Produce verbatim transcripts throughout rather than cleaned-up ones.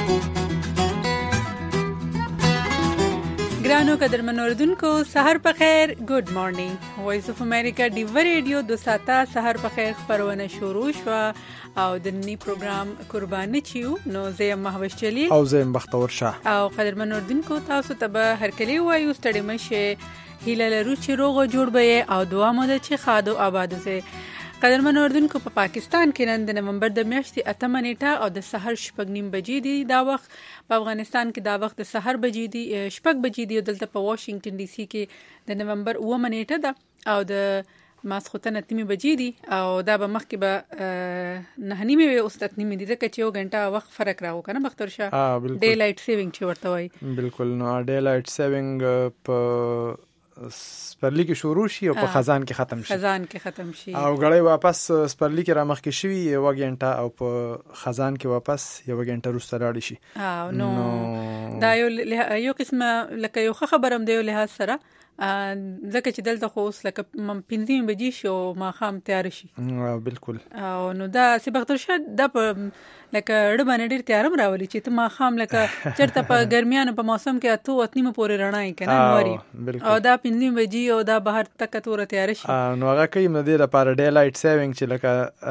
ګرانو قدرمنو اوریدونکو سحر په خیر، ګډ مارنینګ. وایس اف امریکا ډیو ریډیو دو ساته سحر په خیر خبرونه شروع شو او د نننی پروګرام قرباني چیو. نو زه مهوش چلی او زه بختور شاه. او قدرمنو اوریدونکو تاسو ته به هر کلی وایو ستړي مشه، هیله لرو چې روغ او جوړ به او دعا مو ده چې خادو آبادو سه. قدرمنو اوریدونکو په پاکستان کې نن د نومبر د میاشتې اتمه نیټه او د سحر شپږ نیم بجې دی دا وخت. په افغانستان کې دا وخت د سحر بجې دی شپږ بجې دی او دلته په واشنگټن ډي سي کې د نومبر اوومه نیټه ده او د ماسخوتن اتمه بجې دی او دا به مخکې به نه نیمه وي او ست نیمه دي ځکه چې یو غنټه وخت فرق راو کنه بختور شاه. ډے لایټ سیوینګ چې ورته وایي. بالکل. نو ډے لایټ سیوینګ په سپرلی کې شروع شي او په خزان کې ختم شي. خزان کې ختم شي او غړې واپس سپرلی کې را مخ کې شي یو غنټه او په خزان کې واپس یو غنټه وروسته راړي شي. نو دا یو یو قسمه لکه یو خبرم دی له سره ځکه چې دلته خو اوس لکه پنځه بجې شو ما خام تیار شي. بالکل. او نو دا سی بختور شه د لکه ډبانه ډیر تیارم راولي چې ته ما خام لکه چرته په ګرمیانو په موسم کې اته اتنیمه پورې رڼای کنه نوري او دا پنځه بجې او دا بهر تک تور تیار شي. نو هغه کوي مده لپاره ډے لایټ سیوینګ چې لکه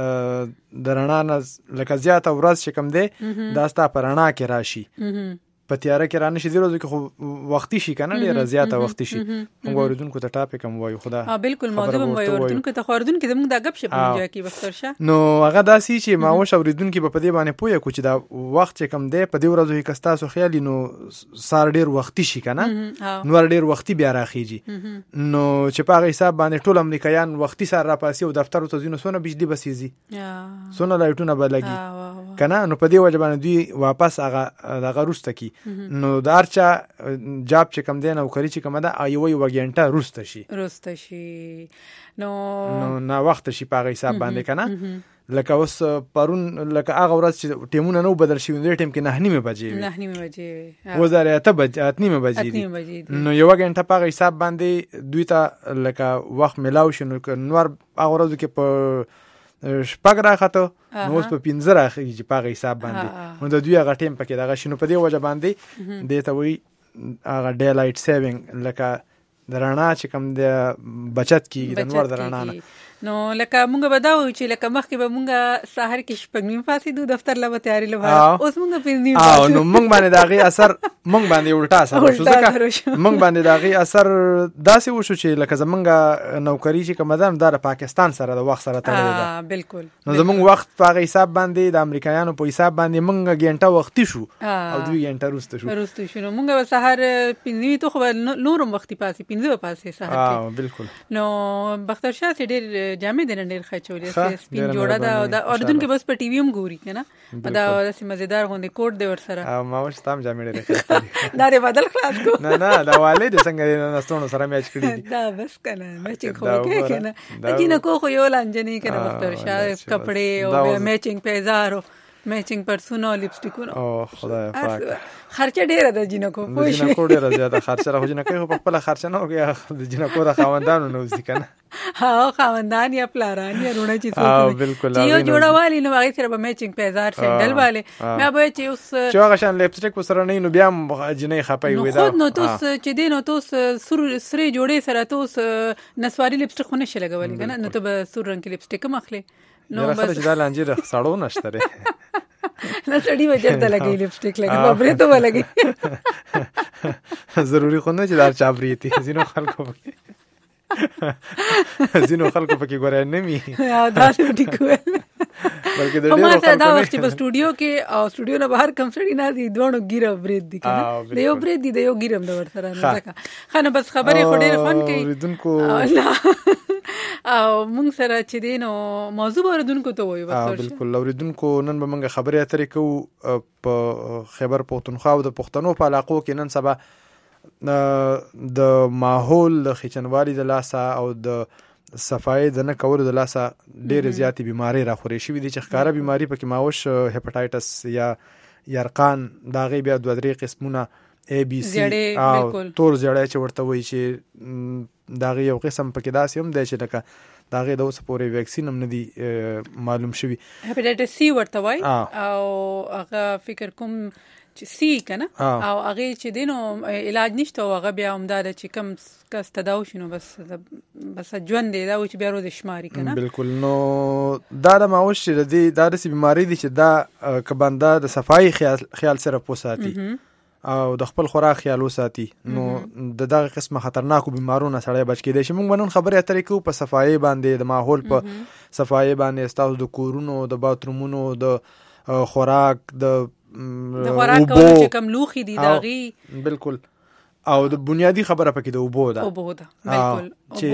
د رڼا نه لکه زیاته ورځ چې کم دی دا ستا په رڼا کې راشي، په تیاره کې رانه شي دی روزو کې خو وختي شي کنه ډیره زیاته وختي شي. موږ اوریدونکو ته ټاپک هم وایو خدا. ها بالکل موضوع هم وایو اوریدونکو ته اوریدونکو زموږ دا غب شپ نه کې بختور شه. نو هغه داسي چې ما وښ اوریدونکو په دې باندې پوهه کو چې دا وخت چې کم دی په دې ورځو کې کستاسو خیال نو سار ډیر وختي شي کنه نو ډیر وختي بیا راخیږي. نو چې په هغه حساب باندې ټول امریکایان وختي سار را پاسي او دفتر ته ځینو سونه بجلی بسیزي سونه لایټونه بلګي کنه. نو په دې وجه باندې دوی واپس هغه دغه روسته کی نو دارچا جاب چې کم دی نوکری چې کم ده ایو یو غنټه روسته شي روسته شي نو نو نا وخت شي په حساب باندې کنه. لکه اوس پرون لکه هغه ورځ چې ټیمونه نو بدل شي نو ټیم کې نه نیمه بجې نه نیمه بجې وزاره ته بجې اتنیمه بجې نو یو غنټه په حساب باندې دوی ته لکه وخت ملاو شي نو نور هغه ورځ کې په شپږ راخته نو اوس په پنځه راخیږي په حساب باندې نو د دوی هغه ټیم پکې دغه شنو په دې وجه باندې دته وی هغه ډے لایټ سیوینګ لکه درنا چې کوم د بچت کیږي د نور درنا نه. نو لکه مونږ بداو چې لکه مخکې به مونږ سحر کې شپږ نیم فاسي دو دفتر لا تیاری لپاره اوس مونږ په نیم او نو مونږ باندې داغي اثر مونږ باندې الټا اثر شو ځکه مونږ باندې داغي اثر داسې وشو چې لکه زمونږ نوکری چې کوم ده د پاکستان سره د وخت سره تړلې ده. بالکل. نو زمونږ وخت په حساب باندې د امریکایانو په حساب باندې مونږ غنټه وختي شو او دوی غنټه روسته شو روسته شو. نو مونږ به سحر پنځه تو خو نورم وختي پاسي پنځه پاسي سحر کې. بالکل. نو بختور شاه چې ډېر جامې د نن ډېر خچولې سپین جوړه ده او دا اردن کې بس په ټي وي هم ګوري کنه دا داسې مزیدار غوندې کوټ دی ور سره او ما وښ تام جامې ډېر خچولې دا ری بدل خلاص کو نه نه دا والد څنګه نه ستونو سره میچ کړی دي دا بس کنه میچینګ خو کې کنه اجینه کو خو یو لانجنی کنه بختور شاه کپڑے او میچینګ پیزارو میچینګ پرسونو لپسټیکونو او خدای پاک خرچه ډیره ده جنکو خو جنکو ډیره زیاته خرچه راځي نه کوي په خپل خرچه نه وګیا د جنکو د خاوندانو نو ځي کنه. ها خاوندان یا پلاران یا رونه چې څوک بالکل یو جوړوالي نو هغه سره به میچینګ پیزار سندل والے بیا به چې اوس چې هغه شان لپسټیک وسره نه نو بیا جنې خپای وې دا نو توس چې دین نو توس سور سری جوړې سره توس نسواري لپسټیک خونه شي لګولې کنه نو ته به سور رنگ لپسټیک مخلي نو بس دا لانجې سړو نشته ره نه سړی وجرته لګي لپسټیک لګي بابره ته ولګي ضروری خو نه چې دار چابريتي زینو خلکو زینو خلکو پکې ګورای نه می یا دا ټیک ول بلکې د ډیرو خلکو دا وخت په سټوډیو کې او سټوډیو نه بهر کم سړی نه دي دوه ګیره برید دي کنه د یو برید دي د یو ګیرم د ور سره نه ځکه خنه بس خبره خو ډیر فن کوي او موږ سره چې دینو موضوع اوریدونکو ته وایو. بالکل اوریدونکو نن به موږ خبرې اترې کوو په خیبر پختونخوا او د پښتنو په علاقو کې نن سبا د ماحول د خچنوالي د لاسه او د صفای د نه کولو د لاسه ډېر زیاتې بیماری راخوري شي دي چې ښکارا بیماری پکې ماوش هپاتایټس یا یرقان داغه بیا دوه درې قسمونه ای بی سی او تور زړې چې ورته وایي چې داغه یو قسم پکې داسې هم دی چې لکه دا غي د اوس پورې ویکسین هم نه دی معلوم شوی. هپاتایټس سی ورته وای او هغه فکر کوم چې سی کنه او هغه چې دینو علاج نشته او هغه بیا همدار چې کم کس تداو شنو بس بس ژوند دی دا و چې بیا روز شماري کنه. بالکل. نو دا د ماوش چې دی دا د بیماری دي چې دا کبنده د صفای خیال خیال سره پوساتي او د خپل خوراک خیال وساتي نو د دغه قسمه خطرناکو بیمارونو سره بچ کېدای شي. موږ نن خبرې اترې کوو په صفای باندې د ماحول په صفای باندې استاسو د کورونو د باترومونو د خوراک د د خوراک کولو چې کم لوخي دي داغي. بالکل. او د بنیادی خبره پکې د اوبو ده. اوبو ده بالکل.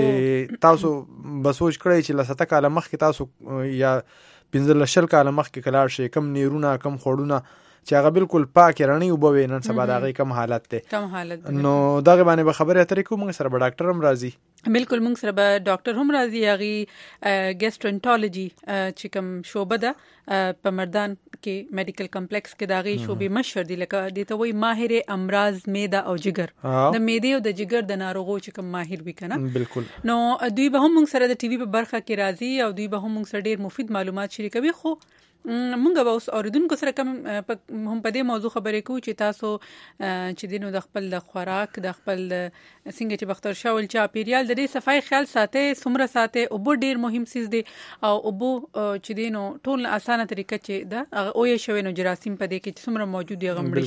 چې تاسو بسوچ کړئ چې لسته کاله مخکې تاسو یا پنځه لشل کاله مخکې کلار شي کم نیرونه کم خوړونه چې هغه بالکل پاک رڼی وبوي نن سبا دغه کم حالت ته کم حالت. نو دغه باندې به خبره اترې کوم سره به ډاکټر هم راځي. بالکل موږ سره به ډاکټر هم راځي. هغه ګیسټرنټولوژي چې کوم شوبه ده په مردان کې میډیکل کمپلیکس کې داغي شوبې مشر دي لکه د ته وای ماهر امراض معده او جگر د معده او د جگر د ناروغو چې کوم ماهر وي کنه. بالکل. نو دوی به هم موږ سره د ټي وي په برخه کې راځي او دوی به هم موږ سره ډیر مفید معلومات شریکوي. خو مونږ به اوس اوریدونکو سره کوم هم په دې موضوع خبرې کوو چې تاسو چې دینو د خپل د خوراک د خپل څنګه چې بختر شاول چا پیریال د دې صفای خیال ساتي سمره ساتي او بو ډیر مهم سیز دی او بو چې دینو ټول اسانه طریقه چې دا او یې شوی نو جراثیم په دې کې سمره موجود دی غمړ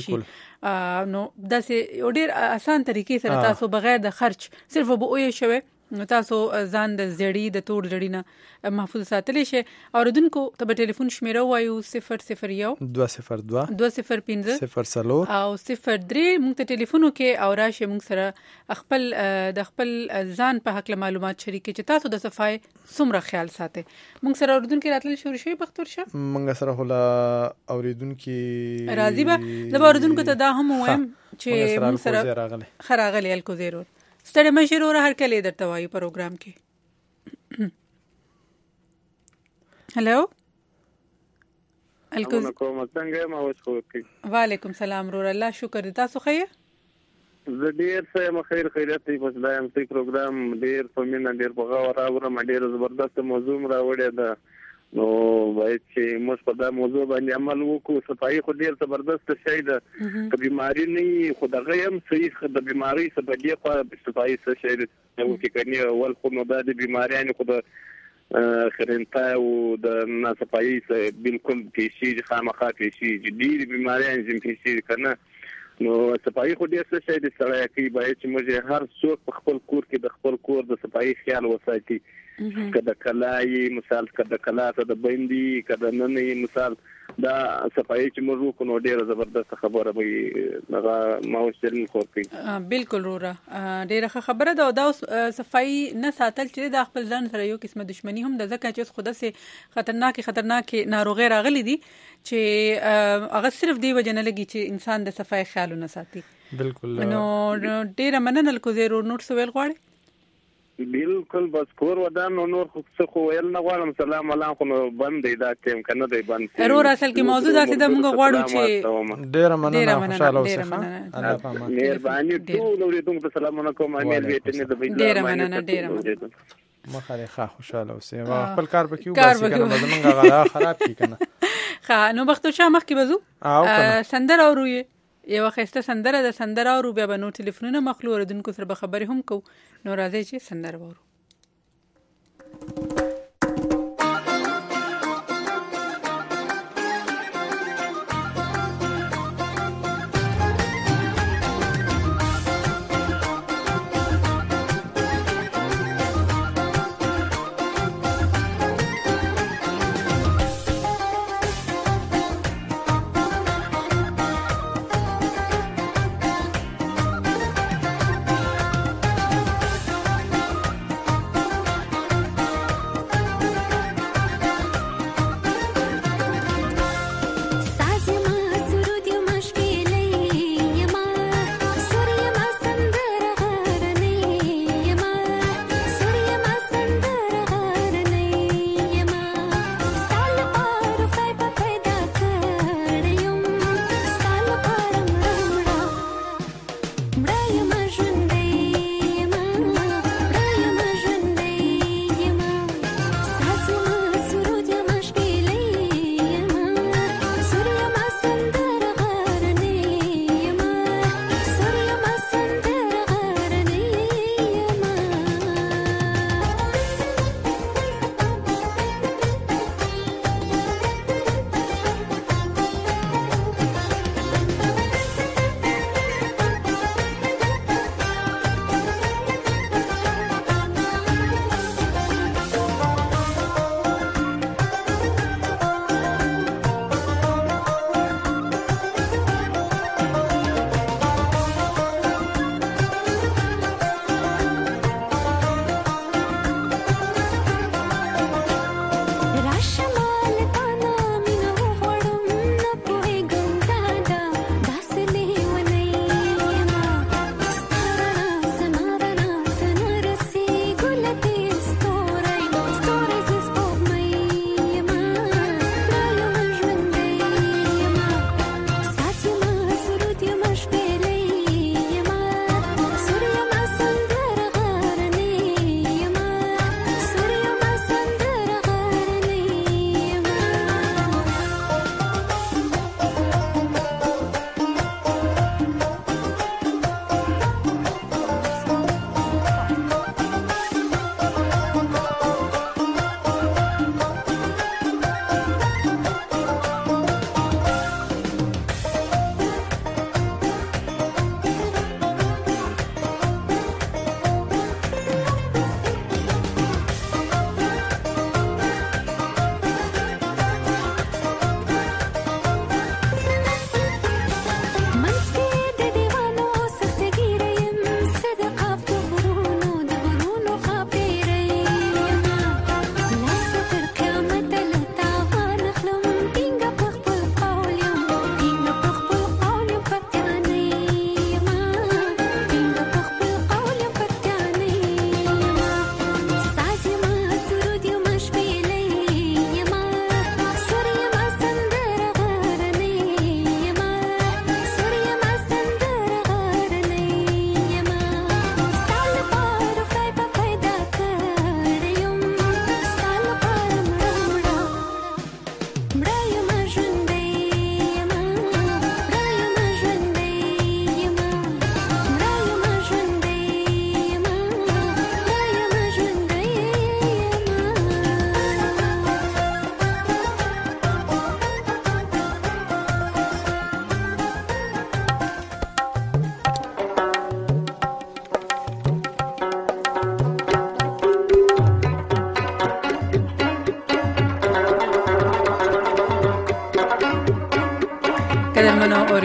شي نو دا سه ډیر اسان طریقې سره تاسو بغیر د خرچ صرف بو یې شوی نو تاسو ځان د زړی د تور زړی نه محفوظ ساتلی شي. اوریدونکو ته به ټلیفون شمیره وایو صفر صفر یو دوه صفر دوه دوه صفر پنځه صفر څلور او صفر درې. موږ ته ټلیفون وکړئ او راشي موږ سره خپل د خپل ځان په حق معلومات شریکې چې تاسو د صفای څومره خیال ساتئ. موږ سره اوریدونکو راتلل شروع شي بختور شه موږ سره هلا اوریدونکو راضی به د اوریدونکو ته دا هم وایم چې موږ سره خراغلی الکو زیرو ستړي مشرو هر کله درته وایي پروګرام کې. هلو الکو کوم څنګه ما اوس خو کې وعلیکم سلام رور الله شکر تاسو خیر زه ډیر څه مخیر خیرت دی په دایم تی پروګرام ډیر په مینه ډیر په غوړه راوړم ډیر زبردست موضوع راوړی دا نو باید چې موږ په دا موضوع باندې عمل وکړو. صفایي خو ډیر زبردست شی ده که بیماری نه خو دغه هم صحیح د بیماری سبب دی خو صفایي څه شی ده نو کې کني اول خو نو دا د بیماریانو خو د خرنتا او د ناصفایي څه بالکل کې شي خامخا کې شي ډیر بیماریان زم کې شي کنه. نو صفایي خو ډیر څه شی ده سره کې باید چې موږ هر څوک په خپل کور کې د خپل کور د صفایي خیال وساتي. کده کلای مثال کده کلا ته د بندي کده نن مثال دا صفایي چې موږ کو نو ډیره زبردست خبره وي هغه ما وشتل خو کوي. بالکل وروره ډیره خبره ده دا صفایي نه ساتل چې د خپل ځان سره یو قسمه دښمنی هم د ځکه چې خود سه خطرناک خطرناک ناروغي راغلي دي چې هغه صرف دی وجنه لګي چې انسان د صفایي خیال نه ساتي. بالکل. نو ډیره مننه الکو زیرو نوٹ سویل غواړي. بالکل بس کور ودان نو نور څه خو ویل نه غواړم. سلام علیکم نو بند دی دا ټیم کنه دی بند ضرور اصل کې موضوع داسې د موږ غواړو چې ډیر مننه خوشاله اوسه الله پامان مهرباني ټول اوریدونکو ته سلام علیکم ایمیل ویټنه د بيد ډیر مننه ډیر مننه مخه ښه خوشاله اوسه خپل کار بکیو بس کنه زمونږ غلا خراب کی کنه. ښه نو بختو شاه مخ کې بزو سندر اوروي یو خسته سندره د سندره او بیا به نو ټلیفونونه مخلو اوریدونکو سره به خبرې هم کو نو راځي چې سندره وورو.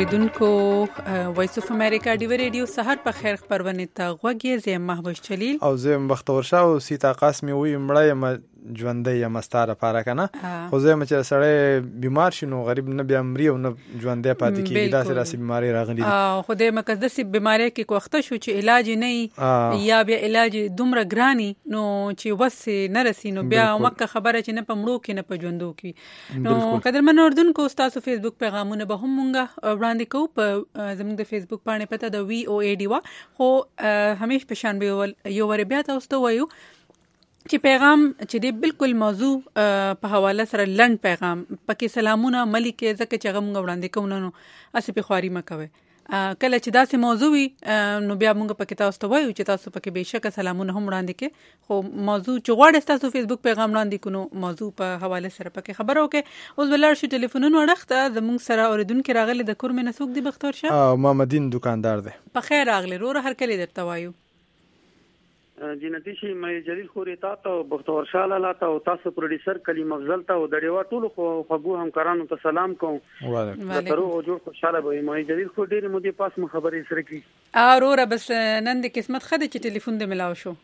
اوریدونکو وایس اف امریکا ډیو ریډیو سحر په خیر خبرونه ته غوږی زم محبوب چلیل او زم بختور شاه او سیتا قاسمی وی مړی م ژوندې یم ستاره پاره کنه خو زه مچ سره بیمار شنو غریب نه بیا مری او نه ژوندې پاتې کیږي دا سره سی بیماری راغلی او خو د مقدس بیماری کې کوخته شو چې علاج نه یا بیا علاج دومره ګرانی نو چې وس نه رسی نو بیا مکه خبره چې نه پمړو کې نه پجوندو کې نو قدرمن اوردونکو تاسو فیسبوک پیغامونه به هم مونږه وړاندې کوو په زموږ د فیسبوک باندې پته د وی او ای ډی وا خو همیش پشان به یو ور بیا تاسو ته وایو چې پیغام چې دی بالکل موضوع په حواله سره لند پیغام پکې سلامونه ملک زکه چې غو وړاندې کوو نو اسی په خواري مکوي کله چې داسې موضوع وي نو بیا موږ پکې تاسو ته وایو چې تاسو پکې بهشکه سلامونه هم وړاندې کې خو موضوع چې غواړئ تاسو فیسبوک پیغام وړاندې کونو موضوع په حواله سره پکې خبرو کې اوس ولر شو ټلیفونونو وړخته زموږ سره اوریدونکو راغلي د کور مې نسوک دی بختور شه او محمدین دکاندار دی په خیر راغلی رو هر کلی درته وایو جنتی شي مې جلیل خوري تا ته بختور شاه لاله ته او تاسو پروډوسر کلیم افضل ته او دړیوا ټول خو خو همکارانو ته سلام کوم وعلیکم تر او جوړ خوشاله به مې جلیل خو ډېر مو دي پاس خبرې سره کی اورور بس نن د قسمت خده چې ټلیفون دې ملاو شو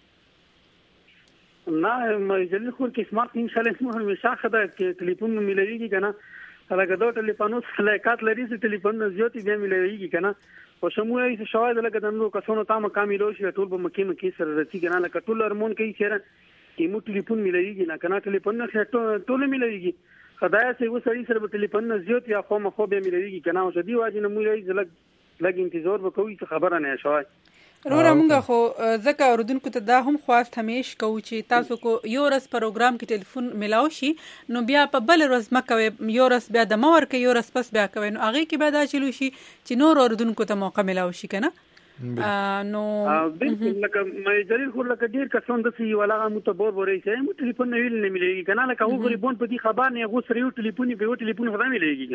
نه مې جلیل خو قسمت ان شاء الله اسمه همیشه خده کې ټلیفون ملويږي کنه هغه دا ټلیفون سلیکات لري چې ټلیفون زیاتې به ملويږي کنه او شموله یې شواهد لکه د نو کسانو تام کاملو شي ټول به مکه مکه سره رتی کنه لکه ټول هرمون کوي چې چې مو ټلیفون ملويږي نه کنه ټلیفون نه ټول ملويږي خدای سي و سړي سره ټلیفون نه زیات یا خو مخو به ملويږي کنه او شدي واجب نه مو یې لګ لګ انتظار وکوي چې خبره نه شوي رورا مونږه خو ځکه اوردونکو ته دا هم خواست همیش کوو چې تاسو کو یو ورځ پروګرام کې ټلیفون ملاو شي نو بیا په بل ورځ مکوي یو ورځ بیا د مور کې یو ورځ پس بیا کوي نو هغه کې بیا دا چلو شي چې نور اوردونکو ته موقع ملاو شي کنه نو بالکل لکه مې جلیل خو لکه ډیر کسان د سی ولا مو ته بور ورې شي مو ټلیفون نه ویل نه مليږي کنه لکه هو غریبون په دې خبر نه غو سره یو ټلیفون به یو ټلیفون خدای مليږي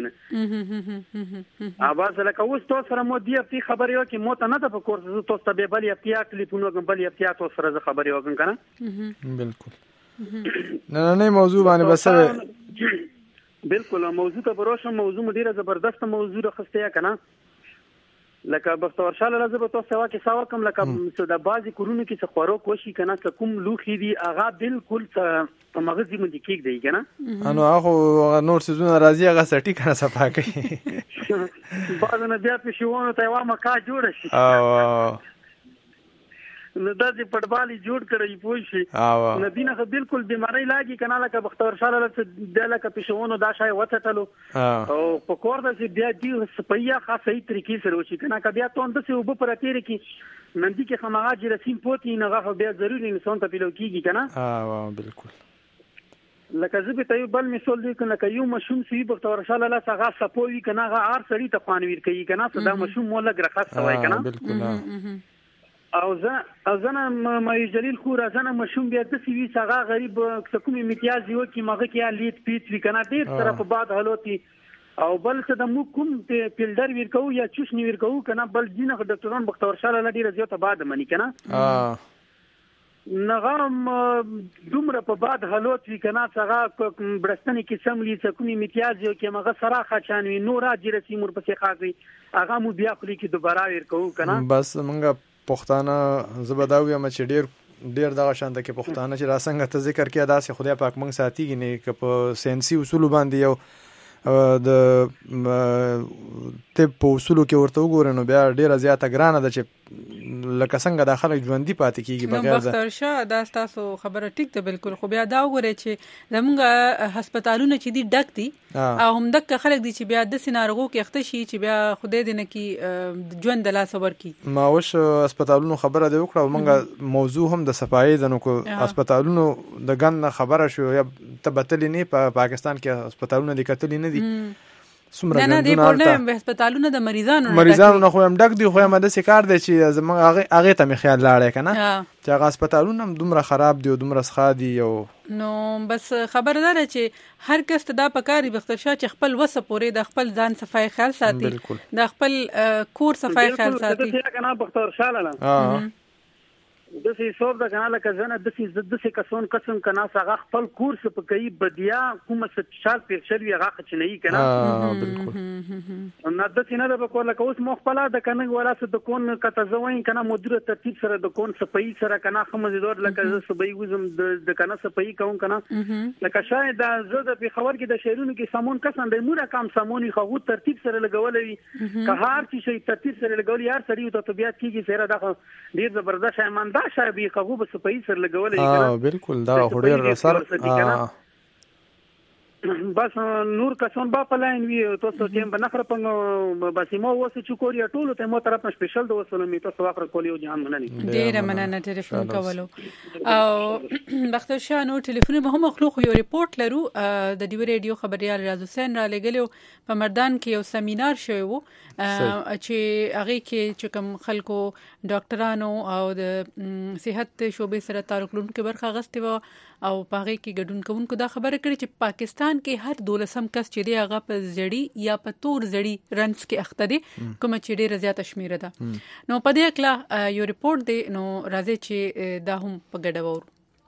کنه اواز لکه اوس تاسو سره مو دی په خبر یو کې مو ته نه د په کورس تاسو ته به بل یا ټلیفون وګم بل یا تاسو سره خبر یو وګم کنه بالکل نه نه موضوع باندې بس بالکل موضوع ته بروشه موضوع ډیره زبردست موضوع راخسته کنه لکه بختور شاه لاله زبر تاسو سوا کې سوا کوم لکه د بازي کورونو کې څه خورو کوشي کنه کوم لوخي دي اغا بالکل په مغزي مونږ کې دی کنه انو هغه نور سيزونه راځي هغه سټي کنه صفا کوي بعد نه بیا په شوونو ته وا مکا جوړ شي او نو د دې پټبالي جوړ کړی پوي شي نو دینه خو بالکل بیماری لاګي کنه لکه بختور شاه لاله د لکه په شوونو دا شای وټټلو او په کور د چې بیا دی سپیا خاصه طریقې سره وشي کنه کبیا توند څه وب پر تیر کې نندې کې خماغه جرسیم پوتې نه غو بیا ضروري انسان ته پیلو کیږي کنه اه بالکل لکه زه به ته بل مثال دی کنه که یو مشوم سی بختور شاه لاله څنګه سپوي کنه هغه ار سړی ته خوانویر کوي کنه صدا مشوم مولا ګرخص سوای کنه بالکل او زه او زه مې جلیل خو راځنه مشوم بیا د سی وی څنګه غریب کوم امتیاز یو کی مغه کې لیت پیټ وی کنه ډیر طرف بعد حالوتی او بل څه د مو کوم پیلډر ورکو یا چوش نی ورکو کنه بل جنه ډاکټران بختور شاه لاله ډیر زیاته بعد منی کنه نغم دومره په بعد حالوت وی کنه څنګه برستنی کې سملی څه کوم امتیاز یو کی مغه سره خچانوي نور اجر سیمور پسې خاغي هغه مو بیا خلی کې دوباره ورکو کنه بس مونږه پښتانه زبداوی ما چې ډیر ډیر دغه شان د کې پښتانه چې راسنګ ته ذکر کیا داسې خدای پاک مونږ ساتيږي نه ک په ساينسي اصول باندې یو د طب په اصولو کې ورته وګورنو بیا ډیره زیاته ګرانه ده چې لکه څنګه د خلک ژوندۍ پاتې کیږي بغیر د بختور شاه دا تاسو خبره ټیک ده بالکل خو بیا دا وګورئ چې زمونږ هسپتالونه چې دي ډک دي او هم دک خلک دي چې بیا د سينارغو کې اخته شي چې بیا خدای دې نه کی ژوند د لاس ور کی ما وش هسپتالونو خبره دی وکړه او مونږ موضوع هم د صفایي د نو کو هسپتالونو د ګن خبره شو یا تبتل نه په پاکستان کې هسپتالونه د کتل نه دي نه نه دی په نه هسپتالونه د مریضانو مریضانو نه خو هم ډک دي خو هم د سکار دي چې زمونږ هغه هغه ته مخیال لاړې کنه چې هغه هسپتالونه هم دومره خراب دي او دومره ښه دي او نو بس خبردار چې هر کس ته دا پکاري بختور شاه چې خپل وسه پورې د خپل ځان صفای خیال ساتي د خپل کور صفای خیال ساتي کنه بختور شاه لاله د سې صوب د کنه لکه زنه د سې د سې کسون قسم کنه هغه خپل کورس په کوي بدیا کومه ستشال پیښل هغه خچنی کنه ها بالکل نه د سې نه د کول لکه اوس مخبلا د کنه ولا څه د کون کته زوین کنه مدیر ترتیب سره د کون سپي سره کنه خمزدور لکه ز سپي وزم د کنه سپي کوم کنه لکه شاید د زه د خبر کې د شهرونو کې سامون کسان د موره کام سامونی خو ترتیب سره لګولې که هر څه شي ترتیب سره لګولې هر سړي ته طبيعت کېږي سره د ډیر زبردست ایماندار شاید به خو به سپي سره لګولې کنه ها بالکل دا هډیر سر بس نور کسان با پلاین وی تاسو ټیم بنخره پنګ بس مو وسه چکوریا ټولو ته مو طرف نه سپیشل د وسلو می تاسو واخر کولیو جام منني ډیر مننه ټلیفون کولو او بختور شاه نو ټلیفون به هم مخلوق یو ریپورت لرو د ډیو ریډیو خبريال راز حسین را لګلو په مردان کې یو سیمینار شوی وو چې هغه کې چې کوم خلکو ډاکټرانو او د صحت شوبې سره تعلق لرونکو برخه غستې و او پاره کې ګډون کوونکو دا خبره کړې چې پاکستان کې هر دولسم کس چې دی هغه په زړی یا په تور زړی رنس کې اخته دي کوم چې ډیره زیاته شمیره ده نو په دې اکلا یو ریپورت دی نو راځي چې دا هم په ګډه وورو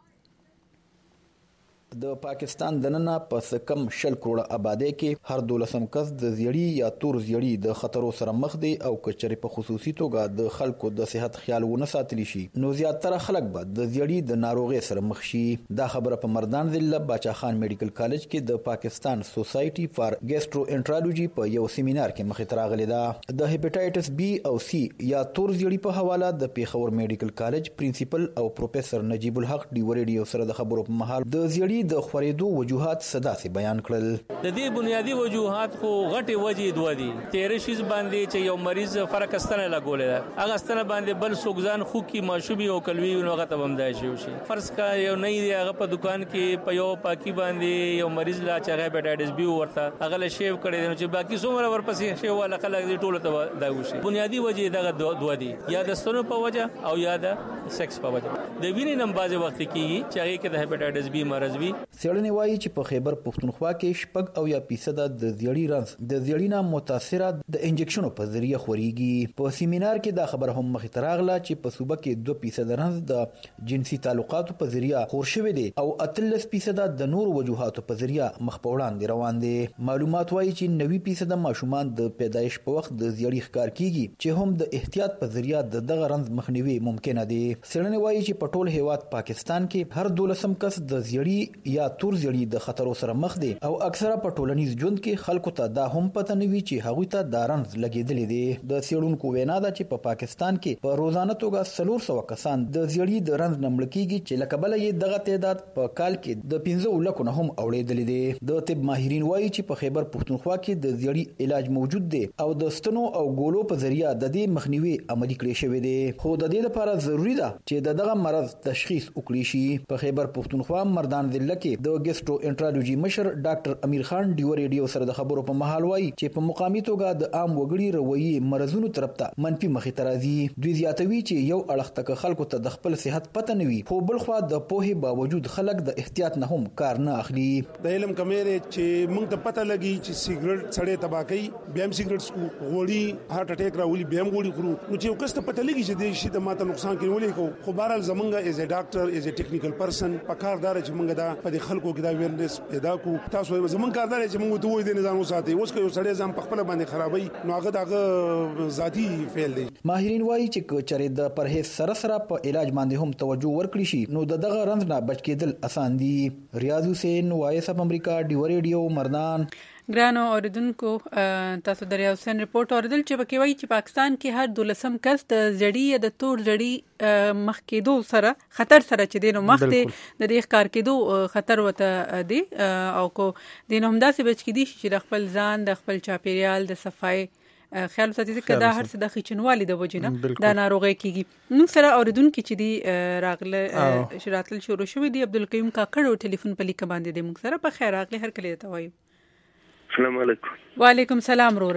د پاکستان دننه پس کم شل کروڑه آبادی کې هر دولسم کس د زیړی یا تور زیړی د خطرو سره مخ دي او کچري په خصوصي توګه د خلکو د صحت خیال ونه ساتلی شي نو زیاتره خلک به د زیړی د ناروغي سره مخ شي دا خبره په مردان ضلع باچا خان میډیکل کالج کې د پاکستان سوسایټي فار ګیسټرو انټرالوجي په یو سیمینار کې مخې ته راغلی دا د هپاتایټس بی او سی یا تور زیړی په حواله د پیښور میډیکل کالج پرنسپل او پروفیسور نجیب الحق دی ورډیو سره د خبرو په محل د زیړی د خورېدو وجوهات صدا سي بیان کړل د دې بنیادی وجوهات خو غټي وجې دوه دي تیر شیز باندې چې یو مریض فرق استنه لګولې ده هغه استنه باندې بل سوګزان خو کی ماشوبي او کلوي نو هغه ته بمدای شي شي فرض کا یو نه دی هغه په دکان کې په یو پاکي باندې یو مریض لا چې هغه هپاتایټس بی ورته هغه له شیو کړي نو چې باقي څومره ورپسې شی ولا خلک دې ټوله ته دا وشي بنیادی وجې دغه دوه دي یا د ستونو په وجه او یا د سکس په وجه د وینې نم بازه وخت کېږي چې هغه کې د هپاتایټس بی مرز وي څېړنې وایي چې په خیبر پښتونخوا کې شپږ او یا فیصد د زیړی رنس د زیړی نه متاثره د انجکشنو په ذریعہ خوريږي په سیمینار کې دا خبره هم مخې ته راغله چې په صوبه کې دوه فیصد رنس د جنسي تعلقاتو په ذریعہ خور شوی دي او اتلس فیصد د نور وجوهاتو په ذریعہ مخ په وړاندې روان دي معلومات وایي چې نوي فیصد ماشومان د پیدایش په وخت د زیړی ښکار کیږي چې هم د احتیاط په ذریعہ د دغه رنس مخنیوي ممکنه دي څېړنې وایي چې په ټول هیواد پاکستان کې هر دولسم کس د زیړی یا تور زیړی د خطرو سره مخ دي او اکثره په ټولنیز ژوند کې خلکو ته دا هم پته نه وي چې هغوی ته دا رنز لګېدلې دي د څېړونکو وینا ده چې په پا پاکستان کې په روزانه توګه څلور سوه کسان د زیړي د رنز نه مړه کېږي چې له کبله یې دغه تعداد په کال کې د پنځه لکو نه هم اوړېدلی دی د طب ماهرین وایي چې په خیبر پښتونخوا کې د زیړي علاج موجود دی او د ستنو او ګولو په ذریعہ د دې مخنیوي عملي کړی شوی دی خو د دې لپاره ضروری ده چې د دغه مرض تشخیص وکړي شي په خیبر پښتونخوا مردان ضلع کې د ګیسټرو انټرالوجي مشر ډاکټر امیر خان ډیو ریډیو سره د خبرو په محل وایي چې په مقامي توګه د عام وګړي رویي مرزونو طرف ته منفي مخې ته راځي دوی زیاتوي چې یو اړخ تک خلکو ته د خپل صحت پته نه وي خو بل خو د پوهې باوجود خلک د احتیاط نه هم کار نه اخلي د علم کمیره چې موږ ته پته لګي چې سیګریټ سړې تبا کوي بیا هم سیګریټ سکو غوړي هارت اٹیک راولي بیا هم غوړي خورو نو چې یو کس ته پته لګي چې د شي د ماته نقصان کوي ولې کو خو بهرحال زمونږ ایز ا ډاکټر ایز ا ټیکنیکل پرسن پکاردار چې موږ دا په خلکو کې دا ویرنس پیدا کو تاسو زمونږ کاردار چې موږ ته وې د نظام وساتي اوس که یو سړی ځم په خپل باندې خرابوي نو هغه دغه ذاتی فعل دی ماهرین وایي چې چرې د پرهیز سره سره په علاج باندې هم توجه ورکړي شي نو د دغه رنځ نه بچ کېدل اسان دي ریاض حسین وایس اف امریکا ډیو ریډیو مردان ګرانو اوریدونکو تاسو د ریاض حسین رپورت اوریدل چې پکې وایي چې پاکستان کې هر دولسم کس د زړی یا د تور زړی مخ کېدو سره خطر سره چې دینو مخ دی د دې ښکار کېدو خطر وته دی او کو دینو هم داسې بچ کېدي چې د خپل ځان د خپل چاپیریال د صفای خیال ساتي چې دا هر څه د خچنوالي د وجنه دا ناروغي کیږي نو سره اوریدونکو چې دی راغله شراتل شروع شوې دی عبدالقیوم کاکړ ټلیفون په لیک باندې د موږ سره په خیر راغله هر کله ته وایو السلام علیکم وعلیکم سلام رو رسنګ خیر تسترم شیف خیریتی الله شکر الله بخیر شکر الله سه بخیر. الله شکر. الله سه بخیر.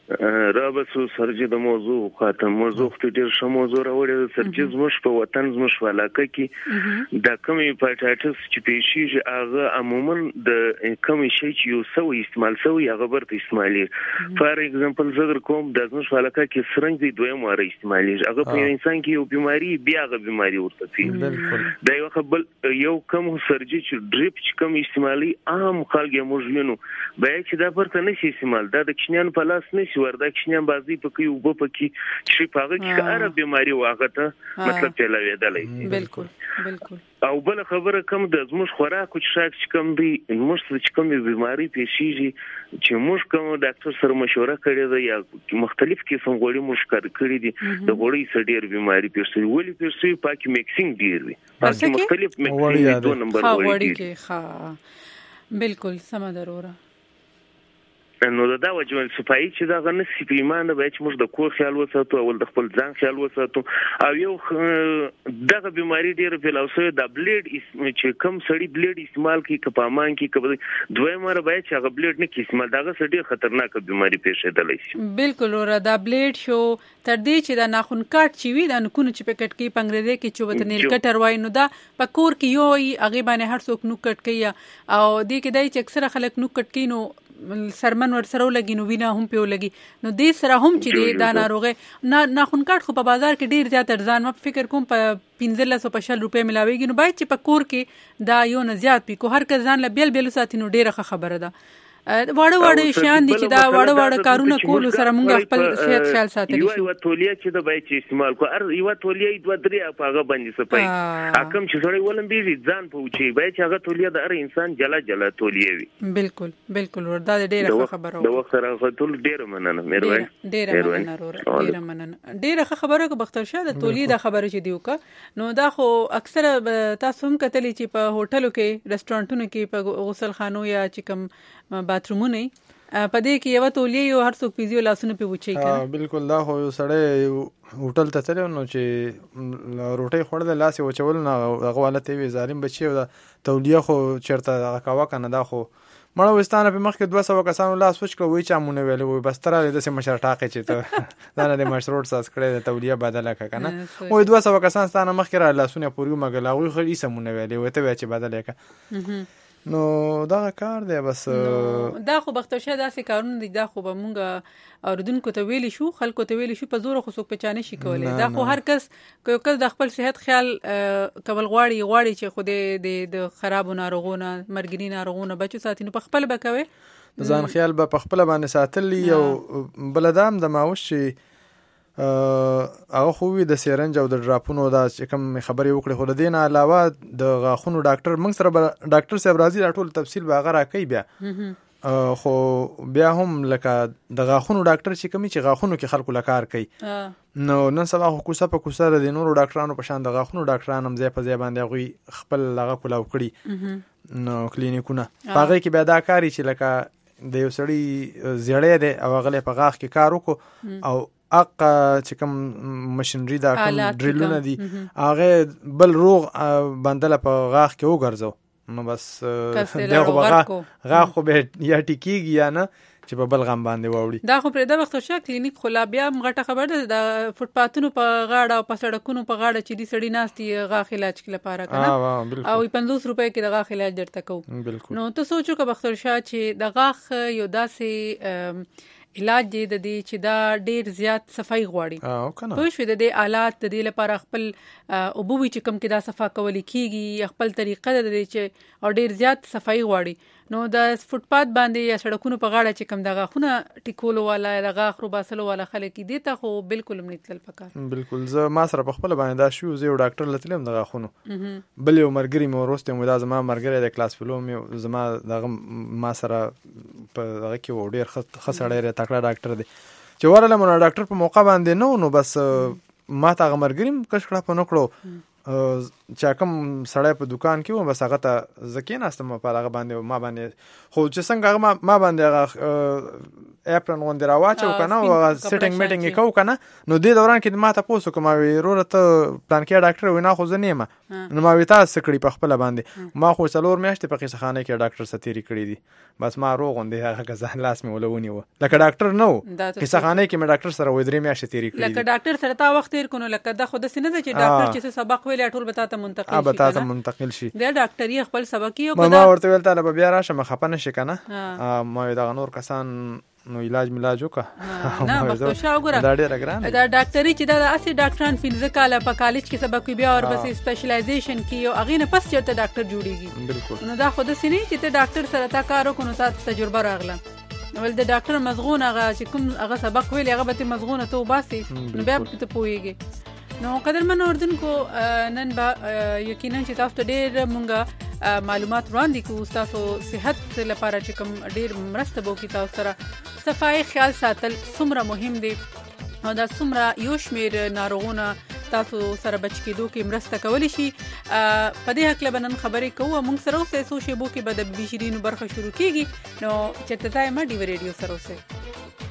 رابسو سرجي د موضوع خاطر موضوع ته ډیر ښه موضوع راوړی د سرجي زموږ په وطن زموږ په علاقه کې د کومي هپاتایټس چې پیښیږي هغه عموما د کومي شي چې یو سوی استعمال سوی هغه ورته استعمالي فار ایگزامپل زګر کوم د زموږ په علاقه کې سرنج دی دویم واره استعمالي هغه په انسان کې یو بیماری بیا هغه بیماری ورته في دا یو خپل یو کوم سرجي چې ډریپ چې کوم استعمالي عام خلک موږ وینو به چې دا ورته نشي استعمال دا د کښنیان په لاس نشي وردا کښنیان بازی پکې او په پکې چې پاغه کې هر بیماری واغته مطلب چلاوي دلای بالکل بالکل او بل خبره کوم د زموږ خوراک چې شاک چې کوم دی موږ چې کوم بیماری پیښیږي چې موږ کوم ډاکټر سره مشوره کړې ده یا مختلف قسم غوړي موږ کار کړی دي د غوړي سره ډیر بیماری پیښیږي ولې پیښیږي پاکي میکسینګ ډیر وي پاکي مختلف میکسینګ دوه نمبر غوړي کې ها بالکل سم ضروره نو دا وجه صفایي چې دا غنه سپیمانه به چې موږ د کور خیال وساتو او د خپل ځان خیال وساتو او یو دغه بیماری ډیره فلسفه د بلیډ چې کم سړی بلیډ استعمال کوي کپامان کې کبه دوی مر به چې هغه بلیډ نه کی استعمال دغه سړی خطرناک بیماری پیښیدلی شي بالکل ور دا بلیډ شو تر دې چې دا ناخن کاټ چې وي دا نکونه چې پکټ کې پنګریزه کې چوبته نیل کټر وای نو دا پکور کې یو هغه باندې هر څوک نو کټ کوي او دې کې دای چې اکثره خلک نو کټ کوي نو سرمن ور سره لګي نو وینا هم پیو لګي نو دې سره هم چې دا ناروغه نه ناخن کاټ خو په بازار کې ډیر زیات ارزان ما فکر کوم په پنځه سوه پنځه روپے ملاويږي نو باید چې په کور کې دا یو نه زیات پی کو هر کس ځان له بیل بیل ساتي نو ډیره خبره ده واړه واړه شیان دي چې دا واړه واړه کارونه کول سره موږ خپل صحت خیال ساتلی شو یو تولیه چې د بای چې استعمال کو ار یو تولیه دوه درې هغه باندې سپای اکم چې سره ولن بي ځان پوچي بای چې هغه تولیه د ار انسان جلا جلا تولیه وي بالکل بالکل وردا ډیره خبره د وخت سره ټول ډیره مننه مېروي ډیره مننه ډیره مننه ډیره خبره کو بختر شه د تولیه د خبره چې دیو کا نو دا خو اکثره تاسو هم کتلی چې په هوټلو کې ریسټورانټونو کې په غسل خانو یا چې کوم باترومونه پدې کې یو تولیه یو هر څوک پیزیو لاسونه په وچی کړه بالکل دا خو سړی هوټل ته تلو نو چې روټي خوړل لاس یو چول نه هغه حالت وی ظالم بچي او تولیه خو چرته هغه کاوه کنه دا خو مړه وستانه په مخ کې دوه سوه کسانو لاس وچ کړ وای چا مونږ ویل وای بس تر دې سم مشر ټاقه چې ته دا نه مشروط ساس کړی تولیه بدله ک کنه وای دوه سوه کسان ستانه مخ کې را لاسونه پوریو مګلا وای خو یې سمونه ویل وای ته چې بدله ک نو دا کار دی بس دا خو بختشه داسې کارونه دي دا خو به مونږ اوردونکو ته ویلی شو خلکو ته ویلی شو په زور خو څوک پچانه شي کولای دا خو هر کس یو کس د خپل صحت خیال کول غواړي غواړي چې خو د خراب ناروغونه مرګري ناروغونه بچو ساتینو په خپل بکوي ځان خیال به په خپل باندې ساتلی او بلدام د ماوش چې هغه خو وی د سیرنج او د ډراپونو دا چې کوم خبرې وکړي خو د دین علاوه د غاخونو ډاکټر موږ سره ډاکټر صاحب راځي دا ټول تفصیل به هغه راکوي بیا خو بیا هم لکه د غاخونو ډاکټر چې کومي چې غاخونو کې خلکو لکار کوي نو نن سبا خو کوسه په کوسه د نورو ډاکټرانو په شان د غاخونو ډاکټرانو هم ځای په ځای باندې غوي خپل لغه کولاو کړي نو کلینیکونه هغه کې بیا دا کاری چې لکه د یو سړی زیړې دی او هغه په غاخ کې کار وکړو او اق چې کوم ماشينري دا کوم ډریلونه دي هغه بل روغ بندله په غاخ کې وګرځو نو بس دغه غاخ غاخ به یا ټیکيږي یا نه چې په بل غم باندې ووري دا خو پر دا وخت شو کلینیک خلا بیا مغټه خبر ده د فوټپاتونو په غاړه او په سړکونو په غاړه چې دي سړی ناستي غاخ علاج لپاره کنه او پنځوس روپے کې د غاخ علاج درته کو نو ته سوچو که بختر شاه چې د غاخ یو داسې علاج دی د دې چې دا ډیر زیات صفائی غواړي او کنه په شو د دې آلات د دې لپاره خپل او بووي چې کم کې دا صفا کول کیږي خپل طریقه د دې چې او ډیر زیات صفائی غواړي نو د فوټپات باندې یا سړکونو په غاړه چې کم دغه خونه ټیکولو والا دغه خرو باسلو والا خلک دي ته خو بالکل منتل پکار بالکل زه ما سره په خپل باندې دا شو زه یو ډاکټر لتلم دغه خونو بل یو مرګري مې ورسته مو دا زما مرګري د کلاس فلو مې زما دغه ما سره په دغه کې و ډیر خسړې تکړه ډاکټر دی چې ورله مونږ ډاکټر په موقع باندې نو نو بس ما ته مرګریم کښ کړه په نکړو چې کوم سړی په دکان کې و بس هغه ته زکین استم په هغه باندې ما باندې خو چې څنګه ما ما باندې اپرن غوندې راواچو کنه او سیټینګ میټینګ یې کوو کنه. نو دې دوران کې ما تاسو کوم وروره ته پلان کې ډاکټر وینا خو زه نیمه نو ما وی تاسو کړی په خپل باندې ما خو څلور میاشتې په قصخانه کې ډاکټر ستيري کړی دي بس ما روغ غوندې هغه کزان لاس مې ولونی و لکه ډاکټر نو قصخانه کې مې ډاکټر سره وې درې میاشتې تیری کړی لکه ډاکټر سره تا وخت تیر کونو لکه دا خود سینه چې ډاکټر چې سبق ویل ټول بتا ته منتقل شي اه بتا ته منتقل شي دا ډاکټري خپل سبق یو ما ورته ویل ته بیا راشه مخپنه شي کنه ما دا نور کسان نو علاج ملاج وکړه نه بس شاو ګره دا ډیره ګران دا ډاکټري چې دا اصلي ډاکټران پنځه کاله په کالج کې سبق بیا اور بس سپیشلایزیشن کې او اغه نه پس چرته ډاکټر جوړیږي بالکل نو دا خود سینه چې ته ډاکټر سره تا کارو کو نو تاسو تجربه راغله ول د ډاکټر مزغون هغه چې کوم هغه سبق ویل هغه به مزغونه ته وباسي نو بیا ته پويږي. نو قدرمن اردوونکو نن با یقینا چې تاسو ډېر مونږه معلومات وړاندې کوو تاسو صحت لپاره چې کوم ډېر مرسته وکړي تاسو سره صفای خیال ساتل څومره مهم دی او دا څومره یو شمېر ناروغونه تاسو سره بچ کېدو کې مرسته کولی شي. په دې هکله به نن خبرې کوو. موږ سره اوسئ څو شیبو کې به د بیشیرینو برخه شروع کېږي نو چېرته ځای مه ډیو ریډیو سره اوسئ.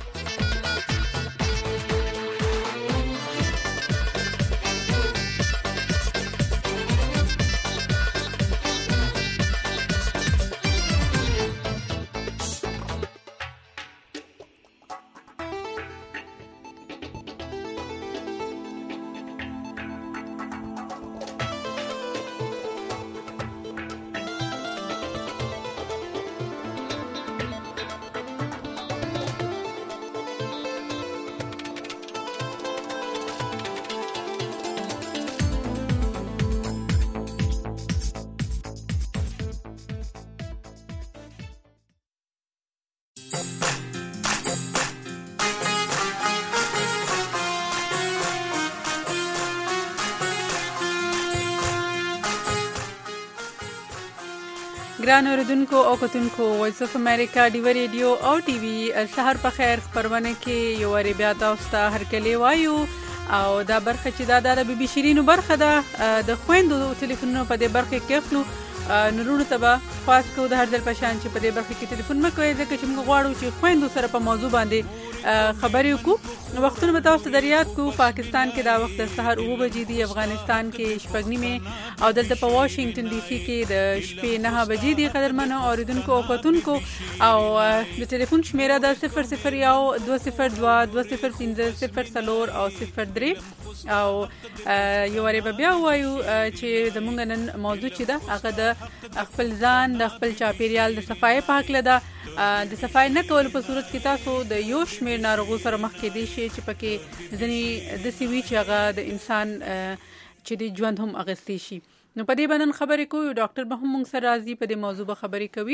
ګران اوریدونکو او کتونکو وایس اف امریکا ډیو ریډیو او ټي وي سحر په خیر خبرونه کې یو ری بیا تاسو ته هر کله وایو او دا برخه چې دا د بي بي شیرینو برخه ده د خويندو ټلیفونونو په دې برخه کې خپل نورونو ته به خاص کو د هر ځل پشان چې په دې برخه کې ټلیفون مکوئ ځکه چې موږ غواړو چې خويندو سره په موضوع باندې خبرې وکړو. وختونه به تاسو ته یاد کو پاکستان کې دا وخت د سحر اوه بجې دی افغانستان کې شپږ نیمه او دلته په واشنگټن ډي سي کې د شپې نه بجې دی. قدرمنو اوریدونکو او کتونکو او د ټلیفون شمیره د صفر صفر یو دوه صفر دوه دوه صفر پنځه صفر څلور او صفر درې او یو ری بیا وایو چې د مونږ نن موضوع چې ده هغه د خپل ځان د خپل چاپیریال د صفای په حق لده د صفای نه کول په صورت کې تاسو د یو شمېر ناروغو سره مخ کېدی شي چې پکې ځینې داسې وي چې هغه د انسان چې د ژوند هم اغستی شي. نو په دې باندې خبرې کوو. ډاکټر به هم موږ سره راځي په دې موضوع به خبرې کوي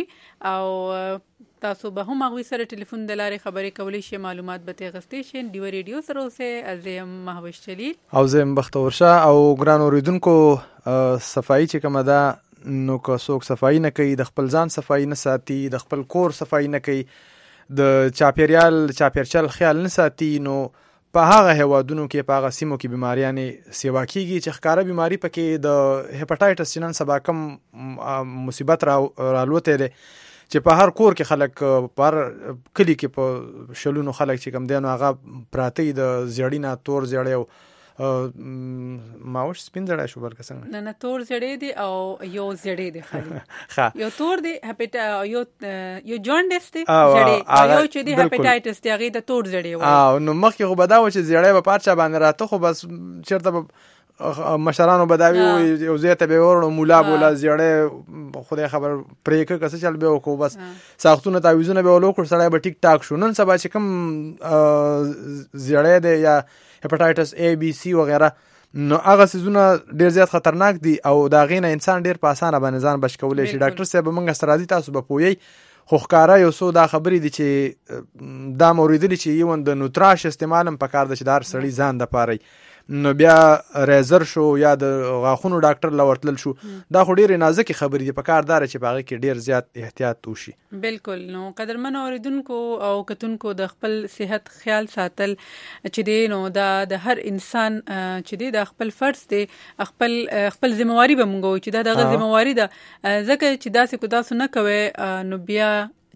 او تاسو به هم هغوی سره ټلیفون د لارې خبرې کولی شي معلومات به ترې اخیستی شي. ډیو ریډیو سره اوسئ. زه یم مهوش جلیل او زه یم بختور شاه او ګران اوریدونکو صفایي چې کومه ده نو که څوک صفایي نه کوي د خپل ځان صفایي نه ساتي د خپل کور صفایي نه کوي د چاپیریال چاپیرچل خیال نه ساتي نو په هغه هوادونو کې په هغه سیمو کې بیماریانې سیوا کیږي چې ښکاره بیماری پکې د هپاټایټس چې نن سبا کم مصیبت را رالوتی دی چې په هر کور کې خلک په هر کلي کې په شلونو خلک چې کم دی نو هغه پراته د زیړي نه تور زیړی او ماوش سپین زړی شو بلکه څنګه نه نه تور زړی دی او یو زړی دی خالي یو تور دی هپاټا یو یو جونډس دی زړی او یو چې دی هپاټایټس دی هغه د تور زړی و او نو مخکې خو بداو چې زړی په پارچا باندې راته خو بس چیرته مشرانو بداوی او زیاته به ورنو مولا بولا زیړی خدای خبر پرې کسه چل به وکړو بس ساختونه تعویذونه به ولوکړ سړی به ټیک ټاک شو. نن سبا چې کوم زیړی دی یا هپاټایټس ای بی سی وغیرہ نو هغه سيزونه ډیر زیات خطرناک دي او دا غینه انسان ډیر په اسانه باندې ځان بچ کولای شي. ډاکټر صاحب موږ سره راځي تاسو به پوي خو ښکارا یو څو دا خبرې دي چې دا موریدلی چې یو د نوتراش استعمالم پکار د شدار سړی ځان د پاره نو بیا ریزر شو یا د غاخونو ډاکټر لورتل شو دا خو ډیره نازکه خبرې دي پکار دار چې باغ کې ډیر زیات احتیاط وشي. بالکل. نو قدرمن اوریدونکو او کتونکو د خپل صحت خیال ساتل چې دی نو دا د هر انسان چې دی د خپل فرض دی خپل خپل ذمہواری به مونږ چې دا دغه ذمہواری ده ځکه چې دا څه کو تاسو نه کوي نو بیا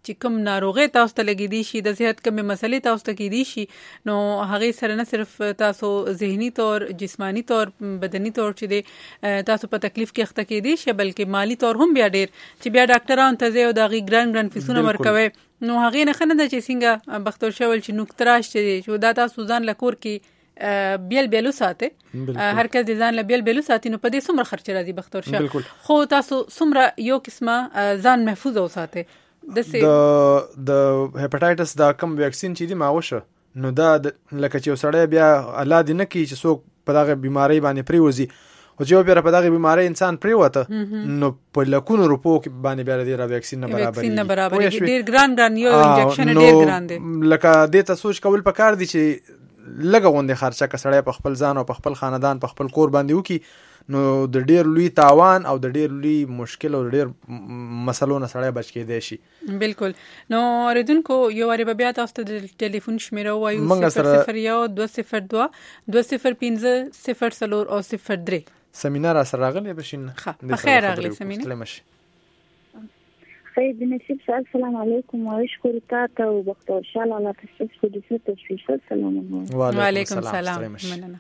چې کوم ناروغي تاسو ته لګی دي شي د صحت کوم مسلې تاسو ته کې دي شي نو هغه سره نه صرف تاسو ذهني طور جسمانی طور بدني طور چې دي تاسو په تکلیف کې اخته کې دي شي بلکې مالی طور هم بیا ډیر چې بیا ډاکټران ته زیو د غي ګران ګران فیسونه ورکوي نو هغه نه خنه د چې څنګه بختور شول چې نوکتراش چې دا تاسو ځان لکور کې بیل بیلو ساته هر کس د ځان له بیل بیلو ساتي نو په دې څومره خرچ راځي بختور شه خو تاسو څومره یو قسمه ځان محفوظ اوساته د د هپاتایټس دا کم ویکسین چې دی ماوشه نو دا لکه چې سړی بیا الله دې نه کی چې څوک په دغه بیماری باندې پریوزي او چې په په دغه بیماری انسان پریوته نو په لکونو روپو باندې بیا د را ویکسین نه برابر ویکسین نه برابر ډیر ګران ګران یو انجکشن ډیر ګران دی لکه دې ته سوچ کول پکار دي چې لګه غونډه خرچه کسړی په خپل ځان او په خپل خاندان په خپل کور باندې وکي نو د ډیر لوی تاوان او د ډیر لوی مشکل او ډیر مسلو نه سړی بچ کېدای شي بالکل نو اوریدونکو یو وری بیا تاسو ته د ټلیفون شمیره وایو صفر صفر یو دوه صفر دوه دوه صفر پنځه صفر څلور او صفر درې سمینار سره راغلی بشین بخیر راغلی سمینار خیر بنصیب سلام السلام علیکم و اشکر تاته و بختور شال الله تشریف کړی تشریف سلام علیکم وعلیکم السلام مننه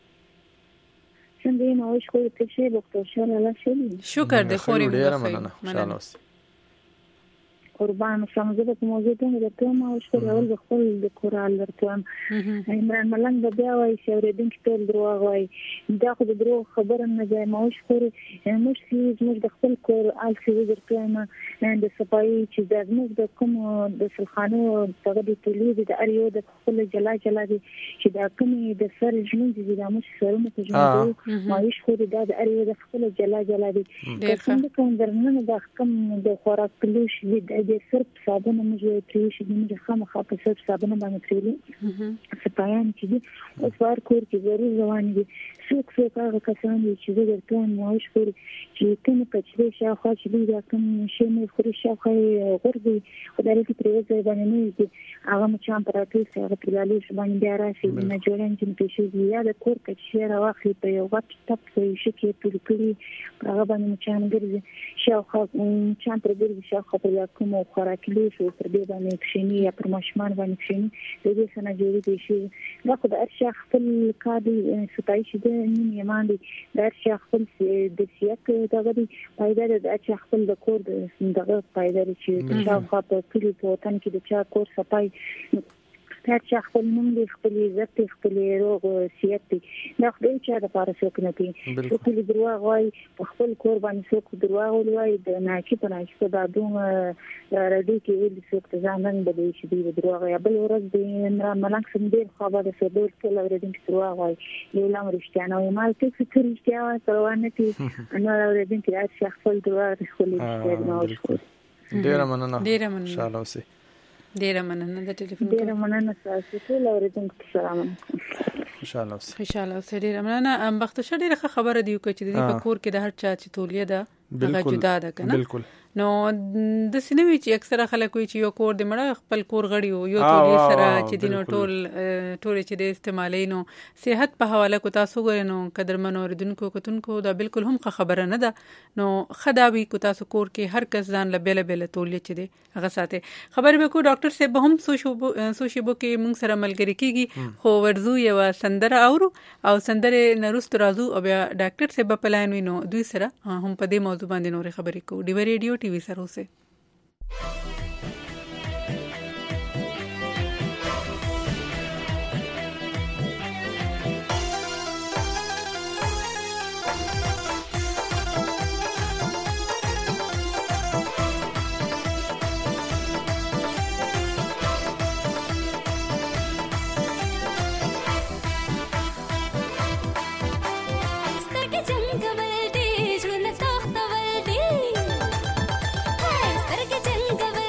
څنګه یې نو اشکر تشریف بختور شال الله شلی شکر دې خوري مننه قربان سمزه په موضوع ته د ته ما اشکر اول د خپل د کورال ورته عمران ملنګ د بیا وای چې اوریدونکو ټول دروغ وای دا خو د دروغ خبره نه دی ما اشکر موږ چې موږ د خپل کور الفي ورته ما د صفای چې د موږ د کوم د سلخانو دغه د تولید د اریو د خپل جلا جلا دي چې دا کوم د سر ژوند دي د موږ سره په ژوند ما اشکر دا د اریو د خپل جلا جلا دي څنګه کوم درنه د کوم د خوراک کلوش دي د صرف صابون موږ پریش دي موږ خامخا په صرف صابون باندې پریلی سپایان چې دي او سوار کور کې ضرور روان دي څوک څوک هغه کسان دي چې د ټول معاش کور چې کوم کچري شاوخوا چې دي کوم شی نه خوري شاوخوا غورځي خدای دې پریوځي باندې نه دي هغه مچان پراته سي هغه پلالي باندې بیا راشي نه جوړن چې پېښې یا د کور کچري راوخلي په یو وخت ټپ شي کې ټول کړي هغه باندې مچان ګرځي شاوخوا مچان پر ګرځي شاوخوا په کوم خوراکلي شو پر دې باندې کښینی یا پر ماشمان باندې کښینی د دې سره جوړې دي شي دا خو د ارشا خپل کادي سپای شي د نیمه باندې د ارشا خپل د سیاق دغه دی پایدار د ارشا خپل د کور دغه پایدار چې شاوخوا په کلی په وطن کې د چا کور سپای هر چا خپل نوم دی خپل عزت خپل روغ سیاحت دی دا خپل چا د پاره څوک نه دی خپل دروغ وای په خپل کور باندې څوک دروغ وای د ناکی په ناکی په دادوم راډي کې ویل څوک ځان نن بده شي دی دروغ یا بل ورځ دی نه ملنګ سم دی خو به څه ډول ټول اورېدونکو دروغ وای یو لام رښتیا نه مال څه څه رښتیا وای پروانه کې نو اورېدونکو راځي خپل دروغ خپل رښتیا ډیر مننه ډیر مننه ان شاء الله اوسه ډیر مننه د ټلیفون ډیر مننه تاسو ټول اوریدونکو سلام ان شاء الله اوسه ان شاء الله اوسه ډیر مننه ام بخت شه ډیره خبره دی چې د په کور کې د هر چا چې تولیه ده هغه جدا ده کنه بالکل نو د سینوي چې اکثره خلک وي چې یو کور د مړه خپل کور غړي یو تولیه سره چې دینو ټول ټول چې د استعمالي نو صحت په حواله کو تاسو غوړي نو قدرمن اوریدونکو کتونکو دا بالکل هم خبره نه ده نو خداوي کو تاسو کور کې هر کس ځان لبل بل تولیه چې دی هغه ساته خبر به کو ډاکټر صاحب هم سوشو سوشيبو کې موږ سره ملګری کیږي خو ورزو یو سندره اورو او سندره نرست رازو او بیا ډاکټر صاحب په پلان وینو دوی سره هم په دې موضوع باندې نور خبرې کو ډیو ریډیو ټي وي سره اوسه जंग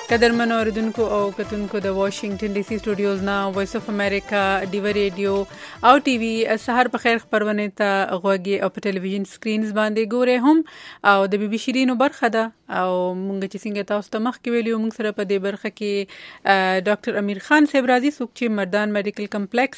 قدرمن اوریدونکو او کتونکو د واشنگټن ډي سي سټوډیوز نه وایس اف امریکا ډیو ریډیو او ټي وي سحر په خیر خبرونه ته غوږی او په ټلویزیون سکرینز باندې ګوره هم او د بي بي شيرینو برخه ده او مونږ چې څنګه تاسو ته مخ کې ویلو مونږ سره په دې برخه کې ډاکټر امیر خان صاحب راځي څوک چې مردان میډیکل کمپلیکس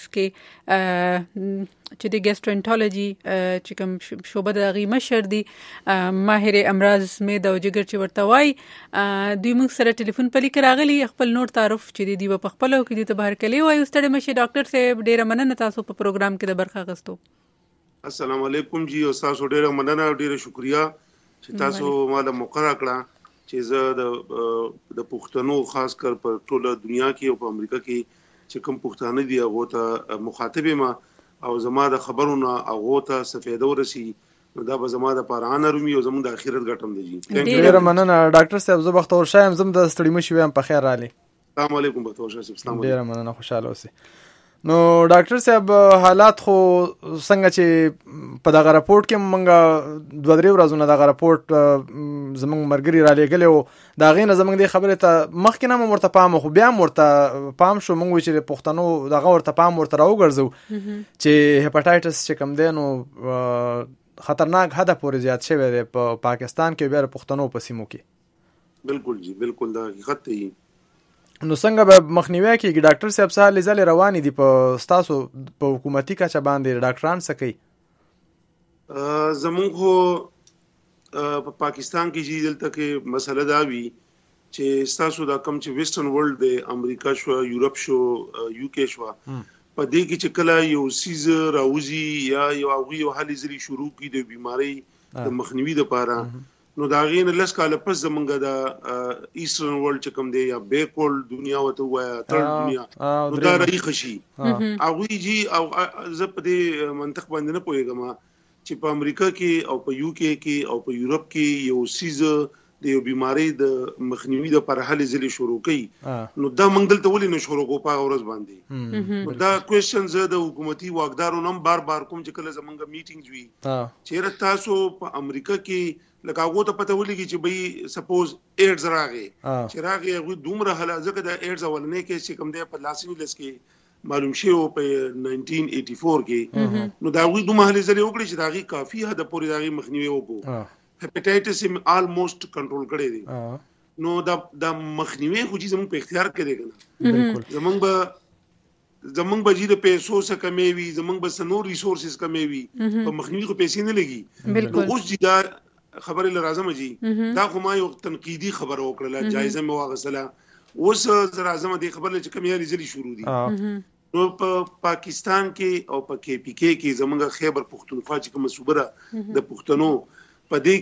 کې چې د ګیسټرونټولوژي چې کوم شوبه د غي مشر دي ماهر امراض معده او جګر چې ورته وای دوی موږ سره ټلیفون په لیک راغلي خپل نور تعارف چې دی په خپل او کې د بهر کلی وای ستړي مشه ډاکټر صاحب ډیره مننه تاسو په پروګرام کې د برخه غستو. السلام علیکم جی او تاسو ډیره مننه او ډیره شکریا چې تاسو مالا مقرره کړه چې زه د د پښتنو خاص کر په ټوله دنیا کې او په امریکا کې چې کوم پښتانه دي هغه ته مخاطب ما او زما د خبرونه هغه ته سفیده ورسي دا به زما د پارانه رومي او زموږ د اخرت ګټم دي. ډیره مننه ډاکټر صاحب زه بختور شایم زم د ستړي مشي ویم په خیر رالي. السلام علیکم بختور شایم. السلام علیکم. ډیره مننه خوشاله اوسئ. نو ډاکټر صاحب حالات خو څنګه چې په دغه راپورټ کې مونږ دوه درې ورځې دغه راپورټ زمونږ مرګري را لېږلی او د هغې نه زمونږ دې خبرې ته مخکې نه مو ورته پام خو بیا هم ورته پام شو مونږ وایي چې پښتنو دغه ورته پام ورته راوګرځو چې هیپاټایټس چې کوم دی نو خطرناک حده پورې زیات شوی دی په پاکستان کې بیا پښتنو په سیمو کې. بالکل جی بالکل دا حقیقت دی. نو څنګه به مخنیوي کېږي ډاکټر صاحب سهار لزل روانې دي په ستاسو په حکومتي کچه باندې ډاکټران څه کوي؟ زمونږ خو په پاکستان کې چې دلته کې مسله دا وي چې ستاسو دا کم چې ویسټرن ورلد دی امریکا شو یورپ شو یو کې شو په دې کې چې کله یو سیز راوځي یا یو هغه یو حالي زری شروع کی د بیماری د مخنیوي لپاره نو دا غین لس کاله پس زمونږ د ایسټرن ورلد چې کوم دی یا بیکول دنیا وته وایا تر دنیا نو دا رہی خشي هغه جی او زه په دې منطق باندې نه پوهیږم چې په امریکا کې او په یو کې کې او په یورپ کې یو سیز د یو بیماری د مخنیوي د پر حل زلی شروع کړي نو دا موږ دلته ولې نه شروع کوو په ورځ باندې دا کوېسچنز د حکومتي واکدارو نم بار بار کوم چې کله زمونږ میټینګز وي چې تاسو په امریکا کې لکه هغه ته پته ولګي چې بھئی سپوز ایډز راغی چې راغی هغه دومره حاله ځکه د ایډز اولنې کې چې کوم دی په لاس انجلس کې معلوم شي او په نائنټین ایټي فور کې نو دا هغه دومره حاله زلی وکړي چې دا هغه کافي حد پورې دا هغه مخنیوي وکړو هیپاټایټس هم آلموست کنټرول کړی دی نو دا د مخنیوي خو چې زموږ په اختیار کې دی کنه بالکل زموږ به زموږ به جې د پیسو څخه کمې وي زموږ به سنور ریسورسز کمې وي په مخنیوي خو پیسې نه لګي بالکل اوس چې دا خبرې لرازم جی دا خو ما یو تنقیدی خبر وکړه جایزه مې واغسله اوس زرازم دې خبرې چې کمیاري زری شروع دي نو په پاکستان کې او په کې پی کې کې زموږ خیبر پختونخوا چې کوم صوبره د پښتنو په دې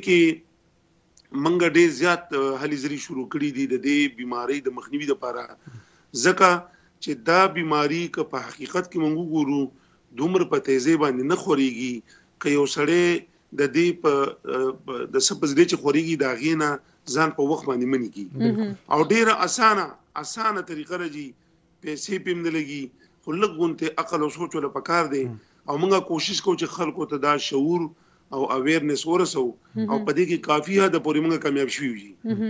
کې منګه ډېر زیات هلي زری شروع کړي دي د دې بیماری د مخنیوي لپاره ځکه چې دا بیماری که په حقیقت کې موږ ګورو دومره په تیزه باندې نه خوريږي که یو سړی د دې په د سبز دې چې خوريږي دا غینا ځان په وخت باندې منی کی او ډېر اسانه اسانه طریقه راځي پیسې پم نه لګي خو لګونته عقل او سوچ له پکار دی او موږ کوشش کوو چې خلکو ته دا شعور او اویرنس ورسو او په دې کې کافي حد پورې موږ کامیاب شو یو.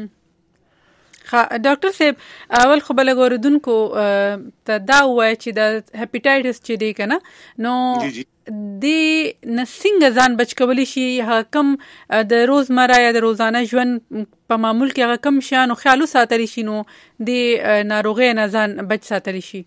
خا ډاکټر صاحب اول خو بل غوردونکو ته دا وای چې د هیپاټایټس چې دی کنه نو د نسنګ ځان بچ کولی شي حکم د روزمره یا د روزانه ژوند په معمول کې هغه کم شانو خیالو ساتلی شي نو د ناروغي نه ځان بچ ساتلی شي.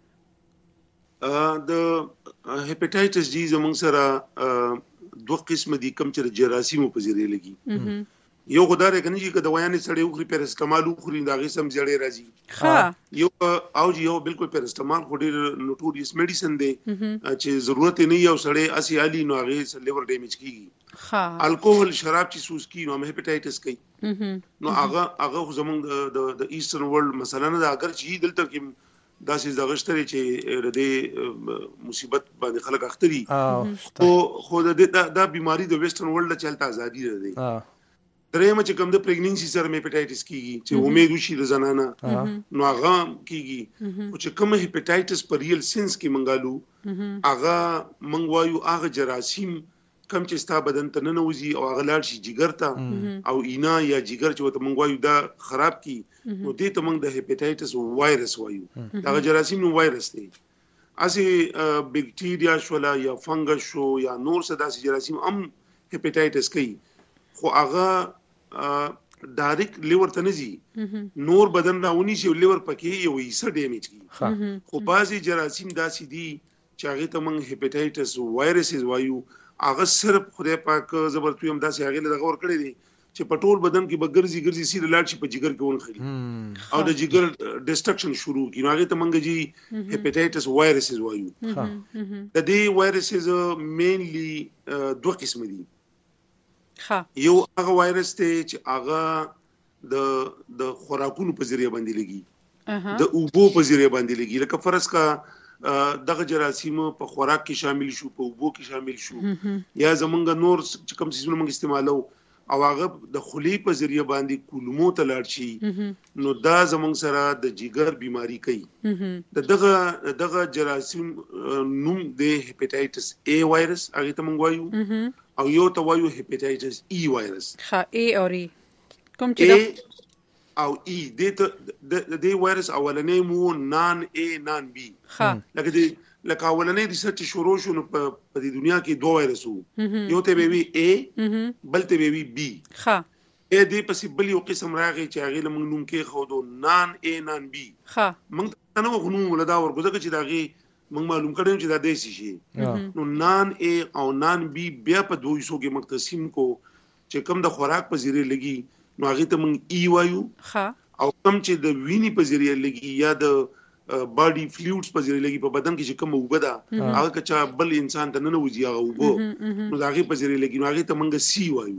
د هیپاټایټس جی زمونږ سره دوه قسم دي کم چې جراثیم په ذریعہ لګي یو خدای کنه چې د ویانې سړی او خري پیرسټامال او خري دا غسم جړې راځي ها یو او یو بالکل پیرسټامال خو ډیر نوټوریس میډیسن دی چې ضرورت نه یو سړی اسی علي نو هغه لیور ډیمیج کیږي ها الکوهول شراب چې سوس کی نو هیپاټایټس کوي نو هغه هغه زمونږ د د ایسټرن ورلد مثلا نه اگر چې دلته کې دا سیز دغشتري چې ردې مصیبت باندې خلک اختري خو خو د دا بیماری د ویسټرن ورلد چلته ازادي ده دي درېم چې کوم د پریګننسي سره هیپاټایټس کیږي چې امید وشي د زنانه نو هغه کیږي او چې کوم هیپاټایټس په ریل سنس کې منګالو هغه منګوایو هغه جراثیم کم چې ستا بدن ته نه نوځي او هغه لاړ شي جګر ته او اینا یا جګر چې وته مونږ وایو دا خراب کی نو دې ته مونږ د هپاتایټس وایرس وایو دا جراثیم نو وایرس دی اسی بیکټیریا شولا یا فنګس شو یا نور څه داسې جراثیم هم هپاتایټس کوي خو هغه ډایرکټ لیور ته نه ځي نور بدن راونی شي لیور پکې یو حصہ ډیمیج کی خو بعضی جراثیم داسې دي چې هغه ته مونږ هپاتایټس وایرس وایو هغه صرف خدای پاک زبرتوی هم داسې هغه له غور کړی دي چې په ټول بدن کې به ګرځي ګرځي سیده لاړ شي په جګر کې ونخلي او د جګر ډسټرکشن شروع کی نو هغه ته مونږ جی هپاتایټس وایرس وایو د دې وایرس مینلی دوه قسم دي یو هغه وایرس ته چې هغه د د خوراکونو په ذریعہ باندې لګي د اوبو په ذریعہ باندې لګي لکه فرض کا دغه جراثیم په خوراک کې شامل شو په اوبو کې شامل شو یا زمونږ نور چې کوم څه موږ استعمالو او هغه د خلی په ذریعہ باندې کولمو ته لاړ شي نو دا زمونږ سره د جګر بیماری کوي دغه دغه جراثیم نوم د هپاتایټس ای وایرس هغه ته موږ وایو او یو ته وایو هپاتایټس ای وایرس ها ای او ری کوم چې او ای د د د وایرس اولنې مو نان ای نان بی لکه د لکه اولنې ریسرچ شروع شو نو په دې دنیا کې دوه وایرس وو یو ته وی ای بل ته وی بی ها ا دې پسې بل یو قسم راغی چې هغه موږ نوم کې خو دو نان ای نان بی ها موږ نه غنو ولدا ورغوځه چې داغه موږ معلوم کړو چې دا دیسي شي نو نان ای او نان بی بیا په دوه حصو کې مقسم کو چې کوم د خوراک په ذریعہ لګي نو هغه ته موږ ای وایو ها او کوم چې د ویني په ذریعہ لګي یا د باډي فلویډز په ذریعہ لګي په بدن کې چې کوم وبدا هغه کچا بل انسان ته نه وځي هغه وبو نو هغه په ذریعہ لګي نو هغه ته موږ سی وایو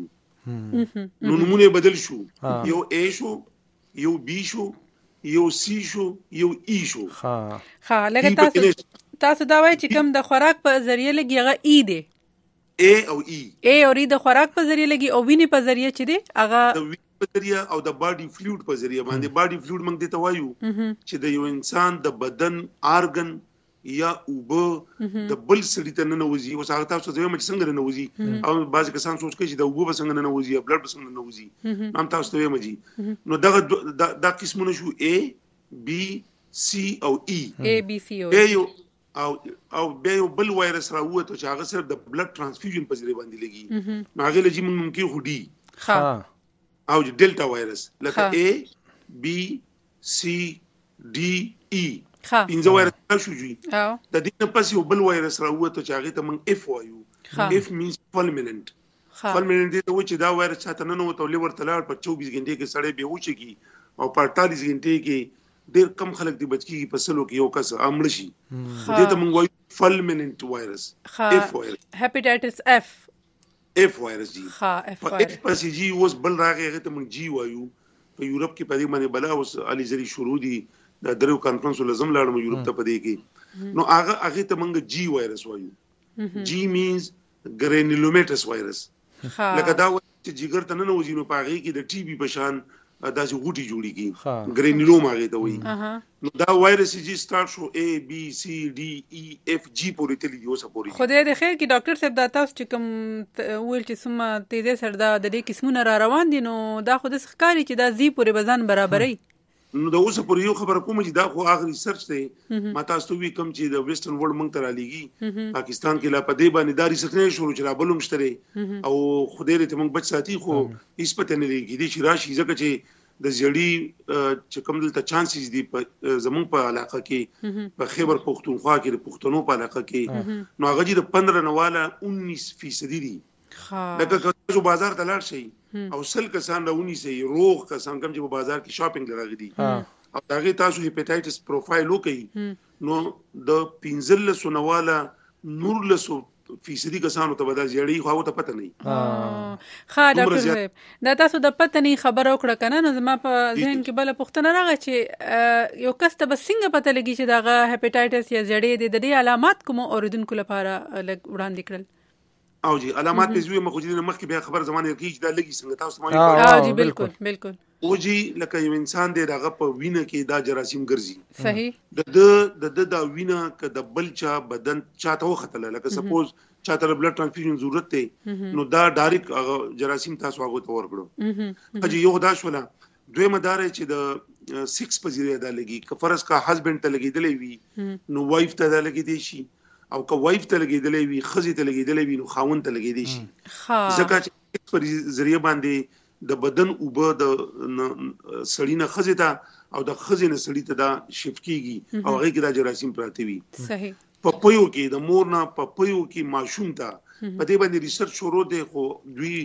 نو نمونه بدل شو یو ا شو یو بی شو یو سی شو یو ای شو ها ها لکه تاسو تاسو دا وایي چې کوم د خوراک په ذریعہ لګي هغه ای دی ا او ای ا او ری د خوراک په ذریعہ لګي او ویني په ذریعہ چې دی هغه د ویني په ذریعہ او د باډي فلویډ په ذریعہ باندې باډي فلویډ موږ ته وایو چې د یو انسان د بدن ارګن یا اوبه د بل سړي ته نه نوځي او هغه تاسو ته وایم چې څنګه نه نوځي او بعض کسان سوچ کوي چې د اوبه څنګه نه نوځي یا بلډ څنګه نه نوځي هم تاسو ته وایم نو دغه دا قسمونه شو ا بی سی او ای ا بی سی او او او بیا یو بل وایرس راووت چې هغه سره د بلډ ترانسفیوژن په ذریعہ باندې لګي نو هغه لږی ممکن هډي ها او ډیلټا وایرس لکه ا بی سی ډي ای پنځه وایرس شو جوړي د دې نه پس یو بل وایرس راووت چې هغه ته موږ اف وایو اف مینز فولمیننت فولمیننت ته و چې دا وایرس چاته نه نو ته لیور تلاړ په چوبیس غنټې کې سړی به وچږي او په اړتالیس غنټې کې ډېر کم خلک دی بچکی په سلو کې یو کس امړ شي دې ته موږ وایو فولمیننت وایرس اف وایرس هپاتایټس اف اف وایرس جی ها اف وایرس پس جی اوس بل راغی هغه ته موږ جی وایو په یورپ کې په دې باندې بلا اوس علي زری شروع دي د درو کانفرنس لازم لاړم یورپ ته پدې کې نو هغه هغه ته موږ جی وایرس وایو جی مینز ګرینیلومیټس وایرس لکه دا چې جګر ته نه وځي نو پاغي کې د ټي بي په شان داسې غوټي جوړیږي ګرینیلوما هغه ته وایي نو دا وایرس جی سٹارټ شو ا بی سی ډي ای اف جی پورې تللی یو سپوري خدای د خیر کې ډاکټر صاحب دا تاسو چې کوم ویل چې سم تیزه سر دا د دې قسمونه را روان دي نو دا خو د ښکاری چې دا زی پورې بزن برابرۍ نو دا اوس پورې یو خبره کوم چې دا خو اخر ریسرچ دی ما تاسو وی کوم چې د ویسټرن ورلد مونږ ته را لېږي پاکستان کې لا پدې باندې دا ریسرچ نه شروع چې لا بلوم شته او خدای دې ته مونږ بچ ساتي خو هیڅ پته نه لګي دي چې راشي ځکه چې د زړی چې کوم دلته چانسز دي زمون په علاقه کې په خیبر پختونخوا کې د پښتنو په علاقه کې نو هغه د پندرہ نواله انیس فیصد دي لکه که بازار ته لاړ شي او سل کسان راونی سي روغ کسان کوم چې په بازار کې شاپینګ لراغلي دي او هغه تاسو هپاتایټس پروفایل وکي نو د پنځل سنواله نور لسو فیصدي کسانو ته بدل جوړي خو ته پته نه ها ډاکټر صاحب دا تاسو د پته نه خبر او کړه کنه نو زما په ذهن کې بل پوښتنه راغی چې یو کس ته بس څنګه پته لګي چې دا هپاتایټس یا زړې د دې علامات کوم اوریدونکو لپاره وړاندې کړل او جی علامات په زوی مخوجین مخکې بیا خبر زمانه کې چې دا لګي څنګه تاسو ما او جی بالکل بالکل او جی لکه یو انسان دی دغه په وینه کې دا جراثیم ګرځي صحیح د د د دا وینه ک د بل چا بدن چاته وختل لکه سپوز چاته بلډ ترانسفیوژن ضرورت دی نو دا ډایرک جراثیم تاسو هغه ته ورکړو اجي یو دا شولا دوی مدار چې د سکس په ذریعہ دا لګي که فرض کا هسبند ته لګیدلې وي نو وایف ته دا لګیدي شي او که وایف ته لګیدلې وي خزي ته لګیدلې وي نو خاوند ته لګیدي شي ځکه چې په ذریعہ باندې د بدن اوبه د سړی نه خزي ته او د خزي نه سړی ته دا شفت کیږي او هغه کې دا جراثیم پراته وي صحیح په پيو کې د مور نه په پيو کې ماشوم ته په دې باندې ریسرچ شروع دی خو دوی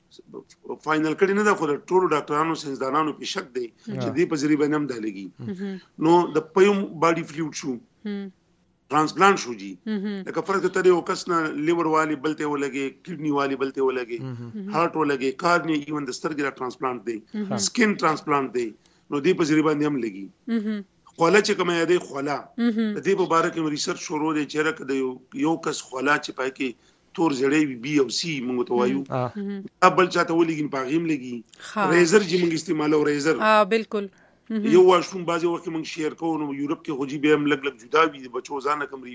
فائنل کړي نه دا خو د ټولو ډاکټرانو ساينسدانانو په شک دی چې دې په ذریعہ باندې هم دا لګي نو د پيو باډي فلویډ شو ترانسپلانت شو جی لکه فرض ته یو کس نه لیور والی بلته ولګي کډنی والی بلته ولګي هارت ولګي کارنی ایون د سترګې ترانسپلانت دی سکن ترانسپلانت دی نو دې په ذریعہ باندې هم لګي خوله چې کومه یادې خوله د دې په اړه کې ریسرچ شروع دی چې راکده یو کس خوله چې پای کې تور زړې بي او سي موږ ته وایو ابل چاته ولګین پاغیم لګي ریزر چې موږ استعمالو ریزر ها بالکل یو واشروم بازي وخت موږ شیر کوو نو یورپ کې خوجي به هم لګ لګ جدا وي بچو ځان کمري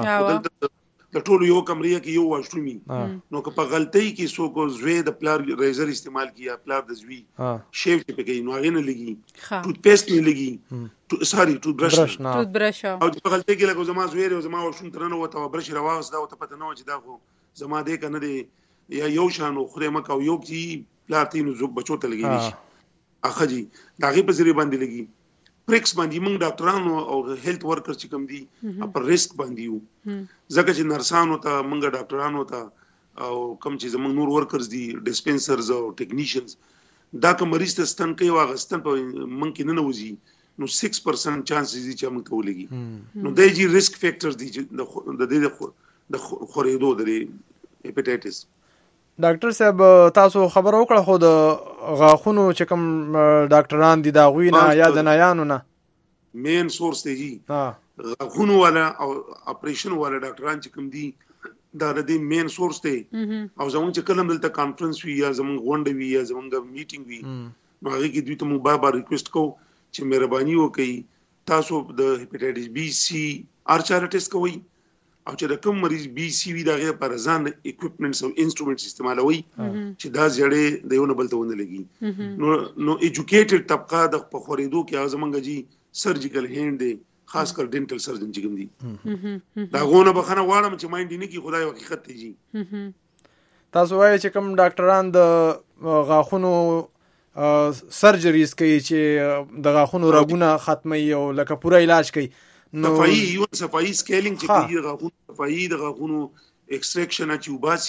وي د ټولو یو کمري کې یو واشرومي نو که په غلطۍ کې سو کو زوی د پلار ریزر استعمال کیا پلار د زوی شیف په کې نو هغه نه لګي ټوت پیسټ نه لګي سوري ټوت برش ټوت برش او په غلطۍ کې لګو زما زوی او زما واشروم ترنه وته برش راواغس دا ته پته نه و چې دا خو زما دې کنه دی یا یو شانو خره مکه یو کی پلاتینو زوب بچو ته لګی شي اخه جی داغه په ذریعہ باندې لګي پریکس باندې موږ ډاکټرانو او هیلث ورکر چې کوم دي پر ریسک باندې یو ځکه چې نرسانو ته موږ ډاکټرانو ته او کوم چې زموږ نور ورکرز دي ډیسپنسرز او ټیکنیشنز دا کوم مریض ته ستن کوي واغستن په موږ کې نه نوځي نو six percent چانسز دي چې موږ ته ولګي نو د جی ریسک فیکټرز دي چې د دې د خورېدو د هپاتایټس ډاکټر صاحب تاسو خبر وکړه خو د غاښونو چې کوم ډاکټران دي دا غوینه یا د نایانو نه مین سورس دی جی غاښونو والا او اپریشن والا ډاکټران چې کوم دي دا د دې مین سورس دی او زموږ چې کله دلته کانفرنس وی یا زموږ غونډه وی یا زموږ میټینګ وی نو هغه کې دوی ته مو بار بار ریکوست کو چې مهرباني وکړئ تاسو د هپاتایټس بی سی ار چار ټیسټ کوئ او چې د کوم مریض بي سي وي دا غیر پر ځان اکوپمنټس او انسټرومنټس استعمالوي چې دا زړې د یو نه بل ته ونه لګي نو نو ایجوکیټډ طبقه د خورېدو کې ازمنګ جی سرجیکل هاند دی خاص کر ډینټل سرجن چې کوم دي دا غونه بخنه واړم چې مایند نه کی خدای حقیقت دی جی تاسو وایي چې کوم ډاکټران د غاښونو سرجریز کوي چې د غاښونو رګونه ختمي او لکه پوره علاج کوي صفائی یو صفائی سکیلینګ چې کوي د غاښونو صفائی د غاښونو ایکستریکشن اچ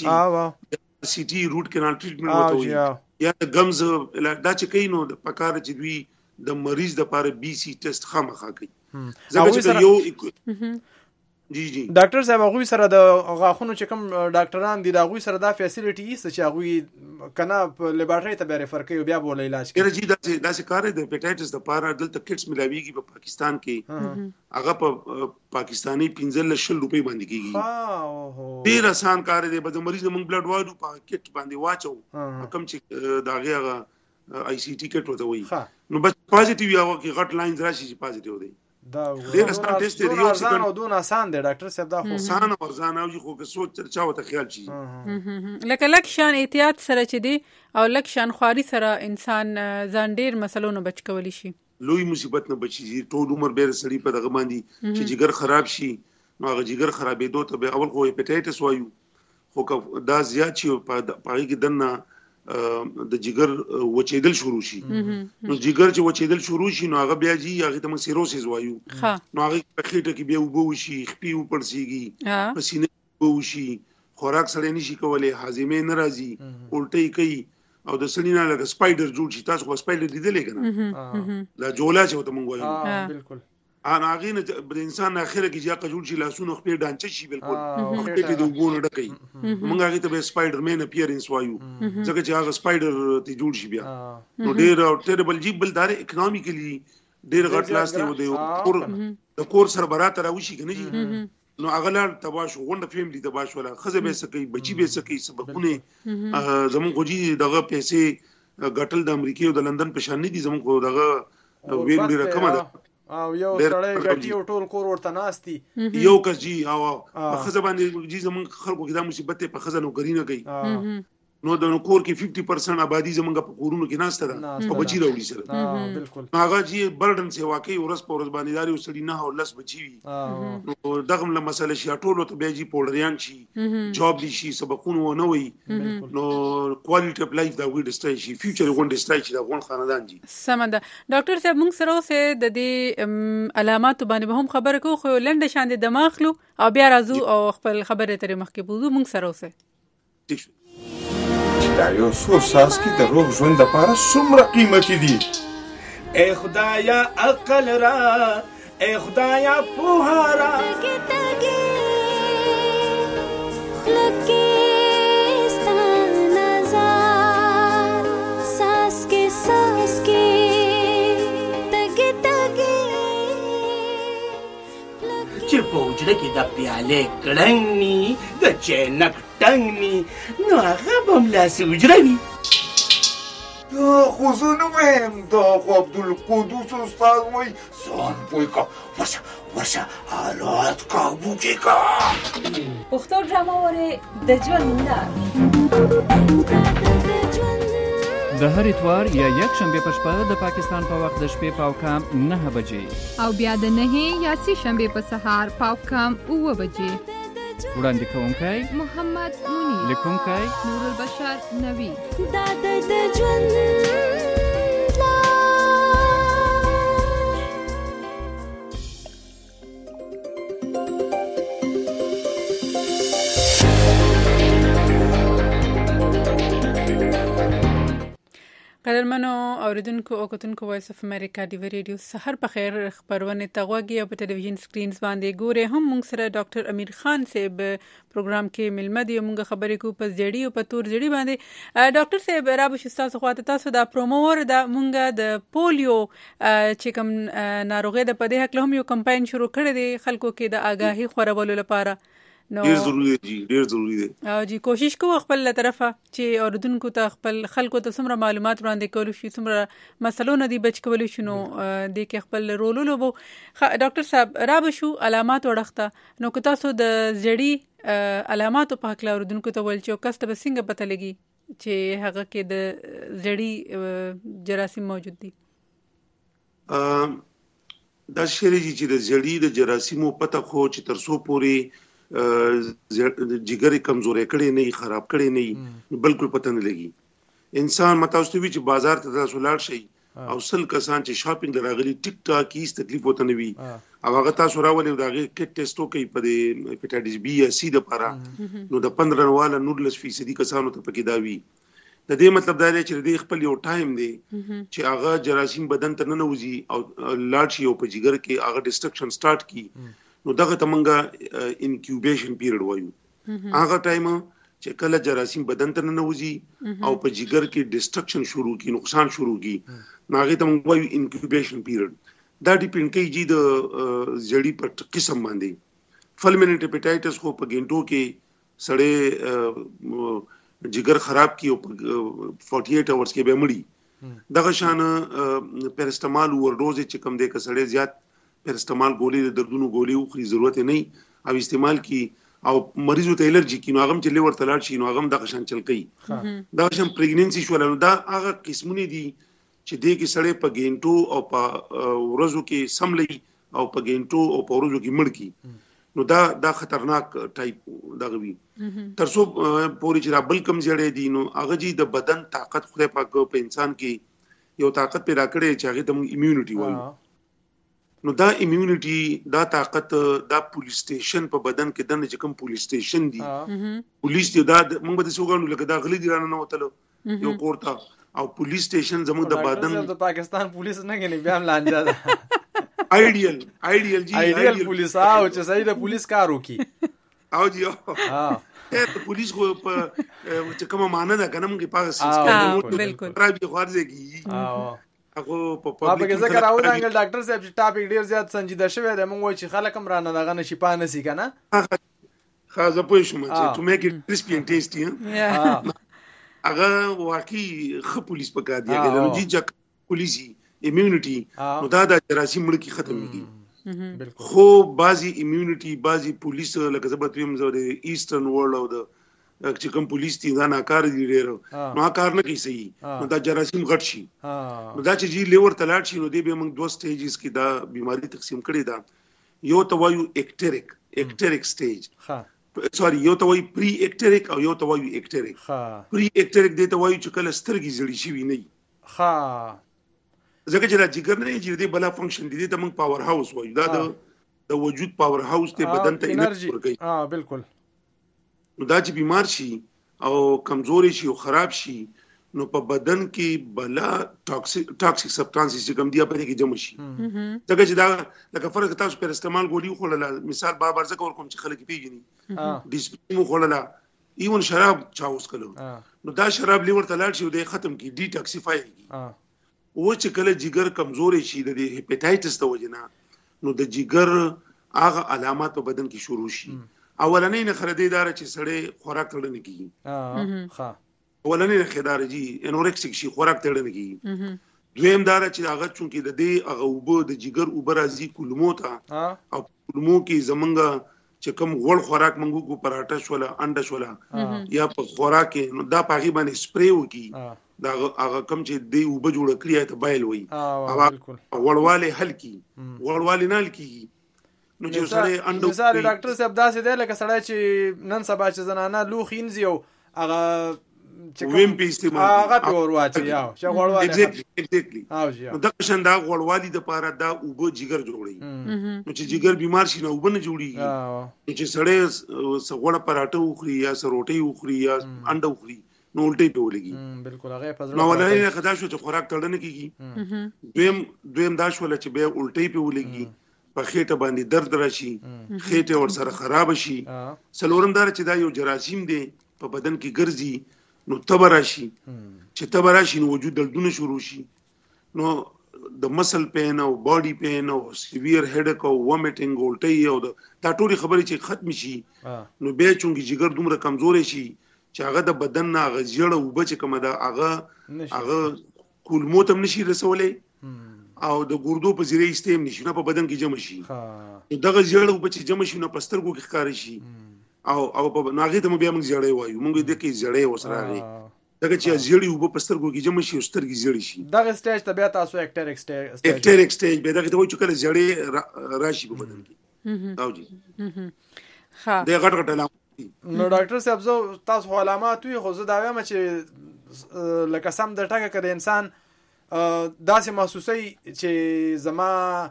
وباسي سی ټي روټ کینال ټریټمنټ وته وي یا د گمز دا چې کوي نو د پکاره چې دوی د مریض د لپاره بي سي ټیسټ خامخا کوي ځکه چې یو جی جی ډاکټر صاحب هغه سره د غاښونو چې کوم ډاکټران دي دا غوي سره دا فیسیلیټی ایست چې هغه کنه په لیبارټری ته به ریفر کوي بیا بوله علاج کوي جی دا دا کار دی هپاتایټس د پاره دلته کټس ملاویږي په پاکستان کې هغه په پاکستانی پنځه لس روپۍ باندې کیږي ډیر آسان کار دی به مریض موږ بلډ واډو په کټ باندې واچو کوم چې دا هغه آی سی ټی کټ وته وي نو بس پازیټیو یو کې غټ لاینز راشي چې پازیټیو دی دا ډیر آسان ټیسټ دی یو ځان او دون آسان دی ډاکټر صاحب دا خو آسان او ځان او خو که سوچ چرچا وته خیال شي لکه لک شان احتیاط سره چې دی او لک شان خواري سره انسان ځان ډیر مسلو نه بچ کولی شي لوی مصیبت نه بچي ټول عمر به سړی په دغه باندې چې جګر خراب شي نو هغه جګر خرابېدو ته به اول خو هپاتایټس وایو خو دا زیات شي په پای کې دنه د جګر وچېدل شروع شي نو جګر چې وچېدل شروع شي نو هغه بیا جی هغه ته موږ سیروسیس وایو نو هغه په خېټه کې بیا وبو شي خپي وپړسيږي پسینه وبو شي خوراک سره نشي کولای هاضمه ناراضي الټي کوي او د سړی نه لکه سپایډر جوړ شي تاسو خو سپایډر لیدلې کنه دا جولا چې ته موږ وایو بالکل انا غینه د انسان اخره کې چې جوړ شي لاسونه خپل ډانچه شي بالکل خپل دې وګونه ډکې موږ هغه ته سپایډر مین اپیرنس وایو ځکه چې هغه سپایډر ته جوړ شي بیا نو ډېر ټیربل جی بل دار اکونومیکلی ډېر غټ لاس دی او د کور سره براته راوشي کنه جی نو اغلار تباش غونډه فیملی تباش ولا خزه به سکی بچی به سکی سبقونه زمون خو جی دغه پیسې غټل د امریکای او د لندن په شان دي زمون خو دغه ویل ډیره کم ده او یو سړی غټي او ټول کور ورته ناشتي یو کس جی او په خزه باندې جی زمونږ خلکو کې دا مصیبت په خزه نوکری نه کوي نو د کور کې پچاس پرسنټ آبادی زمونږ په کورونو کې ناشته ده او بچی راوړي سره بالکل هغه جی برډن سی واقعي ورس په ورځ باندې داري وسړي نه او لس بچي وي نو دغه له مسله شي ټولو ته به جی پولریان شي جاب دي شي سبقونه و نه وي نو کوالټي اف لایف دا وي ډستای شي فیوچر وون ډستای شي د افغان خاندان جی سمنده ډاکټر صاحب موږ سره اوسه د دې علامات باندې به هم خبره کوو خو لنډه شان د دماغلو او بیا راځو او خپل خبره ترې مخکې بوزو موږ سره اوسه دا یو څو څاڅکي د روغ ژوند لپاره څومره قیمتي دي. ای خدایا عقل را، ای خدایا پوهه را. چې په وجره کې د پیالې کړنګ ني د چینک ټنګ ني نو هغه به ملاسې وجره وي. دا خو زه نه وایم، دا خو عبدالقدوس استاد وایي ځان پوه که ورشه ورشه حالات کابو کې که. پښتو ډرامه وارې د ژوند لار د هر اتوار یا یک شنبه په شپه د پاکستان په وخت د شپې پاو کام نه بجې او بیا د نه یا سی شنبه په سهار پاو کام اوه بجې. وړاندې کوونکی محمد منیر، لیکونکی نور البشر نوی. دا د ژوند قدرمنو اوریدونکو او کتونکو وایس اف امریکا دی ریډیو سحر په خیر خبرونه تغوږی او په ټلویزیون سکرینز باندې ګوره هم موږ سره ډاکټر امیر خان صاحب پروګرام کې ملمه دی موږ خبرې کو په زړی او په تور زړی باندې. ډاکټر صاحب را به شستا خواته تاسو دا پروموور دا موږ د پولیو چې کوم ناروغي د پدې حق له هم یو کمپاین شروع کړی دی خلکو کې د آگاهی خورولو لپاره. نو ډیر ضروری دی ډیر ضروری دی او جی کوشش کوو خپل له طرفه چې اوردونکو ته خپل خلکو ته څومره معلومات وړاندې کول شي څومره مسلو نه دی بچ کول شي نو د کې خپل رول لوبو. ډاکټر صاحب را به شو علامات وړخته نو که تاسو د زړی علامات په حق له اوردونکو ته ول چې کس ته څنګه پته لګي چې هغه کې د زړی جراثیم موجود دي. دا شری چې د زړی د جراثیمو پته خو چې تر څو پوري جګر کمزورې کړي نه خراب کړي نه بالکل پته نه لګي. انسان متاسفوي چې بازار ته تاسو لاړ شي او سل کسان چې شاپینګ لراغلي ټیک ټاک هیڅ تکلیف وته نه وي او هغه تاسو راولې داغه کټ ټیسټو کوي په هپاتایټس بی یا سی د لپاره نو د پندرہ والا نورلس فیصدي کسانو ته پکې دا وي. د دې مطلب دا دی چې د خپل یو ټایم دی چې هغه جراثیم بدن ته نه نوځي او لاړ شي او په جګر کې هغه ډیسټرکشن سٹارټ کی نو دغه تمنګه انکیوبیشن پیریډ وایو. هغه ټایم چې کله جراثیم بدن ته نه نوځي او په جګر کې ډیسټرکشن شروع کی نقصان شروع کی نو هغه تمنګه وایو انکیوبیشن پیریډ. دا ډیپند کوي چې د زړی په قسم باندې. فلمینټ هپاتایټس خو په ګینټو کې سړې جګر خراب کی او اړتالیس اورز کې به مړی. دغه شان پیرسټامال اوورډوز چې کم دی کسړې زیات پیرسټامال ګولې د دردونو ګولې خو ضرورت نه او استعمال کی او مریض ته الرجی کی نو هغه چې لیور تلاړ شي نو هغه دغه شان چل کوي. دا شان پریګننسي شو نو دا هغه قسمونه دي چې د کې سړې په ګینټو او په ورځو کې سملي او په ګینټو او په ورځو کې مړ کی نو دا دا خطرناک ټایپ دغه وی. ترڅو پوری چې رابل کم زړې دي نو هغه جی د بدن طاقت خو په په انسان کې یو طاقت پیدا کړي چې هغه د ایمیونټي وایي. نو دا ایمیونټي دا طاقت دا پولیس سټیشن په بدن کې دنه چې کوم پولیس سټیشن دي پولیس دی دا موږ به څه وګڼو لکه دا غلي دی رانه وتلو یو کوړتا او پولیس سټیشن زموږ د بدن د پاکستان پولیس نه غني بیا لانجا ده آیډیل آیډیل جی آیډیل پولیس او چې صحیح د پولیس کار وکي او جی ها ته پولیس خو په چې کومه معنی ده کنه موږ په پاکستان بالکل راځي خارځي کی هغه په پبلک کې ذکر راوړل انګل ډاکټر صاحب چې ټاپک ډیر زیات سنجیده شوی دی موږ وایو چې خلک هم رانه دغه نشي پانه سي کنه خاصه پوه شوم چې to make it crispy and tasty هغه واقعي خ پولیس پکا دی هغه جی جک پولیسي امیونټي نو دا د جراثیم مړ کی ختم کیږي خو بعضی امیونټي بعضی پولیس لکه زبط ویم زو د ایسټرن ورلد او د چې کوم پولیس دي دا ناکار دي ډیر نو کار نه کوي صحیح نو دا جراثیم غټ شي نو دا چې جی لیور تلاړ شي نو دی به موږ دوه سټیجز کې دا بیماری تقسیم کړي دا یو توایو اکټریک اکټریک سټیج سوري یو توایو پری اکټریک او یو توایو اکټریک پری اکټریک دی توایو چې کله سترګې زړې شي وي نه ها ځکه چې دا جګر نه چې دی بلا فنکشن دي ته موږ پاور هاوس وایو دا د وجود پاور هاوس ته بدن ته انرژي ورکوي ها بالکل نو دا چې بیمار شي او کمزوري شي او خراب شي نو په بدن کې بلا ټاکسیک ټاکسیک سبستانسز چې کوم دی په دې کې جمع شي ځکه چې دا لکه فرض تاسو پر استعمال ګولې خوړل مثال بار بار ځکه ورکوم چې خلک پیژني ډیسپلین خوړل ایون شراب چاوس کلو نو دا شراب لیور ته لاړ شي او د ختم کی ډیټاکسیفای کی او چې کله جګر کمزوري شي د هپاتایټس ته وجنه نو د جګر هغه علامات په بدن کې شروع شي اولنې نه خردي دار چې سړی خوراک تړل کیږي ها ها اولنې نه خدار جی انورکسیک شي خوراک تړل کیږي دویم دار چې هغه چونکې د دې هغه وبو د جګر اوبر ازي کلمو ته او کلمو کې زمونږ چې کوم غوړ خوراک منګو کو پراټه شولا انډه شولا یا په خوراک نو دا پاغي باندې سپری وکي دا هغه کوم چې دی وبو جوړ کړی ته بایل وي او وړواله حل کی وړواله نه حل کی نو چې سره انډو مثال ډاکټر صاحب داسې دی لکه سړی چې نن سبا چې زنانه لوخ انځي او هغه چې ویم پی استعمال هغه په ورواچي یا چې غوړواله ایگزیکټلی نو دا څنګه دا غوړوالی د پاره دا وبو جګر جوړي نو چې جګر بیمار شي نو وبنه جوړي چې سړی سغوړه پراټه وخوري یا سروټي وخوري یا انډه وخوري نو الټي په ولګي بالکل هغه فزر نو ولای خدا شو چې خوراک تړنه کیږي دویم دویم دا شو چې به الټي په ولګي په خېټه باندې درد راشي خېټه ور سره خراب شي سلورم دار چې دا یو جراثیم دی په بدن کې ګرځي نو تبر راشي چې تبر راشي نو وجود دردونه شروع شي نو د مسل پین او باډي پین او سیویر هډک او وامټینګ الټي او دا ټولې خبرې چې ختم شي نو به چونګي جګر دومره کمزوري شي چې هغه د بدن نه غزيړه او بچ کومه دا هغه هغه کولمو تم نشي رسولې او د ګردو په ذریعہ استیم نشي نو په بدن کې جمع شي ها دغه زیړو په چې جمع شي نو پسترګو کې ښکار شي او او په ناغې ته مو بیا موږ زیړې وایو موږ د کې زیړې وسره راغی دغه چې زیړې وب پسترګو کې جمع شي او سترګې زیړې شي دغه سټیج ته بیا تاسو اکټریک سټیج اکټریک سټیج به دغه ته وایو چې کله زیړې راشي په بدن کې او جی ها د غټ غټ علامات نو ډاکټر صاحب زو تاسو علامات وي خو زه دا وایم چې لکه سم د ټاکه کړي انسان داسې محسوسي چې زما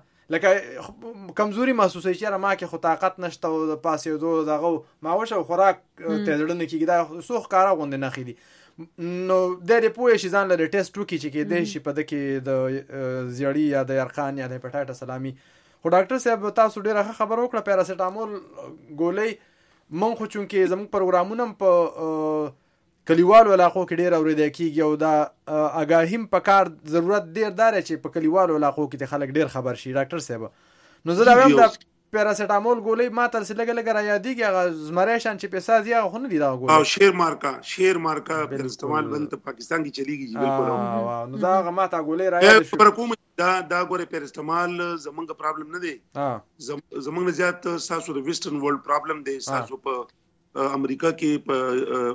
لکه کمزوري محسوسي چې ما کې خو طاقت نشته او د پاسې دو دغه ما وشه خوراک ته ځړنه کیږي دا سوخ کارا غوند نه خېدي نو د دې پوهې شي ځان له ټیسټ وکي چې کې د شي په د کې د زیړی یا د یرقان یا د پټاټا سلامي خو ډاکټر صاحب تاسو ډیره خبر وکړه پیراسټامول ګولۍ مونږ خو چونکې زموږ پروګرامونه په کلیوالو علاقو کې ډیر اوریدل کیږي او دا اګاهیم په کار ضرورت ډیر دار چې په کلیوالو علاقو کې خلک ډیر خبر شي ډاکټر صاحب نو زه دا وایم دا پیراسټامول ګولۍ ما تر څه لګ لګ را یادېږي هغه زمریشان چې پیسې زیغه خو نه دي دا ګولۍ او شیر مارکا شیر مارکا پر استعمال بل ته پاکستان کې چلیږي بالکل نو دا هغه ما ته ګولۍ را یاد شو پر کوم دا دا ګوره پر استعمال زمونږ پرابلم نه دی زمونږ زیات ساسو د ویسټرن ورلد پرابلم دی ساسو په امریکا کې په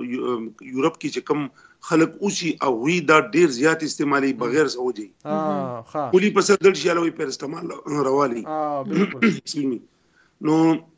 یورپ کې چې کوم خلک اوسي او وی دا ډیر زیات استعمالي بغیر سوجي ها ها کلی په سر دل شالوي پر استعمال روالي ها بالکل نو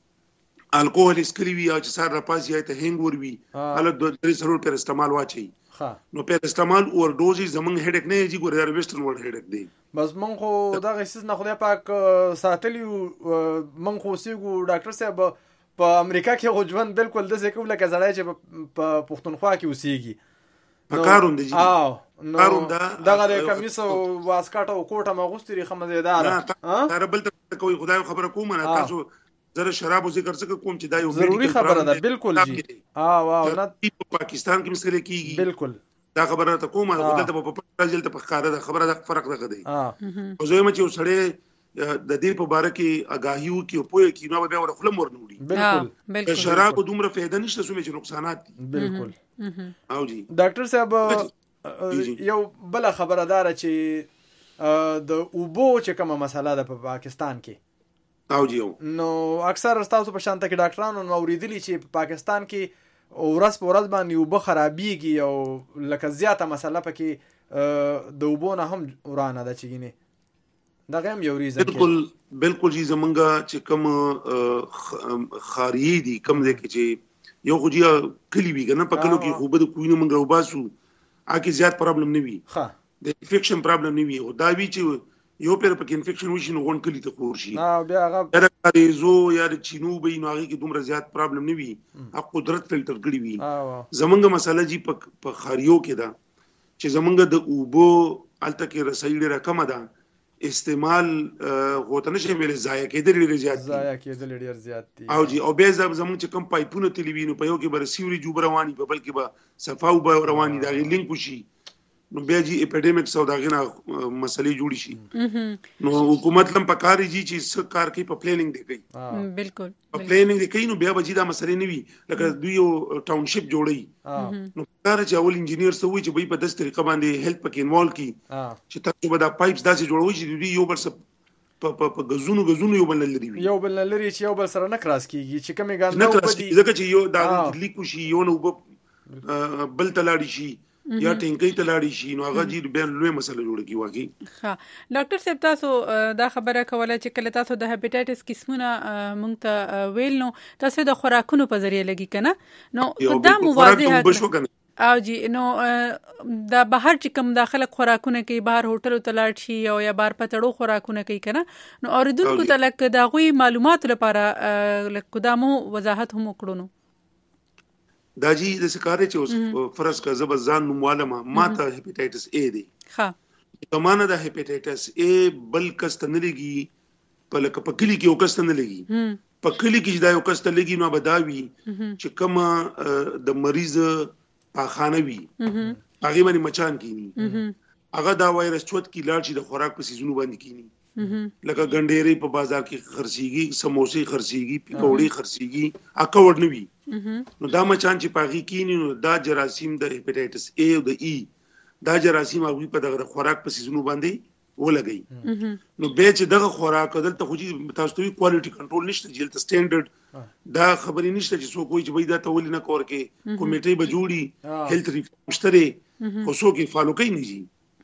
الکوهول اسکلی وی او چې سار راپاسي ته هنګ ور وی هله د درې سرور پر استعمال واچي ها نو پر استعمال اور دوزي زمنګ هډک نه جي ګور ویسټرن ورلد هډک دی بس مونږ خو دا غیسس نه خدای پاک ساتلی مونږ خو سیګو ډاکټر صاحب په امریکا کې خو ژوند بالکل د څه کوم لکه زړای چې په پښتونخوا کې اوسېږي پکاروند دي او نو دغه د کمیس او واسکټ او کوټه مغوستري خمزیدار ها تر بل ته کوئی خدای خبره کوم نه تاسو زره شراب او ذکر څه کوم چې دا یو ضروري خبره ده بالکل جی ها واو نه په پاکستان کې مسله کیږي بالکل دا خبره ته کومه خدای ته په پرځل ته په ښکارا ده خبره ده فرق ده دی ها او زه مې چې سړی د دې په باره کې اگاهیو کې پوهه کې نو بیا ورخلم ورنوړي بالکل شراب دومره فائدہ نشته سمې چې نقصانات دي بالکل او جی ډاکټر صاحب یو بل خبردار چې د اوبو چې کومه مسله ده په پاکستان کې او جیو نو اکثر تاسو په شانته کې ډاکټرانو نو اوریدلی چې په پاکستان کې ورځ په ورځ باندې اوبه خرابېږي او لکه زیاته مسله پکې د اوبو نه هم ورانه ده چې ګینه دغه هم یو ریزن بالکل بالکل جی زمونږه چې کوم خاریه دي کوم دي چې یو خو جی کلی وی کنه په کلو کې خوبه د کوینه منګه وباسو اګه زیات پرابلم نه وي ها د انفیکشن پرابلم نه وي او دا وی چې یو پیر په انفیکشن وشي نو غون کلی ته خور شي ها بیا هغه دا کاریزو یا د چینو به نو هغه کې دومره زیات پرابلم نه وي ا قدرت فلټر کړی وي زمونږه مسله جی په خاریو کې دا چې زمونږه د اوبو الته کې رسایي ډیره کم ده استعمال غوته نشي ویل ضایع کېدل ډیر زیات دي ضایع کېدل ډیر زیات دي او جی او به زمونږ چې کم پایپونه تلوینو په یو کې بر سیوري جوب رواني په بل کې به صفاو به رواني دا لینک وشي نو بیا جی اپیډیمکس او داغه مسلې جوړی شي نو حکومت لم پکاري جی چې څه کار کوي په پلانینګ دی کوي بالکل په پلانینګ دی کوي نو بیا به جی دا مسلې نه وي لکه دوی یو ټاونشپ جوړي نو کار چې اول انجینیر سوي چې به په داس طریقه باندې هیلپ پکې انوالو کی چې تاسو به دا پایپس داسې جوړوي چې دوی یو بل څه په په غزونو غزونو یو بل لري یو بل لري چې یو بل سره نه کراس کیږي چې کومه ګاندو په دې ځکه چې یو دا لیکو شي یو نو بل تلاړي شي یا ټینګي تلاړي شي نو هغه جی به لوی مسله جوړ کی واقعي ها ډاکټر صاحب تاسو دا خبره کوله چې کله تاسو د هپاتایټس قسمونه مونږ ته ویل نو تاسو د خوراکونو په ذریعہ لګی کنه نو دا موازی او جی نو دا بهر چې کوم داخله خوراکونه کوي بهر هوټل ته لاړ شي او یا بهر پټړو خوراکونه کوي کنه نو اوریدونکو ته لکه دا غوي معلومات لپاره لکه دا مو وضاحت هم وکړو دا جی د سکارې چې اوس فرض کا زب ځان نو معلومه ماته هپاتایټس اے دی ها کمانه د هپاتایټس اے بل کست نه لګي په لکه په کلی کې یو کست نه لګي په کلی کې دا یو کست لګي نو بداوي چې کما د مریض پاخانه وي هغه باندې مچان کینی هغه دا وایرس چوت کی لاړ شي د خوراک په سيزونو باندې کینی لکه ګنډېری په بازار کې خرسيږي سموسي خرسيږي پکوړي خرسيږي اکوړ نه وي نو دا مچان چې پاغي کینی نو دا جراثیم د هپاتایټس اے او د ای دا جراثیم هغه په دغه خوراک په سيزونو باندې ولګي نو به چې دغه خوراک دلته خو چې تاسو ته کوالټي کنټرول نشته چې ته سټانډرډ دا خبرې نشته چې څوک وایي چې وای دا ته ولې نه کور کې کمیټې به جوړي هیلث ریفورم شته خو څوک یې فالو کوي نه جی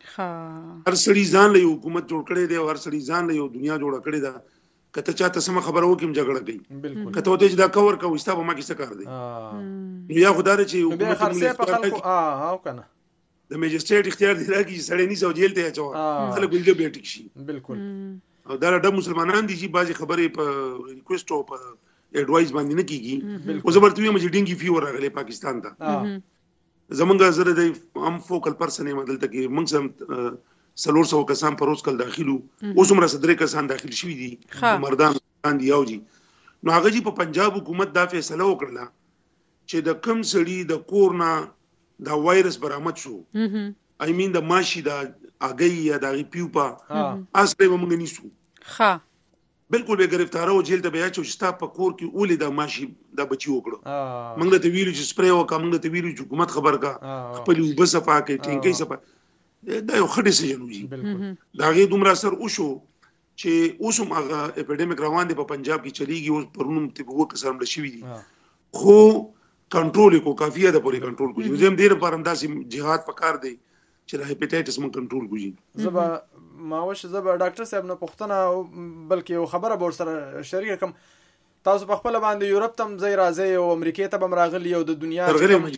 هر سړي ځان له حکومت جوړ کړي دی او هر سړي ځان له دنیا جوړ کړي دا کته چاته سم خبره وکم جګړه کوي کته وته چې دا کور کوي ستا به ما کې څه کار دی نو یا خدای چې حکومت خرڅه په خلکو اه هاو کنه د میجستریټ اختیار دی راکې سړی نه سو جیل ته اچو خلک ولې به ټیک شي بالکل او دا د مسلمانان دي چې بازي خبره په ریکوست او په اډوایس باندې نه کیږي او زبرتوی مې ډینګي فیور راغلی پاکستان ته زمونږ زره د ام فوکل پرسن مدلته کې موږ سم سلور سو کسان پر روز کل داخلو اوس عمره صدرې کسان داخل شوي دي مردان باندې یو جی نو هغه جی په پنجاب حکومت دا فیصله وکړه چې د کم سړي د کورنا دا وایرس برآمد شو آی مین د ماشي دا اگې یا د پیوپا اصله موږ نیسو ها بالکل به گرفتار او جیل ته بیا چې ستا په کور کې اولې د ماشي د بچي وکړو موږ ته ویلو چې سپری وکړه موږ ته ویلو چې حکومت خبر کا خپل وب صفه کې ټینګي صفه دا یو خډه سجن وي دا غي دومره اثر وشو چې اوسم هغه اپیډیمیک روان دي په پنجاب کې چلیږي اوس پرونم ته وو کسان مړ شي دي خو کنټرول کو کافیه ده پوری کنټرول کوي زم ډیر پر انداسې جهاد پکار دی چې د هپاتایټس مون کنټرول کوي زبا ماوش زبا ډاکټر صاحب نه پښتنه بلکې یو خبره بور سره شریک کوم تاسو په خپل باندې یورپ تم ځای راځي او امریکا ته بم راغلی او د دنیا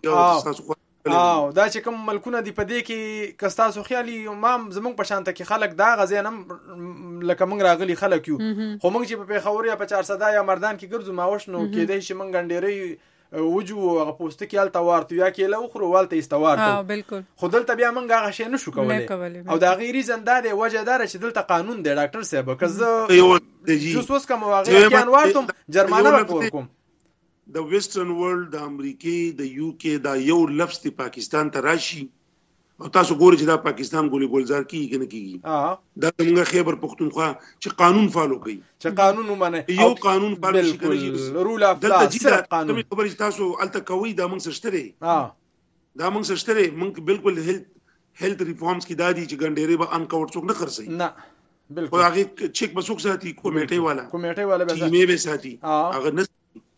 او دا چې کوم ملکونه دی په دې کې کستاسو خیالي امام زمونږ په شانته کې خلک دا غزینم لکه موږ راغلی خلک یو خو موږ چې په پیښور یا په چار صدا یا مردان کې ګرځو ماوش نو کېدای شي موږ ګنډيري وجو هغه پوسټ کې ال توارت یا کې له خو والته استوار ها بالکل خو دلته بیا موږ هغه شی نشو کولای او دا غیر زنده دی وجه دار چې دلته قانون دی ډاکټر صاحب کزه جوس وس کوم واقعي کې انوارتم جرمانه ورکوم د ویسټرن ورلد د امریکای د یو کې دا یو لفظ دی پاکستان ته راشي او تاسو ګورئ چې دا پاکستان ګولې ګلزار کیږي کنه کیږي دا موږ خیبر پختونخوا چې قانون فالو کوي چې قانون ومنه یو قانون فالو شي بالکل رول اف لا سره قانون خبرې تاسو الته کوي دا موږ سشتري ها دا موږ سشتري موږ بالکل هیلث ریفارمز کې دا دي چې ګنډېری به ان کاوټ څوک نه خرڅي نه بالکل هغه چیک به څوک ساتي کمیټې والا کمیټې والا به ساتي به ساتي هغه نه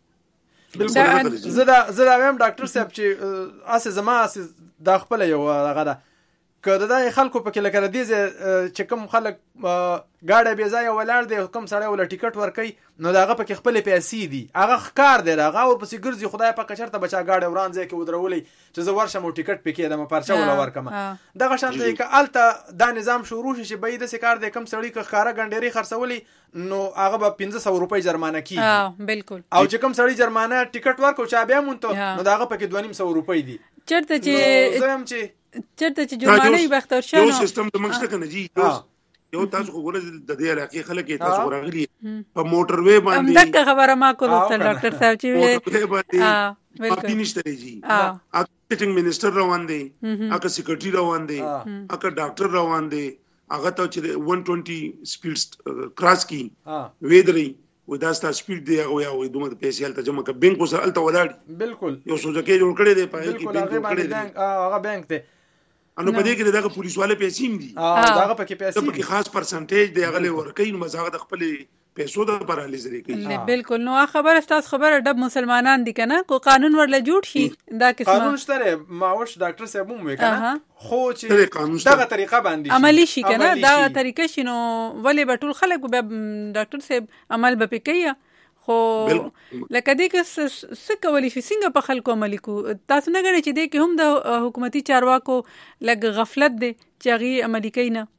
بالکل زدا زدا هم ډاکټر صاحب چې اسه زما اسه د خپل یو هغه ده کله دا خلکو په کې لکه دې چې کوم خلک گاډه بي ځای ولاړ دي کوم سړی ول ټیکټ ورکي نو داغه په کې خپل پیسې دي هغه ښکار دی هغه ور پسې ګرځي خدای په کچرته بچا گاډه وران ځای کې ودرولې چې زه ورشم او ټیکټ پکې د مپارچا ولا ورکم دغه شانته کې الته دا نظام شروع شي چې به د سکار د کم سړی که ښکارا ګنډيري خرڅولي نو هغه به پنځه سوه روپۍ جرمانه کی اه بالکل او چې کوم سړی جرمانه ټیکټ ورکو چا بیا مونته نو داغه پکې دوه نیم سوه روپۍ دي چرته چې زم چې چرته چې جرمانه یې بختور شنو یو سیستم د منځ ته کنه جی یو تاسو خو ګورئ د دې علاقې خلک تاسو راغلي په موټر وې باندې هم دغه خبره ما کوله ډاکټر صاحب چې ها بالکل نشته جی اګه سټینګ منسٹر روان دي اګه سیکریټری روان دي اګه ډاکټر روان دي هغه ته چې one twenty سپیډ کراس کی وېدري ودا ستا سپیډ دی هغه یا وې دومره پیسې الته جمع ک بانک وسه الته ولاړ بالکل یو سوجکه جوړ کړی دی پای کې بانک جوړ کړی دی هغه بانک دی انو په دې کې دغه پولیس والے پیسې هم دي اه دغه پکې پیسې په کې خاص پرسنټیج دی هغه ورکې نو مزاغه د خپل پیسو د پر علي زری کوي بالکل نو خبر استاد خبره ډب مسلمانان دي کنه کو قانون ورله جوړ شي دا قسمه قانون شته ماوش ډاکټر صاحب مو وکنه خو چې دغه طریقه باندې عملی شي کنه دا طریقه شنو ولې بټول خلک به ډاکټر صاحب عمل به پکې خو لکه دې کې څه کولی شي څنګه په خلکو عملي کو تاسو نه غواړئ چې دې کې هم د حکومتي چارواکو لګ غفلت دی چې هغه عملي کوي نه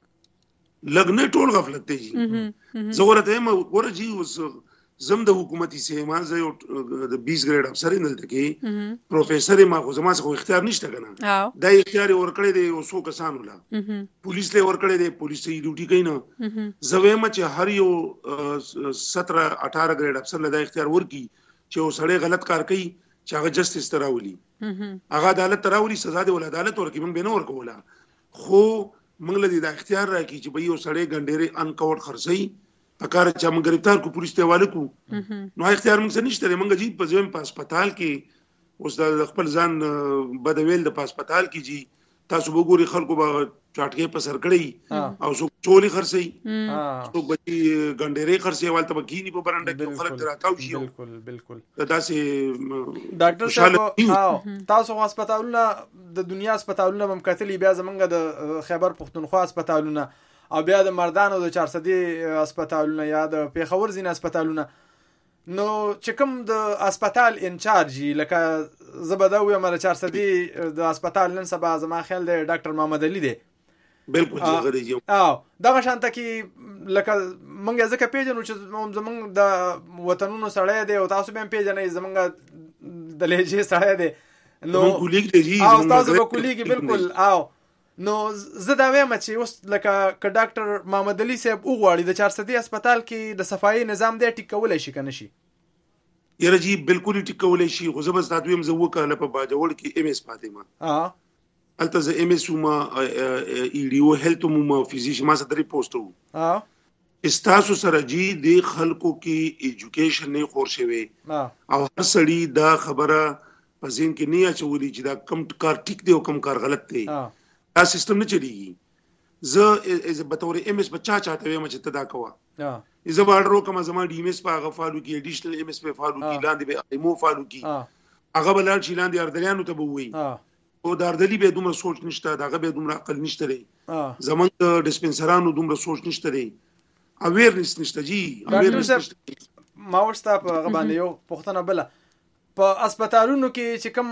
لګ نه ټول غفلت دی زه ورته ما ورجی اوس زم د حکومتي سیما زه یو د بیس ګریډ افسر نه لته پروفیسور ما خو زما څخه اختیار نشته کنه دا اختیار ورکړی دی اوسو کسان ولا پولیس له ورکړی دی پولیس یې ډیوټي کوي نه زویم چې هر یو سترہ اٹھارہ ګریډ افسر له اختیار ورکی چې وسړی غلط کار کوي چې هغه جسټس تراولي هغه عدالت تراولي سزا دی ول عدالت ورکی موږ به نه ورکولا خو موږ له دې اختیار راکې چې به یو سړی ګنډيري ان کاوټ خرڅي پکاره چې موږ گرفتار کو پولیس ته والو کو نو اختیار موږ څه نشته موږ جی په ځویم په هسپتال کې اوس د خپل ځان بدویل د هسپتال کې جی تاسو وګوري خلکو به چاټکې په سر کړی او څو چولي خرڅي څو بچي ګنډيري خرڅي والته بګینی په برنده کې خلک دراتاو شي بالکل بالکل دا سي ډاکټر صاحب تاسو هسپتالونه د دنیا هسپتالونه هم کتلی بیا زمونږ د خیبر پختونخوا هسپتالونه او بیا د مردانو د چارسدي هسپتالونه یا د پیښور زین هسپتالونه نو چې کوم د هسپتال انچارج لکه زبداوی مر چارسدي د هسپتال نن سبا زما خیال دی ډاکټر محمد علي دی بالکل غری یو او دغه شانته کې لکه مونږ ځکه پیژنو چې زمونږ د وطنونو سړی دی او تاسو به پیژنئ زمونږ د لهجه سړی دی نو کولیګ دی او تاسو به کولیګ بالکل او نو زه دا وایم چې اوس لکه ک ډاکټر محمد علي صاحب وغواړي د چارسدي هسپتال کې د صفایي نظام دی ټیکولای شي کنه شي یره جی بالکل ټیکولای شي خو زه بس تاسو هم زه وکاله په باجوړ کې ایم اس فاطمه ها الته زه ایم اس ما ای ډی او هیلث ما فزیشن ما سره پوسټو ها استاسو سره جی د خلکو کې ایجوکیشن نه خور شوی او هر سړی دا خبره په ذهن کې نه اچولي چې دا کم کار ټیک دی او کم کار غلط دی دا سیستم نه چلیږي زه از به تور ایم اس بچا چاته ویم چې تدا کوا ها زه باډرو کوم زما ډی ایم اس په هغه فالو کې اډیشنل ایم اس په فالو کې لاندې به ایمو فالو کې هغه بلال چې لاندې اردلیانو ته بووي او د اردلی به دومره سوچ نشته داغه به دومره عقل نشته لري زمون د ډسپنسرانو دومره سوچ نشته لري اویرنس نشته جی اویرنس ما ورسته په هغه باندې یو پښتنه بل په هسپتالونو کې چې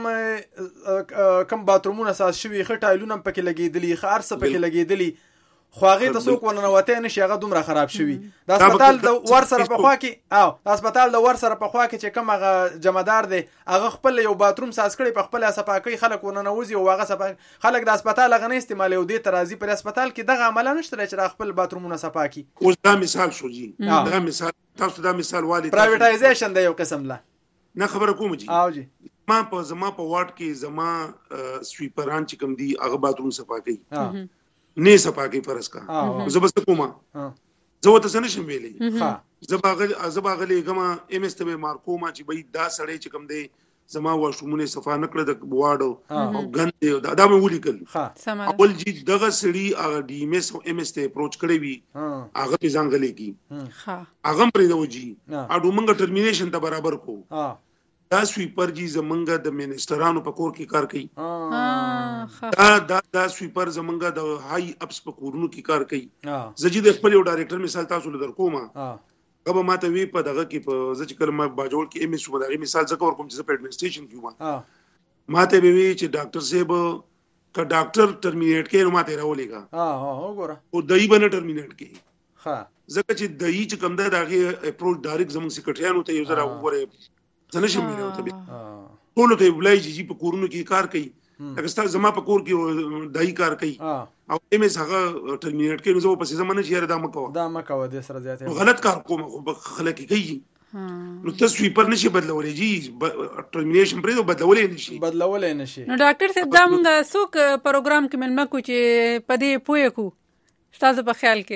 کم کم باترومونه اساس شوی خټایلونه پکې لګیدلی خارسه پکې لګیدلی خو هغه تاسو کو نه وته نشي هغه دومره خراب شوی د هسپتال د ور سره په خوا کې او د هسپتال د ور سره په خوا کې چې کم هغه جمعدار دی هغه خپل یو باتروم ساس کړي په خپل صفاکۍ خلک ونه نوځي او هغه صفاک خلک د هسپتال غنه استعمال او د ترازی پر هسپتال کې دغه عمل نشته چې خپل باترومونه صفاکي اوس دا مثال شو جی دا مثال تاسو دا مثال والی پرایویټایزیشن دی یو قسم لا نه خبره کوم جی او جی ما په زما په واټ کې زما سویپران چې کوم دی هغه باتروم صفاکي نه صفاکي فرض کا زه بس کومه زه وته څنګه شم ویلې ها زباغل زباغلې ګما ام اس ته مارکوما چې بې دا سړی چې کوم دی زما واشرومونه صفا نکړه د واډو او غند دا مې ولیکل اول جی دغه سړي هغه ډي ام اس او ام اس ته اپروچ کړی وي هغه په ځانګلې کی هغه پرې دوجی اډو منګه ټرمینیشن ته برابر کو دا سویپر جی زمنګه د منسټرانو په کور کې کار کوي دا دا دا سویپر زمنګه د هاي اپس په کورونو کې کار کوي زجید خپل یو ډایریکټر مثال تاسو لدر کومه کبه ماته وی په دغه کې په ځکه کلمه باجوړ کې ام اس و دغه مثال ځکه ور کوم چې په اډمنسټریشن کې ما ماته وی چې ډاکټر صاحب کا ډاکټر ټرمینیټ کې نو ماته راولېګا ها ها وګوره او دای بنه ټرمینیټ کې ها ځکه چې دای چې کوم دا دغه اپروچ ډایرکټ زموږ سیکریټریانو ته یو ځره وګوره څنګه شي مې راوته ټول ته بلای چې په کورونو کې کار کوي لکه ستاسو زما په کور کې دای کار کوي او ام اس هغه ټرمینیټ کې نو زه په زمانه چې دا مکو دا مکو د سره زیاته غلط کار کوم خو خلک کوي نو تاسو سویپر نشي بدلولې جی ټرمینیشن پرې بدلولې نشي بدلولې نشي نو ډاکټر صاحب دا موږ څوک پروګرام کې ملما کو چې پدې پوهه کو تاسو په خیال کې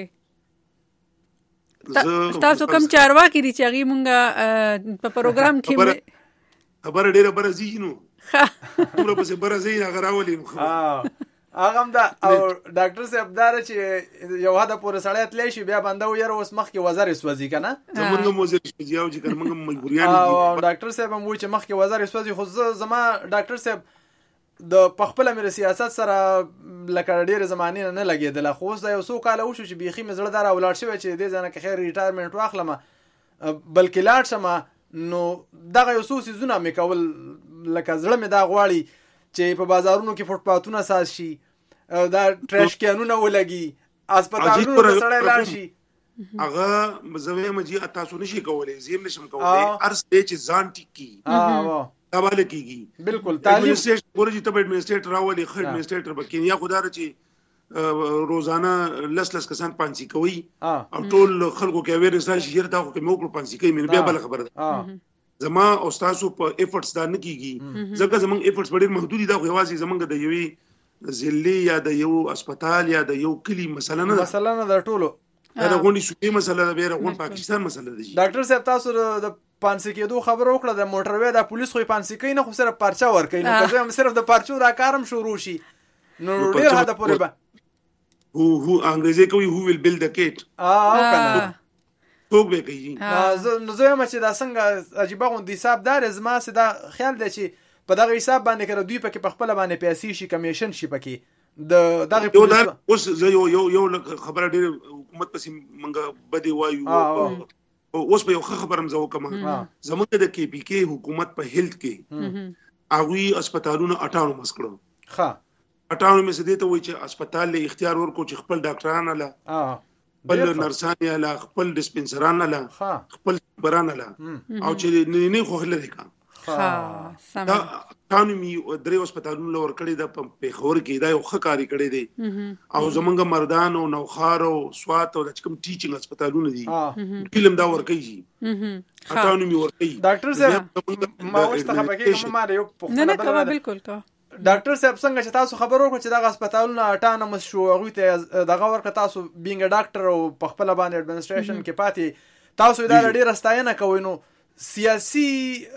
تاسو کوم چارواکي دي چې هغه مونږ په پروګرام کې خبر ډیره برازي نو ټول په سي برازي هغه راولي ها هغه هم دا او ډاکټر صاحب دا چې یو هدا پورې سړی تللی شي بیا بنده وير اوس مخ کې وزر سوځي کنه زمونږ موزر سوځي او چې موږ مجبوریان دي او ډاکټر صاحب هم وایي چې مخ کې وزر سوځي خو زما ډاکټر صاحب د پخپله مې سیاست سره لکه ډېر زمانه نه لګېدل خو اوس دا یو څو کال وشو چې بيخي مزړه دار اولاد شوی چې دې ځنه کې خیر ریټایرمنټ واخلم بلکې لاړ شم نو دغه یو څو سيزونه مې کول لکه زړه مې دا غواړي چې په بازارونو کې فوټپاتونه ساز شي دا ټریش کانونه ولګي هسپتالونو ته سړی لاړ شي هغه مزوي مجي تاسو نشي کولای زم نشم کولای ارس چې ځان ټکی حواله کیږي بالکل تعلیم ورجی ته اډمنسټریټر راولي خړ اډمنسټریټر بکینیا خدای چې روزانه لس لس کسان پانسی کوي او ټول خلکو کې اویرنس راشي چې دا خو کې موږ پانسی کوي مې بیا بل خبره ده زما او تاسو په ایفورټس دا نه کیږي ځکه زمونږ ایفورټس ډېر محدود دي دا خو یوازې زمونږ د یوې ضلع یا د یو هسپتال یا د یو کلی مسله نه مسله نه د ټولو دا غونډي سوي مسله ده بیره غون پاکستان مسله ده ډاکټر صاحب تاسو د پانسی کېدو خبر وکړه د موټروي د پولیس خو پانسی کوي نه خو صرف پرچا ور کوي نو که هم صرف د پرچو دا کارم شروع شي نو ډیر هدا پورې به هو هو انګریزي کوي هو ویل بیلډ د کیټ اه کنه ټوک به کوي نو زه هم چې دا څنګه عجیب غوندي حساب دار زما سدا خیال دی چې په دغه حساب باندې کړه دوی پکې په خپل باندې پیسې شي کمیشن شي پکې د دغه پولیس اوس زه یو یو یو خبره ډېر حکومت پسې منګه بدی وایو اوس په یو خبرم زو کوم زموږ د کې پی کې حکومت په هیلث کې اغوی هسپتالونو اټانومس کړو ها اټانومس دې ته وایي چې هسپتال له اختیار ورکو چې خپل ډاکټرانه لا بل نرسانه لا خپل ډسپنسرانه لا خپل برانه لا او چې نه خو هلره کا ها سم اټانومي درې هسپتالونو لور کړی د په خور کې دا یو خکاری کړی دی او زمونږ مردان او نوخار او سوات او د کوم ټیچینګ هسپتالونه دي فلم دا ور کوي اټانومي ور کوي ډاکټر صاحب ما واست خبرې کوم ما یو نه نه بالکل کا ډاکټر صاحب څنګه چې تاسو خبر ورکړو چې دغه هسپتالونه اټانومس شو هغه ته دغه ورکړه تاسو بینګ ډاکټر او په خپل باندې اډمنسټریشن کې پاتې تاسو دا ډېر استاینه کوئ نو سیاسي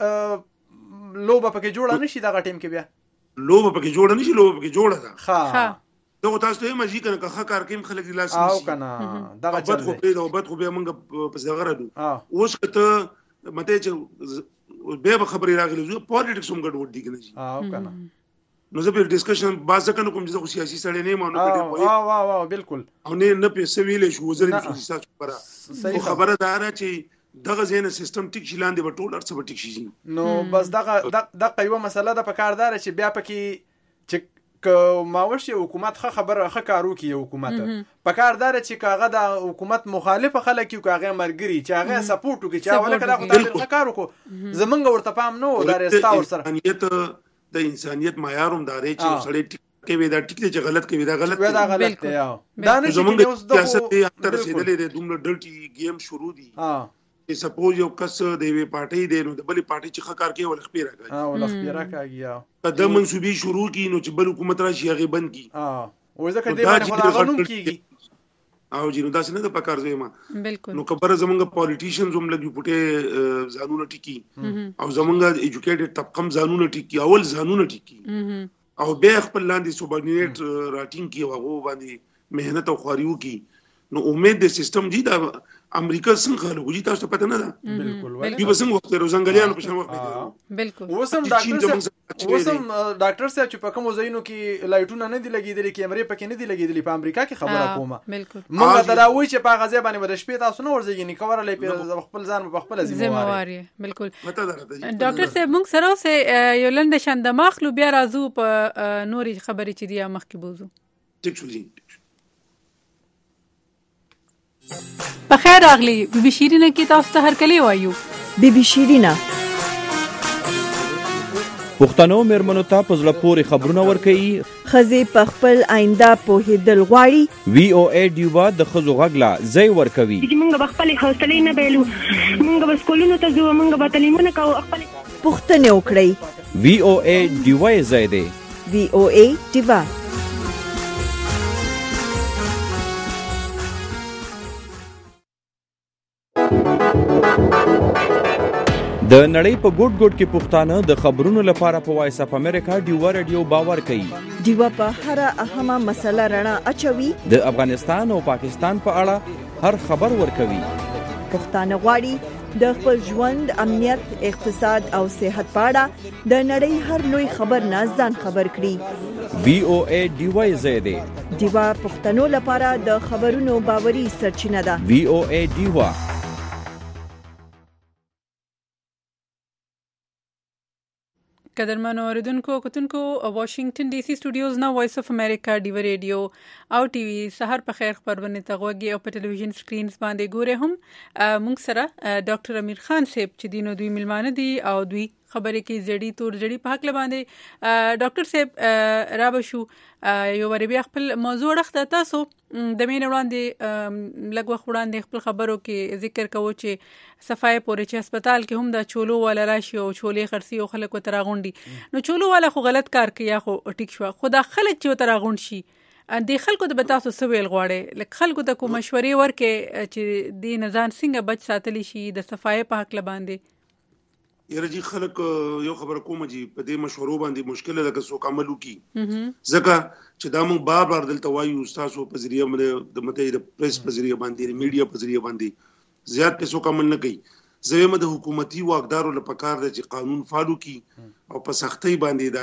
لوبه پکې جوړه نشي دغه ټیم کې بیا لوبه پکې جوړه نشي لوبه پکې جوړه ده ها دغه تاسو ته مزي کنه که کار کوم خلک لاس نشي او کنه دغه بد خو پیدا او بد خو به موږ په دغه راډو اوس کته مته چې به خبري راغلی زه پالیټکس هم ګډوډ دي کنه او کنه نو زه په ډیسکشن باز کنه کوم چې سیاسي سړی نه مانو کړي وا وا وا بالکل او نه نه په سویل شو وزیر اقتصاد خبره خبره دار چې دغه زینه سیستم ټیک شي لاندې به ټول ارڅ به ټیک شي نو بس دغه دغه یو مسله ده په کار دار چې بیا پکې چې ماوشي حکومت خه خبره خه کارو کی حکومت په کار دار چې کاغه د حکومت مخالف خلک یو کاغه مرګري چې هغه سپورټ کوي چې اوله کدا خو خه کارو کو زمونږ ورته پام نو دا رستا ور سره انسانیت د انسانیت معیاروم داري چې سړی ټیک کوي دا ټیک دی چې غلط کوي دا غلط دا غلط دی دا نه چې اوس د سیاست تر رسیدلې د دومره ډلټي گیم شروع دي چې سپوز یو کس د وی پارټي دی نو د بلې پارټي چې خکار کوي ول خپيره کوي ها ول خپيره کوي د منسوبي شروع کی نو چې بل حکومت راشي هغه بند کی ها وځکه دې باندې خلا غنوم کیږي او جنو داسې نه د پکار زما بالکل نو خبره زمونږ پالیټیشنز هم لګي پټه ځانونه ټیکی او زمونږ ایجوکیټډ طبقم ځانونه ټیکی اول ځانونه ټیکی او به خپل لاندې سوبارډینیټ راټینګ کی او هغه باندې مهنت او خواريو کی نو امید د سیستم جی دا امریکا څنګه خلکو جی تاسو ته پته نه ده بالکل دی بس څنګه وخت روزنګلیانو په شان وخت بالکل وسم ډاکټر وسم ډاکټر صاحب چې په کوم ځایونو کې لایټونه نه دي لګیدلې کیمرې پکې نه دي لګیدلې په امریکا کې خبره کومه بالکل موږ دا وایي چې په غزه باندې ود شپې تاسو نه ورځي نه کورلې په خپل ځان په خپل ذمہواری بالکل ډاکټر صاحب موږ سره اوسه یو لنډ شان د مخلو بیا راځو په نوري خبرې چې دی مخ کې بوزو ټیک شو جی بخیر راغلی بی بی شیرینه کې تاسو ته هرکلی وایو بی بی شیرینه پښتنو مېرمنو ته په زړه پورې خبرونه ورکوي ښځې په خپل آینده پوهېدل غواړي وی او ای ډیوا د ښځو غږ لا ځای ورکوي چې موږ به خپلې حوصلې نه بایلو موږ به سکولونو ته ځو موږ به تعلیمونه کوو خپلې پوښتنې وکړئ وی او ای ډیوا یې ځای دی وی او ای ډیوا د نړۍ په ګوټ ګوټ کې پښتانه د خبرونو لپاره په وایس اپ امریکا ډیوا رادیو باور کوي ډیوا په هر اهمه مسله رڼا اچوي د افغانستان او پاکستان په اړه هر خبر ورکوي پښتانه غواړي د خپل ژوند امنیت اقتصاد او صحت په اړه د نړۍ هر لوی خبر نه ځان خبر کړي وی او ای ډیوا زه دی ډیوا پښتنو لپاره د خبرونو باوري سرچینه ده وی او ای ډیوا قدرمنو اوریدونکو کتونکو واشنگټن ډي سي سټوډیوز نه وایس اف امریکا ډیو ریډیو او ټي وي سحر په خیر خبرونه تغوږی او په ټلویزیون سکرینز باندې ګوره هم مونږ سره ډاکټر امیر خان صاحب چې دینو دوی ملمانه دي او دوی خبرې کې زړی تور زړی په حق باندې ډاکټر صاحب را بشو یو ور بیا خپل موضوع راخته تاسو د مين وړاندې لګو وړاندې خپل خبرو کې ذکر کوو چې صفای پورې چې هسپتال کې هم د چولو ولا راشي او چولې خرسي او خلکو تراغونډي نو چولو ولا خو غلط کار کوي یا خو ټیک شو خدا خلک چې تراغونډ شي د خلکو د بتاسو سویل غواړي لکه خلکو د کوم مشورې ورکې چې د نزان څنګه بچ ساتلی شي د صفای په حق باندې یره جی خلک یو خبر کوم جی په دې مشورو باندې مشکل لکه سو عملو کی ځکه چې دا موږ بار بار دلته وایو تاسو په ذریعہ د متحد پریس په ذریعہ باندې میډیا په ذریعہ باندې زیات پیسو عمل نه کوي زموږ د حکومتي واقدارو لپاره کار دی چې قانون فالو کی او په سختۍ باندې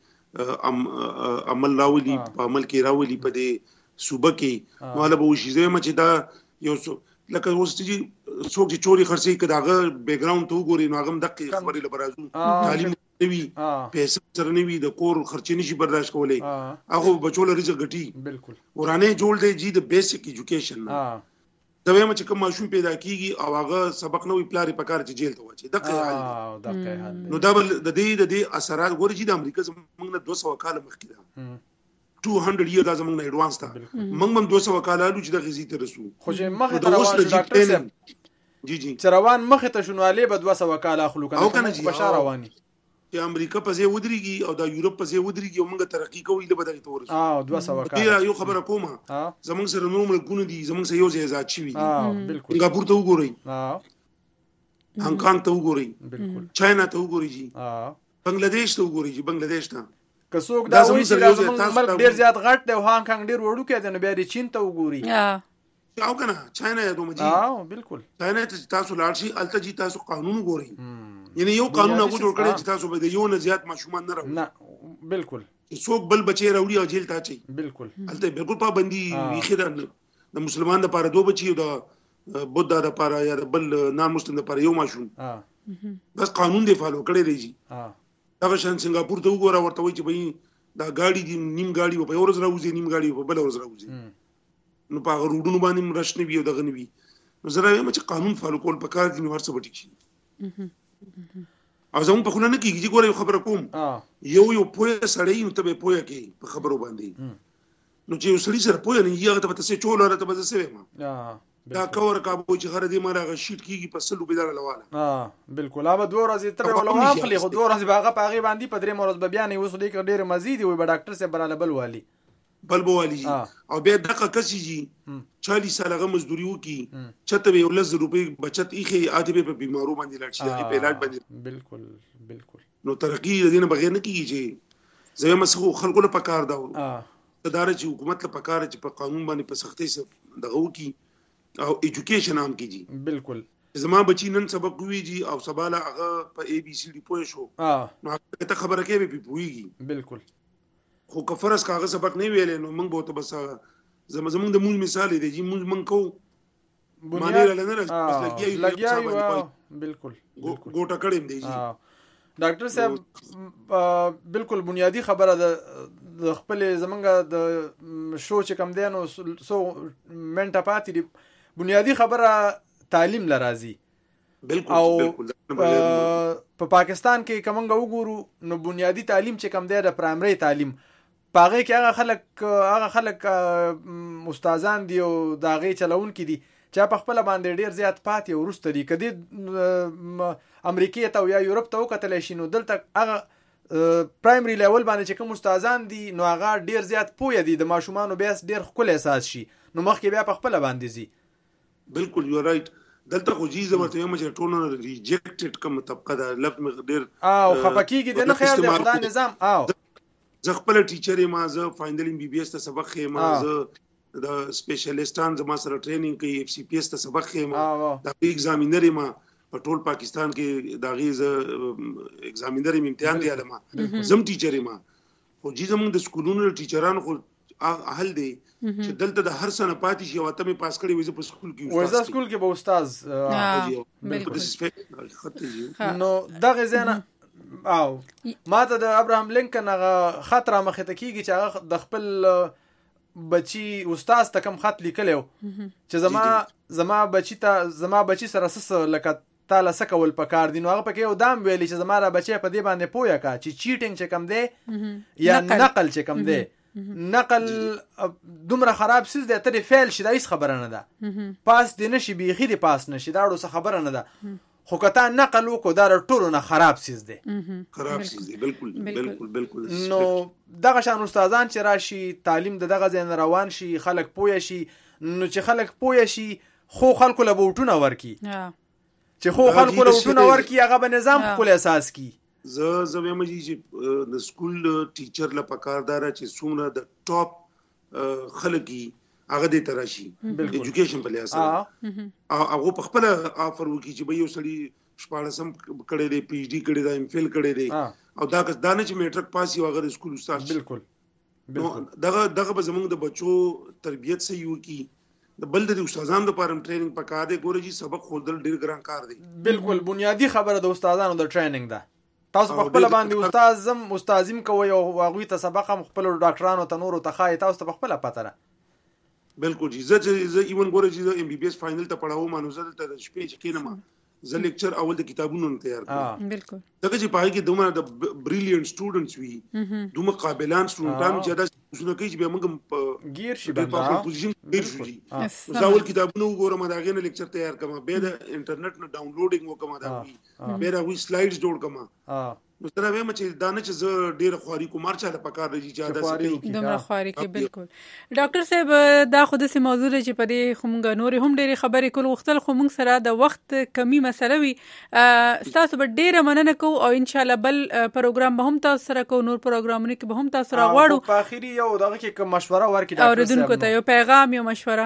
داغه عمل راولي په عمل کې راولي په دې صوبه کې نو له به وشي زموږ چې دا یو لکه اوس چې څوک چې چوري خرڅي کداغه بیک گراوند ته وګوري نو هغه دقیق خبرې لبرازو تعلیم نوي پیسې سره نوي د کور خرچې نشي برداشت کولای هغه بچول رزق غټي بالکل ورانه جوړ دی جی د بیسیک ایجوکیشن دا وایم چې کوم ماشوم پیدا کیږي او هغه سبق نوې پلاری پکار چې جیل ته واچي دغه حال نو دا د دې د دې اثرات ګوري چې د امریکا زمونږ نه دوه سوه کال مخکې ده two hundred years دا زمونږ نه ایڈوانس تا موږ هم دوه سوه کال الو چې د غزي ته رسو خو چې مخه ته روان ډاکټر صاحب جی جی چروان مخه ته شنو علي به دوه سوه کال اخلو کنه بشار رواني چې امریکا په ځای ودرېږي او د یورپ په ځای ودرېږي او موږ ترقی کوو له بدغه تور اه دوه سوه کال دی یو خبره کومه زمونږ سره نور ملکونه دي زمونږ سره یو ځای آزاد شي اه بالکل سنگاپور ته وګورئ اه هانګ کانګ ته وګورئ بالکل چاینا ته وګورئ جی اه بنگلاديش ته وګورئ جی بنگلاديش ته که څوک دا وایي چې زموږ ملک ډیر زیات غټ دی او هانګ کانګ ډیر وړو کې دی نو بیا د چین ته وګوري او کنه چاینا یا دومره جی اه بالکل چاینا ته تاسو لاړ شي الته جی تاسو قانون ګورئ یعنی یو قانون هغه جوړ کړی چې تاسو به د یو نه زیات ماشومان نه راوړي نه بالکل څوک بل بچي راوړي او جیل ته اچي بالکل الته بالکل پابندي ویخه ده د مسلمان لپاره دوه بچي او د بودا لپاره یا بل نان مسلمان لپاره یو ماشوم بس قانون دی فالو کړی دی جی دا شان سنگاپور ته وګوره ورته وایي چې بھئی دا گاڑی دی نیم گاڑی په اورز راوځي نیم گاڑی په بل اورز راوځي نو په روډونو باندې رښنی وي او دغه نوي نو زه رایم چې قانون فالو کول پکار دي نو ورڅ وټی شي او زموږ په خونه نه کیږي چې ګوره خبره کوم یو یو پوهه سړی نو ته به پوهه کوي په خبرو باندې نو چې یو سړی سره پوهه نه یې ته څه چول راته به څه ویم دا کور کابو چې غره دې مارغه شیټ کیږي په سلو بيدار لواله اه بالکل اوبه دوه ورځې تر ولا واخلي خو دوه ورځې باغه پاغي باندې پدري مرز به بیان وسو دې ډېر مزيدي وي به ډاکټر سره براله بل والي بل بوالی او بیا دغه کسي جی چالیس سال هغه مزدوري وکي چته به ولز روپۍ بچت ایخي اته به بیمارو باندې لاړ شي په علاج باندې بالکل بالکل نو ترقی دینه بغیر نه کیږي چې زه مسخو خلکو له پکار دا اداره چې حکومت له پکار چې په قانون باندې په سختۍ سره دغه وکي او ایجوکیشن هم کیږي بالکل زما بچی نن سبق ویږي او سباله هغه په اي بي سي ډي پوه شو نو ته خبره کوي به پويږي بالکل خو کفرس کاغه سبق نه ویلې نو موږ به ته بس زم زمونږ د مون مثال دی چې موږ من کو معنی نه نه بس لګیا بالکل ګوټه کړم دی جی ډاکټر صاحب بالکل بنیادی خبره د خپل زمونږ د شو چې کم دی نو سو منټه پاتې دی بنیادی خبره تعلیم لرازي بالکل بالکل په پاکستان کې کومنګ وګورو نو بنیادی تعلیم چې کم دی د پرایمری تعلیم پاغه کې هغه خلک هغه خلک استادان دی او داغه چلون کې دي چې په خپل باندې ډیر زیات پاتې او ورسته دي کدي امریکا ته یا یورپ ته وکتل شي نو دلته هغه پرایمری لیول باندې چې کوم استادان دي نو هغه ډیر زیات پوهه دي د ماشومان بیس ډیر خپل احساس شي نو مخکې بیا په خپل باندې زی بالکل یو رائټ دلته خو جی زمته یم چې ټولنه ریجکټډ کوم طبقه ده لفظ مقدار او خپکیږي د نه خیر د خدای نظام او زه خپل ټیچر ما زه فاینل ام بي بي اس ته سبق خې ما زه د سپیشلیستان زما سره ټریننګ کوي اف سی پی اس ته سبق خې ما د ایگزامینر ما په ټول پاکستان کې دا غي زه ایگزامینر امتحان دی علما زم ټیچر ما خو جی زمون د سکولونو ټیچرانو خو اهل دی چې دلته د هر سنه پاتې شي واته مې پاس کړی وځه په سکول کې وځه سکول کې به استاد نو دغه زنه او ماته د ابراهام لینکن هغه خطر مخه ته کیږي چې هغه د خپل بچي استاد ته کم خط لیکلو چې زما زما بچی ته زما بچی سره سس لکه تعالی سکول پکار دي نو هغه پکې یو دام ویلی چې زما را بچی په دې باندې پویا کا چې چیټینګ چې کم دی یا نقل چې کم دی نقل دومره خراب سیز دی ته فعل شي دا هیڅ خبره نه ده پاس دی نشي بیخي دی پاس نشي دا ډو څه خبره نه ده خو کته نقل وکړو دا ټولو نه خراب سیز دی خراب سیز دی بالکل بالکل بالکل نو دغه شان استادان چې راشي تعلیم د دغه ځین روان شي خلک پوه شي نو چې خلک پوه شي خو خلکو له بوټونه ورکی چې خو خلکو له بوټونه ورکی هغه به نظام خپل اساس کی زه زه وایم چې د سکول ټیچر له پکاردار چې څومره د ټاپ خلګي هغه دې تراشي ایجوکیشن په لحاظ سره هغه په خپل افر وکي چې به یو سړی شپاړسم کړي دی پی ایچ ډی کړي دی ایم فل کړي دی او دا که دانه چې میټرک پاس یو هغه سکول استاد بالکل بالکل دغه دغه به زمونږ د بچو تربیت صحیح وکي د بل د استادانو لپاره ټریننګ پکار دی ګورې چې سبق خودل ډیر ګران کار دی بالکل بنیادی خبره د استادانو د ټریننګ ده تاسو په خپل باندې استاد زم استادیم کوي او هغه ته سبق هم خپل ډاکټرانو ته نورو ته خای تاسو په خپل پته را بالکل جی زه چې ایون ګورې چې ام بي بي اس فائنل ته پڑھاو مانو زه ته شپې چې کینم زه لیکچر اول د کتابونو تیار کړم بالکل دغه چې پای کې دومره د بریلیانت سټوډنټس وي دومره قابلان سټوډنټان چې دا څه کوي چې به موږ گیر شي په خپل پوزیشن گیر شي زه اول کتابونو وګورم دا غي نه لیکچر تیار کړم به د انټرنیټ نه ډاونلوډینګ وکم دا وی به دا وی سلایډز جوړ کړم نو سره وایم چې دا نه چې زه ډیر خواري کومار چاله پکار دی چې دا څه دومره خواري کې بالکل ډاکټر صاحب دا خو د سي موضوع چې په دې خمګ نور هم ډېری خبرې کول وختل خو موږ سره د وخت کمی مسله وي تاسو به ډیره مننه کو او ان شاء الله بل پروګرام به هم تاسو سره کو نور پروګرامونه کې به هم تاسو سره غواړو په اخیری یو دغه کې کوم مشوره ورکړئ ډاکټر صاحب اوریدونکو ته یو پیغام یو مشوره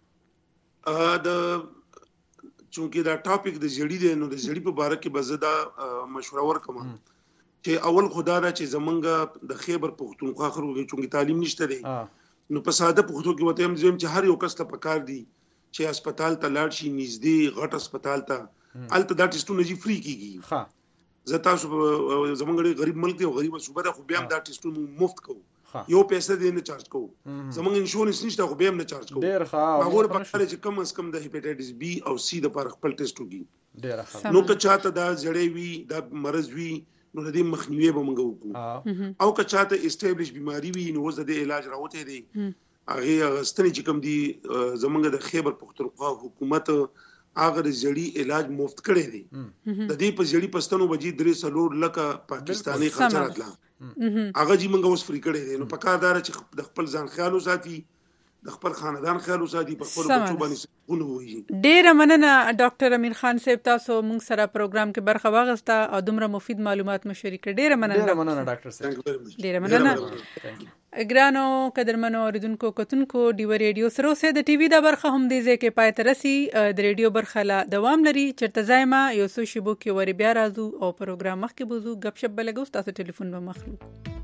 ا د چونکی دا ټاپک د جړی دی نو د جړی په باره کې بزدا مشوره ورکوم چې اول خدا را چې زمونږ د خیبر پختونخوا خرو چونکی تعلیم نشته دی نو په ساده پختو کې وته هم زم چې هر یو کس ته پکار دی چې هسپتال ته لاړ شي نږدې غټ هسپتال ته الته دا ټیسټونه جی فری کیږي ها زه تاسو زمونږ غریب ملک دی او غریب صوبه ده خو بیا دا ټیسټونه مفت کوو یو پیسې دې نه چارج کوو زمونږ انشورنس نشته خو بیا هم نه چارج کوو ډیر ښه هغه په کار چې کم از کم د هیپاټایټس بی او سی د پر خپل ټیسټ وکړي ډیر ښه نو که چاته دا جړې وي دا مرز وي نو د دې مخنیوي به موږ وکړو او که چاته اسټابلیش بیماری وي نو زه د علاج راوته دي هغه ستنې چې کوم دي زمونږ د خیبر پختونخوا حکومت هغه زړی علاج مفت کړی دی د دې په زړی پستانو بجې درې سلور لکه پاکستانی خرچه راتله هغه جی منګه اوس فری کړی دی نو پکار دار چې د خپل ځان خیال وساتي د خپل خاندان خیال وساتي په خپل بچو باندې سکون وي. ډېر مننه ډاکټر امیر خان صاحب تاسو موږ سره پروګرام کې برخه واغسته او دومره مفید معلومات مو شریک کړ. ډېر مننه. ډېر مننه ډاکټر صاحب. ډېر مننه. ګرانو قدرمنو اوریدونکو کتونکو ډیو ریډیو سره سه د ټي وي دا برخه هم دې ځکه پای ترسي د ریډیو برخه لا دوام لري چرته زایما یو سو شبو کې ور بیا راځو او پروګرام مخ کې بوزو غب شپ بلګو تاسو ټلیفون به مخلو.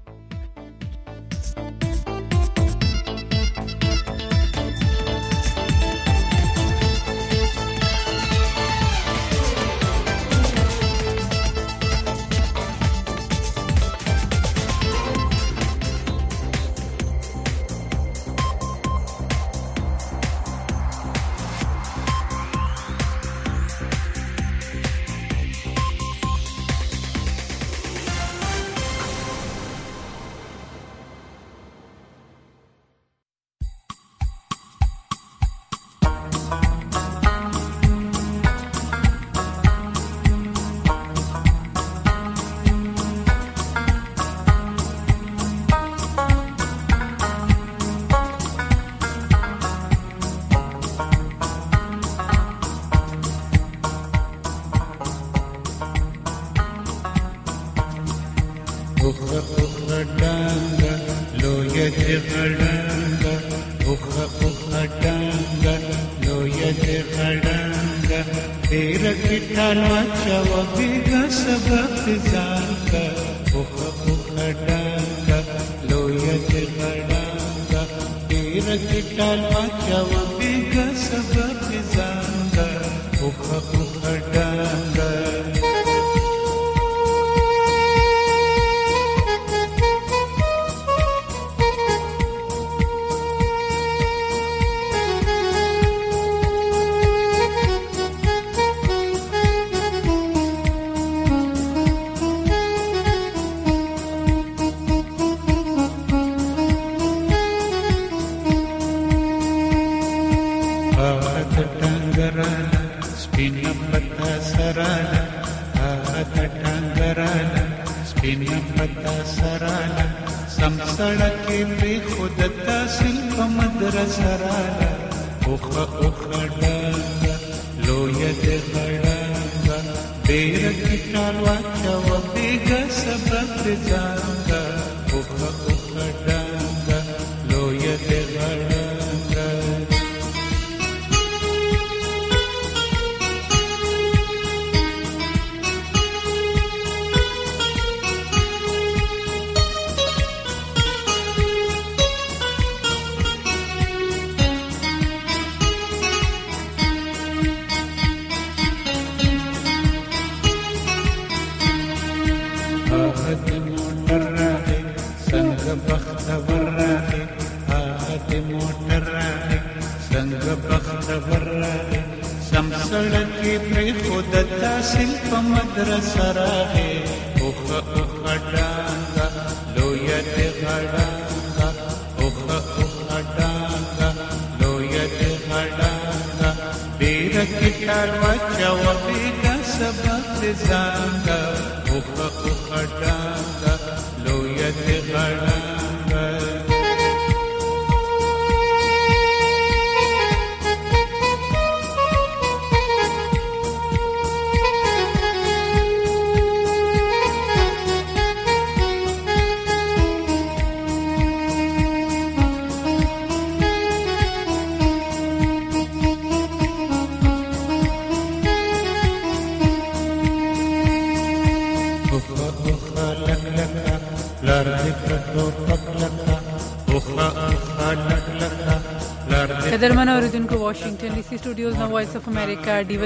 قدرمن اوریدونکو واشنگټن ډي سي سټوډیوز نو وایس اف امریکا ډیو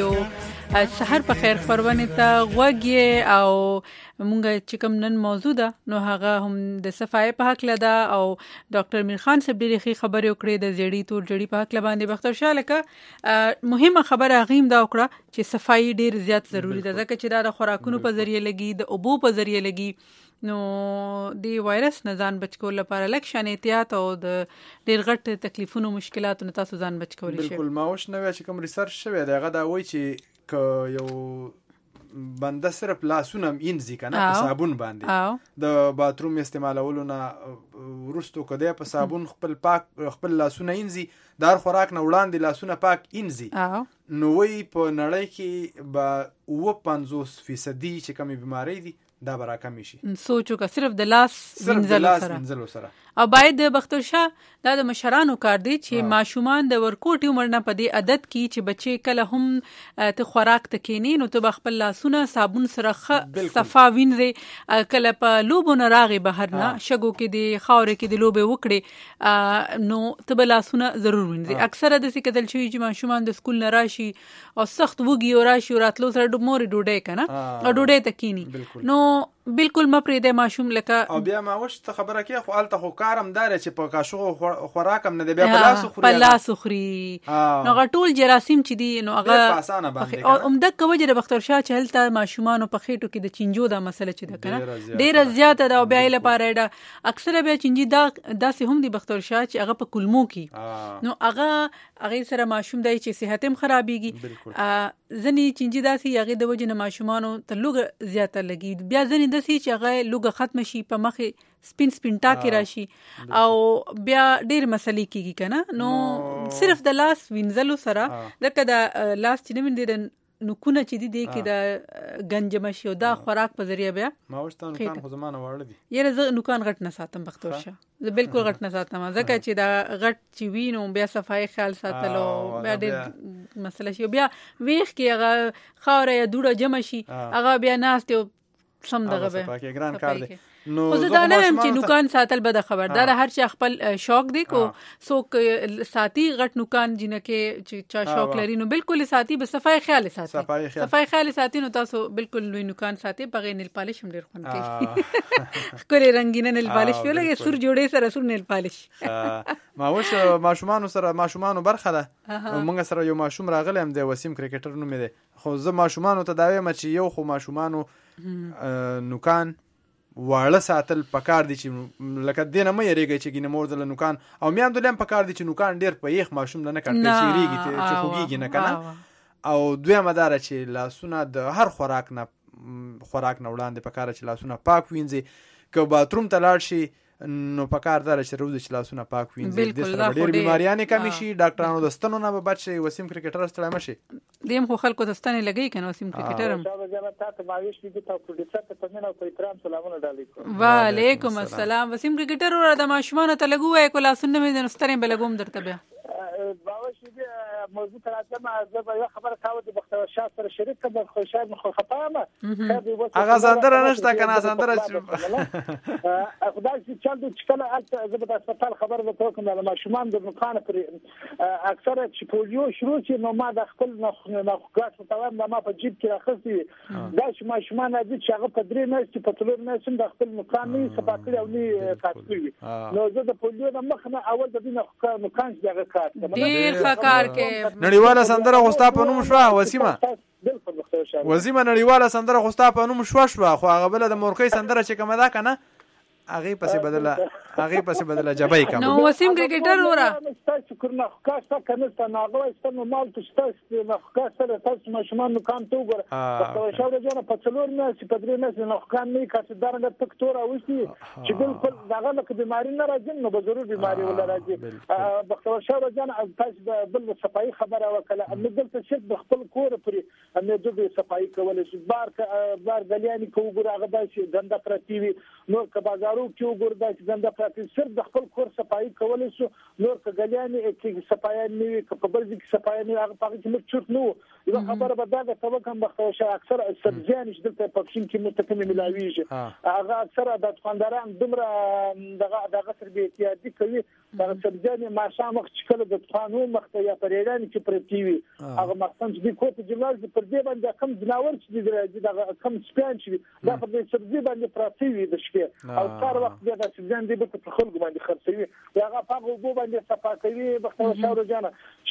ریډیو سحر په خیر خبرونه ته غوږی او مونږ چې کوم نن موضوع ده نو هغه هم د صفای په حق لده او ډاکټر امیر خان صاحب ډېری خبرې وکړې د زړی تور جړی په حق باندې بختر شالکه مهمه خبره غیم دا وکړه چې صفای ډېر زیات ضروری ده ځکه چې دا د خوراکونو په ذریعہ لګي د اوبو په ذریعہ لګي نو د وایرس نه ځان بچ کول لپاره لږ شان احتیاط او د ډېر غټ تکلیفونو مشکلاتو نه تاسو ځان بچ کولی شئ. بالکل ما اوس نو چې کوم ریسرچ شوی دی هغه دا وایي چې که یو بنده صرف لاسونه انځي کنه په صابون باندې د باتروم استعمالولو نه ورستو کده په صابون خپل پاک خپل لاسونه انځي دار خوراک نه وړاندې لاسونه پاک انځي نو وی په نړۍ کې به اوه پنځوس فیصدي چې کومې بیماری دي دا برا کمی شي. سوچو که صرف د لاس وینځلو سره او باید د بختور شاه دا د مشرانو کار دی چې ماشومان د ورکوټي عمر نه په دې عادت کی چې بچي کله هم ته خوراک ته کینی نو ته خپل لاسونه صابون سره صفا وینځي کله په لوبو نه راغي بهر نه شګو کې د خاورې کې د لوبه وکړي نو ته لاسونه ضرور وینځي. اکثره د څه کدل شي چې ماشومان د سکول نه راشي او سخت وږي او راشي راتلو سره د مور ډوډۍ کنه او ډوډۍ ته کینی نو بالکل ما پرې د ماشوم لکه او بیا ما وش ته خبره کې خو الته خو کارم دار چې په کاشو خوراکم نه دی بیا په لاس خوري په لاس خوري نو غټول جراثیم چې دی نو هغه او عمدک وجه د بختور شاه چې هلته ماشومان په خېټو کې د چنجو دا مسله چې ده کنه ډیره زیاته ده او بیا لپاره دا اکثره بیا چنجي دا داسې هم دی بختور شاه چې هغه په کلمو کې نو هغه هغه سره ماشوم دی چې صحت هم خرابېږي ځنی چنجي داسې هغه د وجه نه ماشومانو ته لوګ زیاته لګي بیا ځنی د سې چې هغه لوګه ختم شي په مخې سپین سپین ټاکي راشي او بیا ډېر مسلې کیږي کنه نو صرف د لاس وینځلو سره لکه د لاس چې نه وینځي نوکونه چې دي دی کې د گنجم شي او دا خوراک په ذریعہ بیا ما وشته نوکان خو زمانه وړل دي یره زه نوکان غټ نه ساتم بختور شه زه بالکل غټ نه ساتم ځکه چې دا غټ چې وینو بیا صفای خیال ساتلو بیا ډېر مسله شي بیا ویخ کې هغه خاوره یا دوړه جمع شي هغه بیا ناست سم دغه به پاکي ګران کار دی نو زه دا نه هم چې نوکان ساتل به د خبردار هر چا خپل شوق دی کو څوک ساتي غټ نوکان جنکه چې چا شوق لري نو بالکل ساتي به صفای خیال ساتي صفای خیال ساتي نو تاسو بالکل لوی نوکان ساتي په نیل پالش هم ډیر خوند کوي خوري رنگینه نیل پالش ویل کې سور جوړې سره سور نیل پالش ما وش ماشومان سره ماشومان برخه ده موږ سره یو ماشوم راغلی هم دی وسیم کرکټر نوم دی خو زه ماشومان ته دا وایم چې یو خو ماشومان نوکان واړه ساتل پکار دي چې لکه دینه مې یریږي چې ګینه مور دل نوکان او میام دلم پکار دي چې نوکان ډیر په یخ ماشوم نه کړل چې ریږي چې خوږیږي نه کنه او دویمه دار چې لاسونه د هر خوراک نه خوراک نه وړاندې پکار چې لاسونه پاک وینځي که باتروم ته لاړ شي نو پکار دار چې روز چې لاسونه پاک وینځي د سره ډیر بیماریاں کمی شي ډاکټرانو د ستنو نه بچ شي وسیم کرکټر ستړی مشي دیم خو خلکو د ستنې لګي کنه وسیم کرکټرم وعلیکم السلام وسیم کرکټر ور د ماشومان ته لګوي کولا سنمه د ستنې بلګوم درته بیا باوشي دي موضوع تراځم زه به خبر کاوه د بختور شاه سره شریک کړم خو شاید مخ خطامه هغه زندره نشته کنه زندره خدای چې چل د چکله البته زه به د هسپتال خبر به کوم د ماشومان د مکان پر اکثره چې پولیو شروع چې نو ما د خپل نخګاټ په توان ما په جیب کې راخستي دا چې ماشومان د چې هغه په درې نه په تلور نه سم د خپل مکان نه سپاکړي او نه کاټوي نو زه د پولیو د مخ نه اول د دې مکان څخه ډیر فکر کې نړیواله سندره غوستا په نوم شو وسیمه وسیمه نړیواله سندره غوستا په نوم شو شو خو هغه بل د مورخي سندره چې کومه ده کنه هغه پسې بدله هغه پسې بدله جبای کوم نو وسیم کرکټر ورا تاسو کورنه خاصه کنه تناغله استنو مال تاسو نه خاصه تاسو ماشومان کان تو ګور په شاوره جنا په څلور نه چې په درې نه نه کان نه کاڅ درنه تکتور اوسي چې بالکل دغه لکه بیماری نه راځي نو به ضرور بیماری ولا راځي په شاوره جنا تاسو بل صفای خبره وکړه ان دلته چې د خپل کور پرې ان د صفای کول شي بار بار غلیانی کو ګور هغه د ګنده پرتی وي نو کبا ارو کې وګوردا چې څنګه پاتې صرف د خپل کور صفایي کول شو نور کګلیانې کې صفایي نیوي کپبل کې صفایي نیوي هغه پاک چې مچوت نو یو خبره به دا ته وکم بخښه اکثر سبزیان چې دلته پښین کې متکمل ملاویږي هغه اکثر د دکانداران دمره دغه دغه تر به احتیاطي کوي دا سبزیان ماشه مخ چې کله د قانون مخته یا پرېدان چې پرتی وي هغه مخصوص دي کوته جمال پر دې باندې کم جناور چې دغه کم سپین چې دا په دې سبزی باندې پراتی وي د شپې او کار وخت بیا د سبزیان دي په خلکو باندې خرڅوي هغه په وګو باندې صفا کوي بختور شاور جانا چې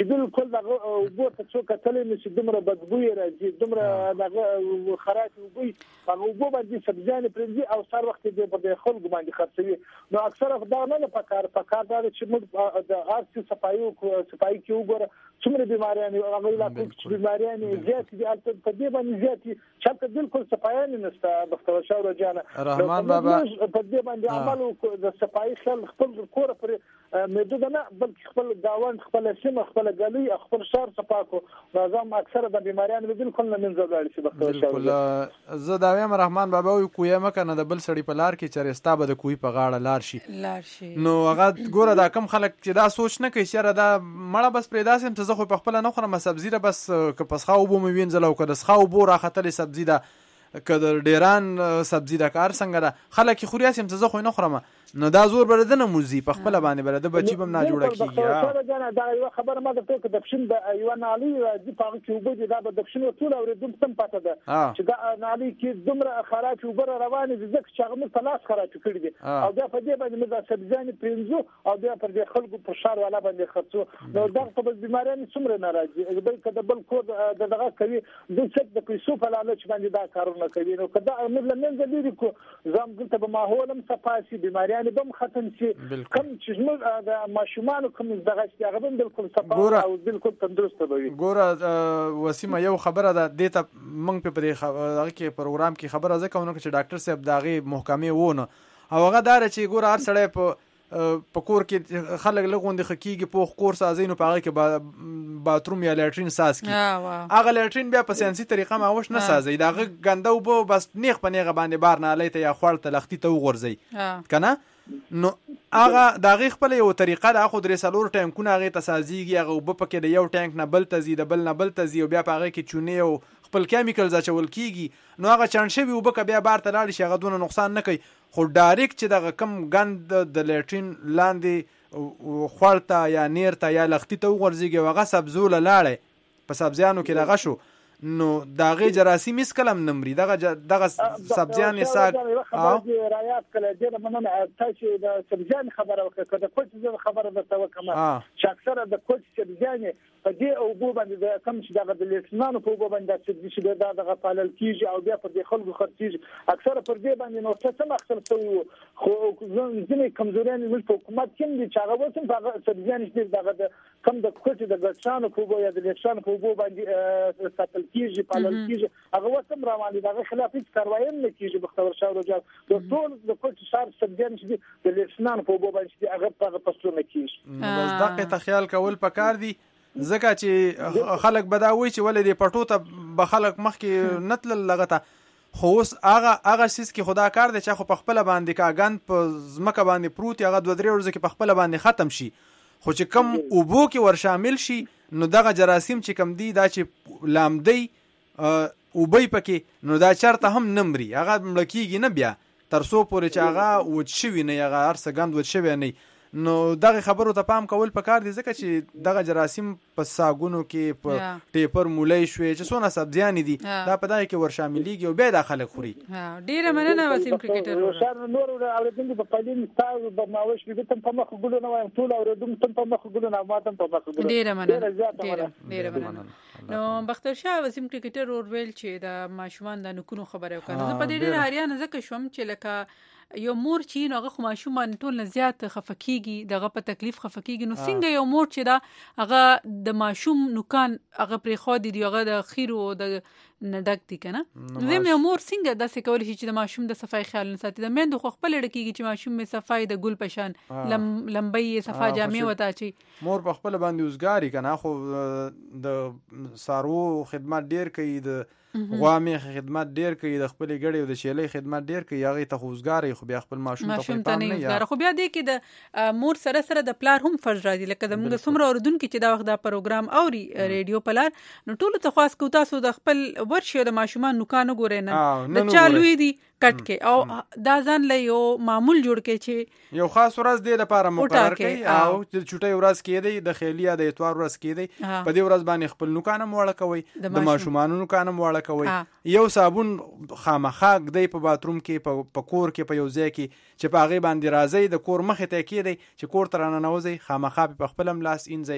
چې بالکل دغه اوبو ته څوک کتلې نشي دومره بدبوی راځي دومره دغه خراش وبوي هغه اوبو باندې سبزیان پرېږدي او سر وخت دې په خلکو باندې خرڅوي نو اکثره دا نه پکار پکار دا چې موږ د هر صفایو صفای کې وګوره څومره بیماریان هغه لا کوم بیماریان زیات دي البته په دې باندې زیات چې بالکل صفایان نشته بختور شاور جان رحمان بابا په دې باندې عمل د صفای خل خپل کور پر مېدو نه بلکې خپل گاوند خپل سیمه خپل ګلی خپل شهر صفاکو نظام اکثره د بیماریان بالکل نه منځ ولاړ شي بختور شاور بالکل زه دا وایم رحمان بابا وي کوی مکه نه د بل سړی په لار کې چرستا به د کوی په غاړه لار شي لار شي نو هغه ګوره دا کم خلک چې دا سوچ نه کوي چې دا مړه بس پرې داسې ته زه خو په خپل نه خورم سبزی را بس که پسخه وبو مې وینځل او که د سخه وبو راختلې سبزی ده که د ډیران سبزی ده کار څنګه ده خلک خوري اسیم ته زه خو نه خورم نو دا زور بر نه موزي په خپل باندې بر د بچي بم نه جوړه کیږي دا دا یو خبره ما د ټوک د پښین د یو نالي د پاغ کې وبدي دا د پښین ټول او د تم پته ده چې دا نالي کې دومره خراج وبر روان دي ځکه چې هغه په خراج کړی دي او دا په دې باندې موږ سبزیان پرینځو او بیا پر دې خلکو په شار والا باندې خرڅو نو دا په بیماریان څومره ناراضي بل کده بل کو دغه کوي د څه د پیسو په لالچ باندې دا کارونه کوي نو کدا موږ لمنځ لري کو زم ګټه به ماحولم صفاسي بیماریان بم ختم شي کوم چې موږ د ماشومان کوم دغه چې هغه بالکل صفا او بالکل تندرست وي ګوره وسیمه یو خبره ده د ته موږ په دغه کې پروګرام کې خبره ځکه ونه چې ډاکټر صاحب داغه محکمه وونه او هغه دار چې ګوره هر سړی په په کور کې خلک لغوندې خکیږي په کور سازینو په هغه کې باتروم یا لیټرین ساز کی هغه لیټرین بیا په ساينسي طریقه ماوش نه سازي داغه ګنده وبو بس نیغ په نیغه باندې بار نه لایته یا خړ ته لختي ته وغورځي کنه نو هغه داغه خپل یو طریقه د اخو درې سالور ټانکونه هغه تسازيږي هغه وب پکې د یو ټانک نه بل تزي د بل نه بل تزي او بیا په هغه کې چونه او خپل کیمیکلز اچول کیږي نو هغه چانشوي وب ک بیا بار ته لاړ شي هغه دونه نقصان نه کوي خو ډایرکټ چې دغه کم غند د لیټرین لاندې خورته یا نیرته یا لختی ته وغورځيږي هغه سبزول لاړې په سبزیانو کې دغه شو نو داغه جراثیم اس کلم نمرې دغه دغه سبزیان ساګ او رایات کله دې مننه تاسو د سبزیان خبره وکړه د کوڅې خبره د توکم چې اکثره د کوڅې سبزیان په دې او بو باندې د کم چې دغه د لیسنانو په بو باندې چې د دغه پالل کیږي او بیا پر دې خلکو خرڅیږي اکثره پر دې باندې نو څه څه مخسر ته خو ځینې کمزوريان مل په حکومت کې دي چې هغه وسم په سبزیان چې دغه کم د کوڅې د ګټانو په بو یا د لیسنانو په بو باندې ساتل کیږي پالل کیږي هغه وسم رواني دغه خلاف هیڅ کاروایی نه کیږي بختور شاور جان د ټول د کوڅې شار سبزیان چې د لیسنانو په بو باندې هغه په پښتون کیږي بس دغه ته خیال کول پکار دي ځکه چې خلک بداوي چې ولې د پټو ته به خلک مخ کې نتل لغته خو اوس هغه هغه سیس کې خدا کار دی چې خو په خپل باندې کاګند په زمکه باندې پروت هغه دوه درې ورځې کې په خپل باندې ختم شي خو چې کم اوبو کې ور شامل شي نو دغه جراثیم چې کم دی دا چې لامدی اوبې پکې نو دا چرته هم نمري هغه ملکیږي نه بیا تر څو پورې چې هغه وچ شوی نه هغه هر څه ګند وچ شوی نه نو دغه خبرو ته پام کول پکار دي ځکه چې دغه جراثیم په ساګونو کې په ټیپر مولای شوې چې څونه سبزیان دي دا په دغه کې ور شاملېږي او به داخله خوري ډیره مننه وسیم کرکټر شر نور اوریدونکو په پالین تاسو په ماوش کې تم په مخ ګلو نه وایم ټول اوریدونکو تم په مخ ګلو نه ماتم په مخ ګلو ډیره مننه ډیره مننه نو بختر شاه وسیم کرکټر اور ویل چې د ماشومان د نکونو خبره وکړه زه په ډیره هریانه ځکه شوم چې لکه یو مور چې نو هغه خو ماشومان ټول نه زیات خفکیږي دغه په تکلیف خفکیږي نو څنګه یو مور چې دا هغه د ماشوم نوکان هغه پرې خو دي هغه د خیرو د ندک دي کنه زم یو مور څنګه د څه کول شي چې د ماشوم د صفای خیال نه ساتي د مند خو خپل ډکیږي چې ماشوم می صفای د ګل پشان لم لمبي صفا جامع وتا چی مور په خپل باندې وزګاری کنه خو د سارو خدمت ډیر کوي د غوامي خدمت ډیر کوي د خپل ګړې او د شیلې خدمت ډیر کوي هغه ته خوځګاری خو بیا خپل ماشوم ته پام نه یا خو بیا دی کې د مور سره سره د پلار هم فرض راځي لکه د موږ سمره اوردونکو چې دا وخت دا پروګرام اوري ریډیو پلار نو ټول ته خاص کو تاسو د خپل ورشي د ماشومان نوکانو ګورئ نه د چالوې دي کټ کې او دا ځان له یو معمول جوړ کې چې یو خاص ورځ دی لپاره مقرر کړي او چې چټي ورځ کې دی د خیلیا د اتوار ورځ کې دی په دې ورځ باندې خپل نوکانو موړه کوي د ماشومان نوکانو موړه کوي یو صابون خامخا دی په باتروم کې په کور کې په یو ځای کې چې په هغه باندې راځي د کور مخ ته کې دی چې کور تر نه نوځي خامخا په خپل ملاس انځي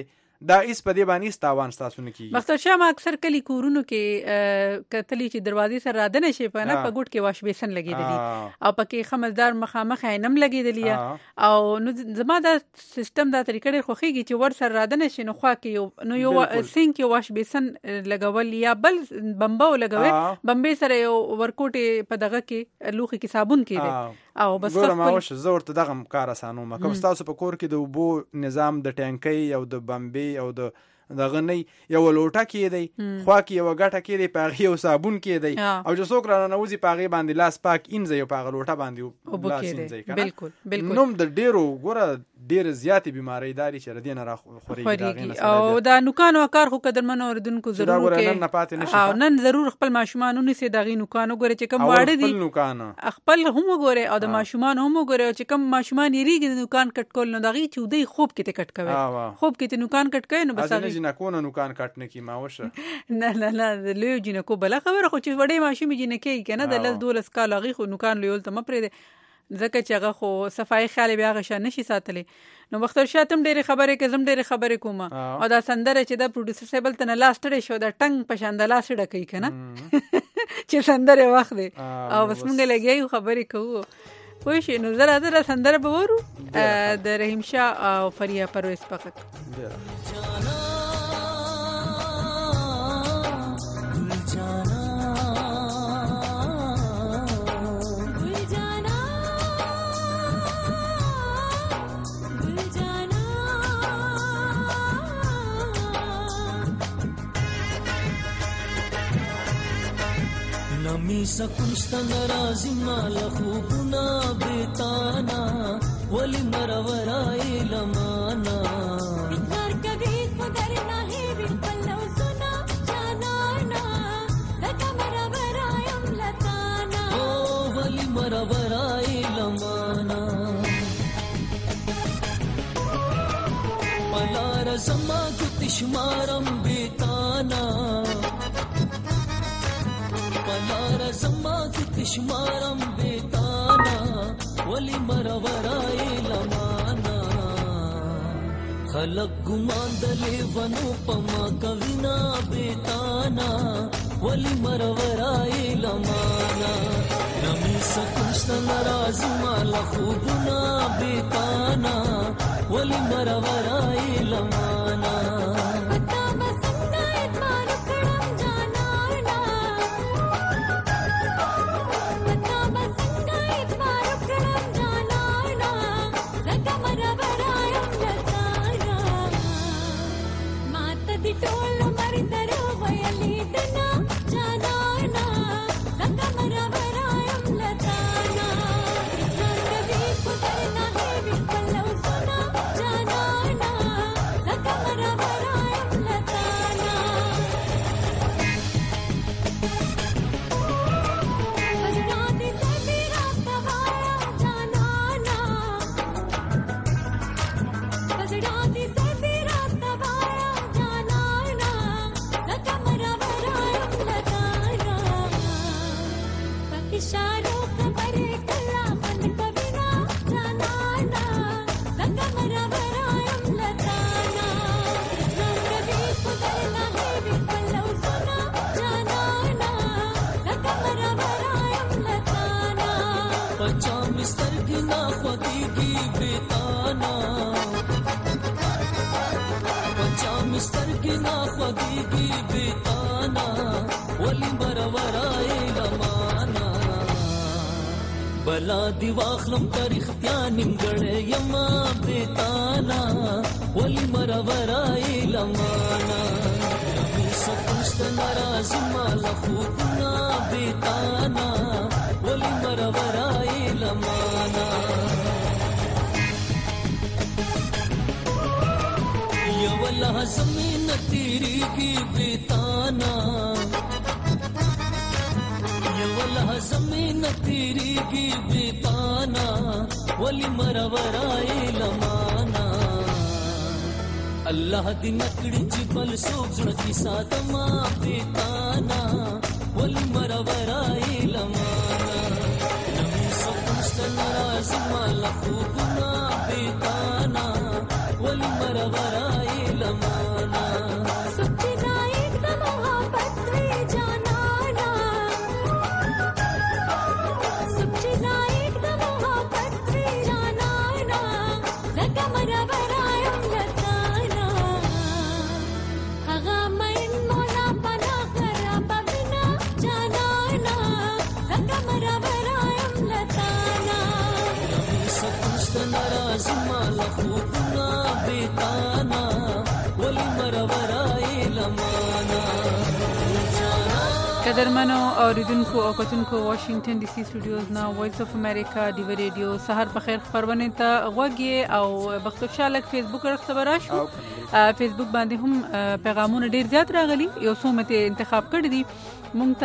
دا اس په دې باندې تاوان تاسو نه کیږي. مختار شاه ما اکثر کلی کورونو کې کتلی چې دروازې سره رادنه شي په نه په ګوټ کې واش بیسن لګیدلی او پکې خملدار مخامخ عینم لګیدلی او نو زما دا سیستم دا طریقه ډېر خوښیږي چې ور سره رادنه شي نو خوا کې نو یو سینک یو واش بیسن لګول یا بل بمبو لګوي بمبې سره یو ورکوټي په دغه کې لوخي کې صابون کړي او بس ګوره ما وش زور ته دغه کار اسانو ما کوم تاسو په کور کې د وبو نظام د ټانکۍ او د بمبې او د دغه نه یو لوټه کې دی خوا کې یو غټه کې دی پاغي او صابون کې دی او چې څوک را نوځي پاغي باندې لاس پاک انځي او پاغه لوټه باندې لاس انځي کنه بالکل بالکل نوم د ډیرو ګوره ډیر زیاتې بیماری داري چې ردی نه را خوري او دا نوکانو کار خو قدرمن اوردونکو ضرور کې او نن ضرور خپل ماشومان سي دغه نوکانو ګوره چې کم واړه دي خپل نوکان خپل هم ګوره او د ماشومان هم ګوره چې کم ماشومان یریږي نوکان کټ کول نو دغه چودي خوب کې ټکټ کوي خوب کې نوکان کټ کوي نو بس جنکونه نوکان کټنه کی ما وشه نه نه نه لوی جنکو بل خبره خو چې وړې ماشومې جنکې کنه د لس دولس کال هغه خو نوکان لیول ته مپرې ده ځکه چې هغه خو صفای خیال بیا غشه نشي ساتلې نو مختار شاتم ډېرې خبرې کې زم ډېرې خبرې کوم او دا سندره چې دا پروډوسر سیبل ته نه لاس تړې شو دا ټنګ په شان د لاس ډکې کنه چې سندره وخت دی او بس موږ لګیو خبرې کوو پوه شئ نو زه راځه دا سندره به وورو د رحیم شاه او فریه پرویز پخک نمی سکوشتا نرازی مال خوبنا بیتانا ولی مرورای لمانا بیتار کبھی خدر ناہی بیتپل لوزنا جانانا زکا مرورای لتانا او ولی مرورای لمانا پلار زما کتشمارم بیتانا پلار زما کی تشمارم بیتانا ولی مرورای لمانا خلق گمان دلی ونو پما کوینا بیتانا ولی مرورای لمانا نمی سکشت نراز مال خوبنا بیتانا ولی مرورای لمانا بلا دی واخلم تاریختیا نیمګړې یما بیتانا ولی مرورای لمانا نمی سکشت ناراض مال خوبنا بیتانا ولی مرورای لمانا یا والله زمین تیری کی بیتانا والله زمین تیری کی بیتانا ولی مرورای لمانا الله دی نکڑی جبل سوکڑ کی ساتما بیتانا ولی مرورای لمانا نمی سکشت نراز مال خوبنا بیتانا ولی مرورای لمانا قدرمنو اوریدونکو او کتونکو واشنگټن ډي سي سټوډیوز نه وایس اف امریکا ډي وی ریډیو سحر په خیر خبرونه ته غوږی او بختور شالک فیسبوک خبر راشو فیسبوک باندې هم پیغامونه ډیر زیات راغلي یو څو مته انتخاب کړی دي مونږ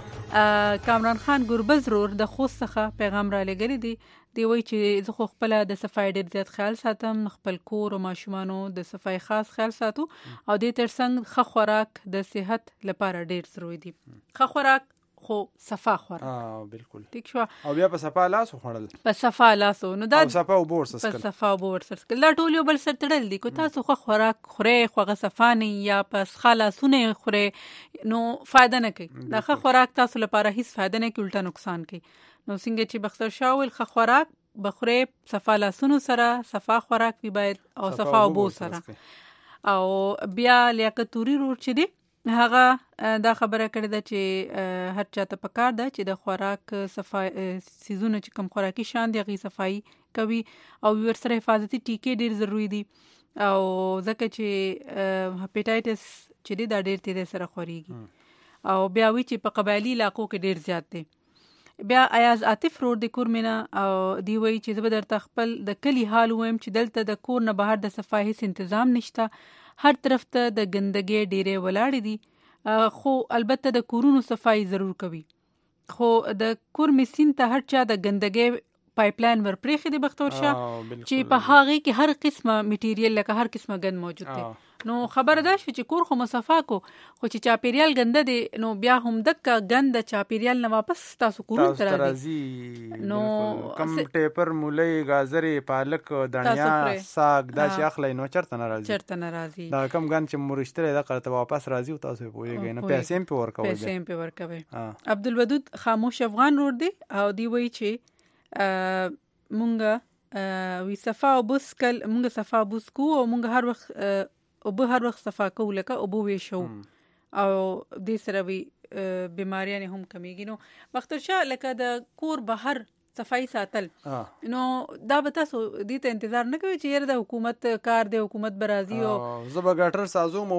ته کامران خان ګوربز رور د خوست څخه پیغام را لګلی دی دی وایي چې زه خو خپل د صفای ډیر زیات خیال ساتم خپل کور او ماشومانو د صفای خاص خیال ساتو او د ترڅنګ ښه خوراک د صحت لپاره ډیر ضروري دی ښه خوراک خو صفا خوراک اه بالکل ٹھیک شو او بیا په صفا لاس خوړل په صفا لاس نو دا صفا او بور سره په صفا او بور سره لا ټول یو بل سره تړل دي کو تاسو خو خوراک خوري خوغه صفا نه یا پس خلاصونه خوري نو فائدہ نه کوي دا ښه خوراک تاسو لپاره هیڅ فائدہ نه کوي الټا نقصان کوي نو څنګه چې بختر شاول ښه خوراک بخوري صفا لاسونو سره صفا خوراک وی باید او صفا او بور سره او بیا لیاقتوري رور چي دي هغه دا خبره کړې ده چې هر چاته پکار ده چې د خوراک صفای سيزونه چې کم خوراکي شان دي غي صفائی کوي او ور سره حفاظتي ټیکې ډیر ضروری دي او ځکه چې هپاتایټس چې دی دا ډیر تیر سره خوريږي او بیا وی چې په قبایلی علاقو کې ډیر زیات دي بیا ایاز عاطف رور د کور مینا او دی وی چې زبر در تخپل د کلی حال ویم چې دلته د کور نه بهر د صفائی هیڅ تنظیم نشته هر طرف ته د ګندګي ډیره ولاړ دي خو البته د کورونو صفائی ضرور کوي خو د کور مسین ته هر چا د ګندګي پایپ لاین ورپرېخي د بختور شاه چې په هغه کې هر قسمه میټیریل لکه هر قسمه ګند موجود دی نو خبر ده چې کور خو مصفا کو خو چې چاپیریال ګنده دي نو بیا هم دک ګند چاپیریال نه واپس تاسو کورو تر راځي نو کم ټیپر مولې غازرې پالک دنیا ساګ دا چې اخلي نو چرته ناراضي چرته ناراضي دا کم ګند چې مرشتره دا قرته واپس راځي او تاسو پوهیږئ نو پیسې په ورکوي پیسې په ورکوي عبدالودود خاموش افغان رور دی او دی وایي چې مونږه وی صفا او بوس کل مونږه صفا بوس کو او مونږ هر وخت او به هر وخت صفا کو لکه او به وشو او د سره وی بیماریاں هم کمیږي نو بختر شاه لکه د کور بهر صفائی ساتل نو دا به تاسو دې ته انتظار نه کوي چې یره د حکومت کار دی حکومت برازي او زبر ګټر سازو مو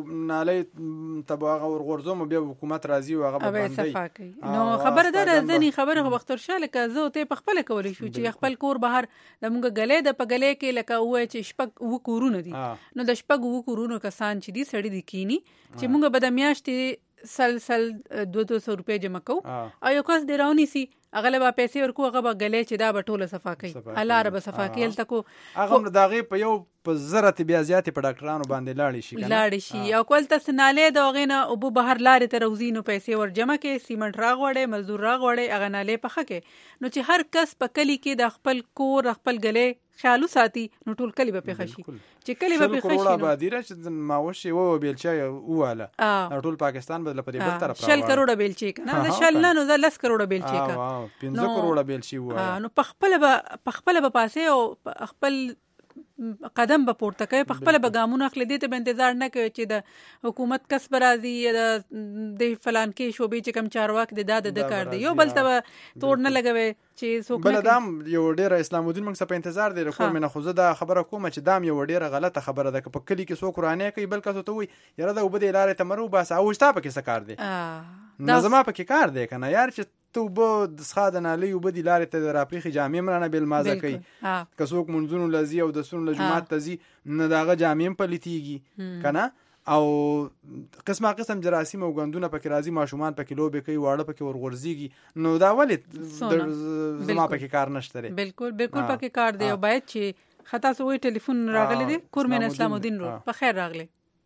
نالې تباغه ور غرزو مو بیا حکومت راضي او هغه باندې صفا کوي نو خبر ده راځنی خبره بختر شاه لکه زه ته په خپل کولې شو چې خپل کور بهر د مونږ غلې د پګلې کې لکه وای چې شپږ و کورونه دي نو د شپږ و کورونو کسان چې دي سړی دي کینی چې مونږ به د میاشتې سل سل دو دو سو روپے جمع کو او یو کس ډیراونی سي اغلبا پیسې ورکو هغه به غلې چې دا به ټوله صفا کوي الله رب صفا کیل تکو هغه داغه په یو په زرت بیا زیات په ډاکټرانو باندې لاړ شي کنه لاړ شي او کول تاسو نالې د غینه او به بهر لارې ته روزینو پیسې ور جمع کې سیمنټ راغوړې مزدور راغوړې اغه نالې په خکه نو چې هر کس په کلی کې د خپل کور خپل غلې خیالو ساتي نو ټول کلی به په خشي چې کلی به په خشي نو آبادی را چې ماوشي و بیلچا واله ټول پاکستان بدل په دې بل طرف شل کروڑه بیلچې کنه دا شل نه نو دا لس کروڑه بیلچې کا پنځه کروڑه بیلچې و نو په خپل په خپل به پاسه او خپل قدم به پورته کوي په خپل به ګامونه اخلي دي ته انتظار نه کوي چې د حکومت کس برازي یا د فلان کې شوبې چې کم چارواک دي دا د کار دی یو بل ته تور نه لګوي چې څوک بل دام یو ډیر اسلام الدین موږ په انتظار دی خو مینه خو زه دا خبره کوم چې دام یو ډیره غلطه خبره ده په کلی کې څوک رانه کوي بل کس ته وي یره دا وبد لارې تمرو بس او شتا په کې څه کار دی نظم په کې کار دی کنه یار چې تو به د ښاد نه لې وبد لارې ته راپریخي جامع مرانه بل مازه کوي کڅوک منځونو لذي او د سن له جمعات تزي نه داغه جامع په لتيږي کنه او قسمه قسم جراثیم او غندونه پکې راځي ماشومان پکې لوبې کوي واړه پکې ورغورځيږي نو دا ولې زما پکې کار نشته بالکل بالکل پکې کار دی او باید چې خطا سوې ټلیفون راغلی دی کورمن اسلام الدین رو په خیر راغلی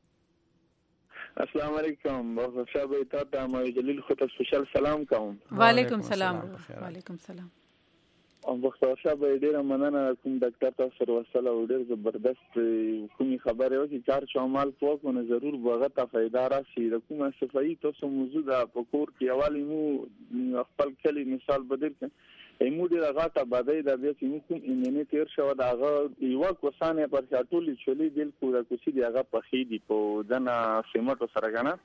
السلام علیکم بخیر شابه تاسو ما جلیل خو ته سپیشل سلام کوم وعلیکم سلام وعلیکم سلام او بخیر شابه ډیره مننه کوم ډاکټر تاسو سره وصله او ډیر زبردست کومي خبره و چې چار چومال پوک نه ضرور بغه ته فائدہ راشي د کومه صفائی تاسو موضوع د پکور کې اولی مو خپل کلی مثال بدل کړئ ایمو ډیره غاټه بدای د بیا چې کوم ایمنه تیر شو دا هغه یو کوسانه پر چاټولي چولي دل پورا کوسي دی هغه پخې دی په دنا سیمټو سره کنه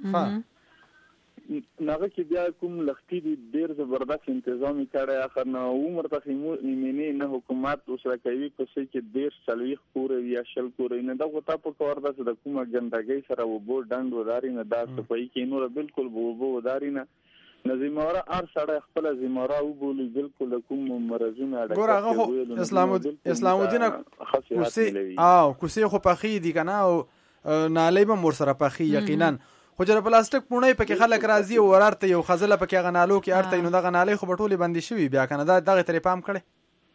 ناغه کې بیا کوم لختي دی ډیر زبردست تنظیمي کړه اخر نو عمر ته ایمنه نه حکومت اوسره کوي کوسي چې ډیر سلوي خور یا شل کور نه دا غوته په کور ده د کومه ګندګي سره وبو ډنډ وداري نه دا صفای کې نور بالکل وبو وداري نه نظیماره هر سړی خپل ظیماره وبولي بالکل کوم مرزونه اړه ګور هغه اسلام اسلام الدین کوسي او کوسي خو پخې دي کنه او نالې به مور سره پخې یقینا خو جره پلاستیک پونه پکې خلک راځي او ورارته یو خزله پکې غنالو کې ارته نو دغه نالې خو بټولې باندې شوی بیا کنه دا دغه ترې پام کړي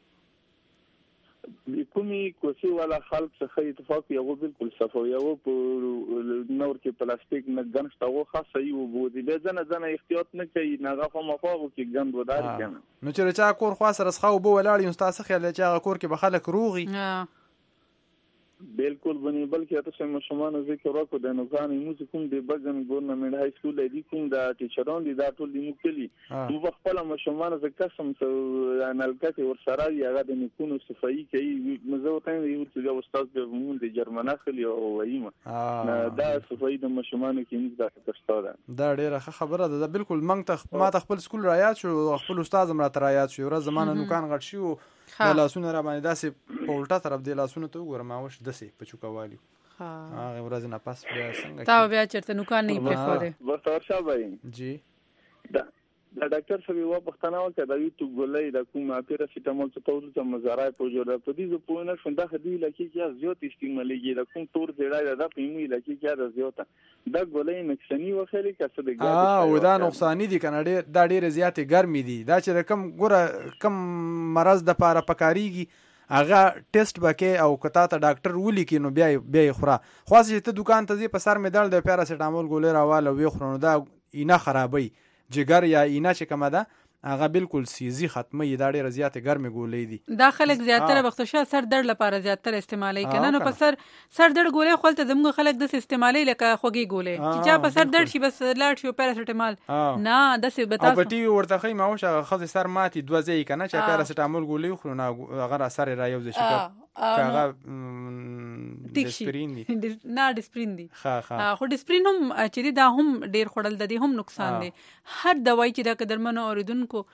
کومي کوسي والا خلک څخه اتفاق یو بالکل صفو یو په نور کې پلاستیک نه ګنښتاو خاصه یو بودی به ځنه ځنه احتیاط نه کوي نه غو مخاغو کې ګند ودار کنه نو چې چا کور خاص رسخه وبو ولاړ یو تاسو خیال چې هغه کور کې به خلک روغي بالکل بني بلکې تاسو مشمانه ذکر وکړو د نوکان موږ کوم د بګن ګورنمنت های سکول دی کوم د ټیچران دي دا ټول دی مکلی نو خپل مشمانه ز قسم ته انالکته ور سره یغه د نکونو صفائی کوي مزه وته یو چې استاد د مون د جرمنه خلی او وایمه دا صفائی د مشمانه کې موږ دا تشتاده دا ډیره خبره ده بالکل منګ ما خپل سکول رایات شو خپل استاد مر رایات شو ورځ زمانه نوکان غټ شو د لاسونه را باندې داسې په الټا طرف دی لاسونه ته وګورم اوش دسې په چوکاوالي ها هغه ورځ نه پاس بیا څنګه تا بیا چرته نوکان نه پېښوره ورته ورشه وای جی دا د ډاکټر سره یو پښتنه وکړه دا یو تو ګولې د کومه پیراسیټامول څه تاسو ته مزارای په جوړه په دې په پوینه شونده خدي لکه چې زیات استعمالېږي د کوم تور زیړای د پیمې لکه چې د زیات دا ګولې نقصانی وخېلې کسه د ګاډي اه و دا نقصانی دي کنه ډېر دا ډېر زیات ګرمي دي دا چې کم ګوره کم مرز د پاره پکاريږي هغه ټیسټ وکې او کته ته ډاکټر ولي کې نو بیا بیا خورا خاص چې ته دکان ته زی په سر مدال د پیراسیټامول ګولې راواله وی خورنو دا اینه خرابي جګر یا اینا چې کومه ده هغه بالکل سیزي ختمه دا ډیره زیاته ګرمه ګولې دي دا خلک زیاتره وخت شه سر درد لپاره زیاتره استعمالي کنه نو په سر سر درد ګولې خپل زموږ خلک د استعمالي لکه خوږی ګولې چې چا په سر درد شي بس لاړ شي پیراسیټامول نه د څه بتا او ټي ورته خې ما وشه خزه سر ماتي دوه ځای کنه چې پیراسیټامول ګولې خو نه هغه سر را یو ځای شي هغه ډسپرین دي نه ډسپرین دي ها ها خو ډسپرین هم چې دا هم ډیر خړل د دې هم نقصان دي هر دوايي چې د قدرمنو اوریدونکو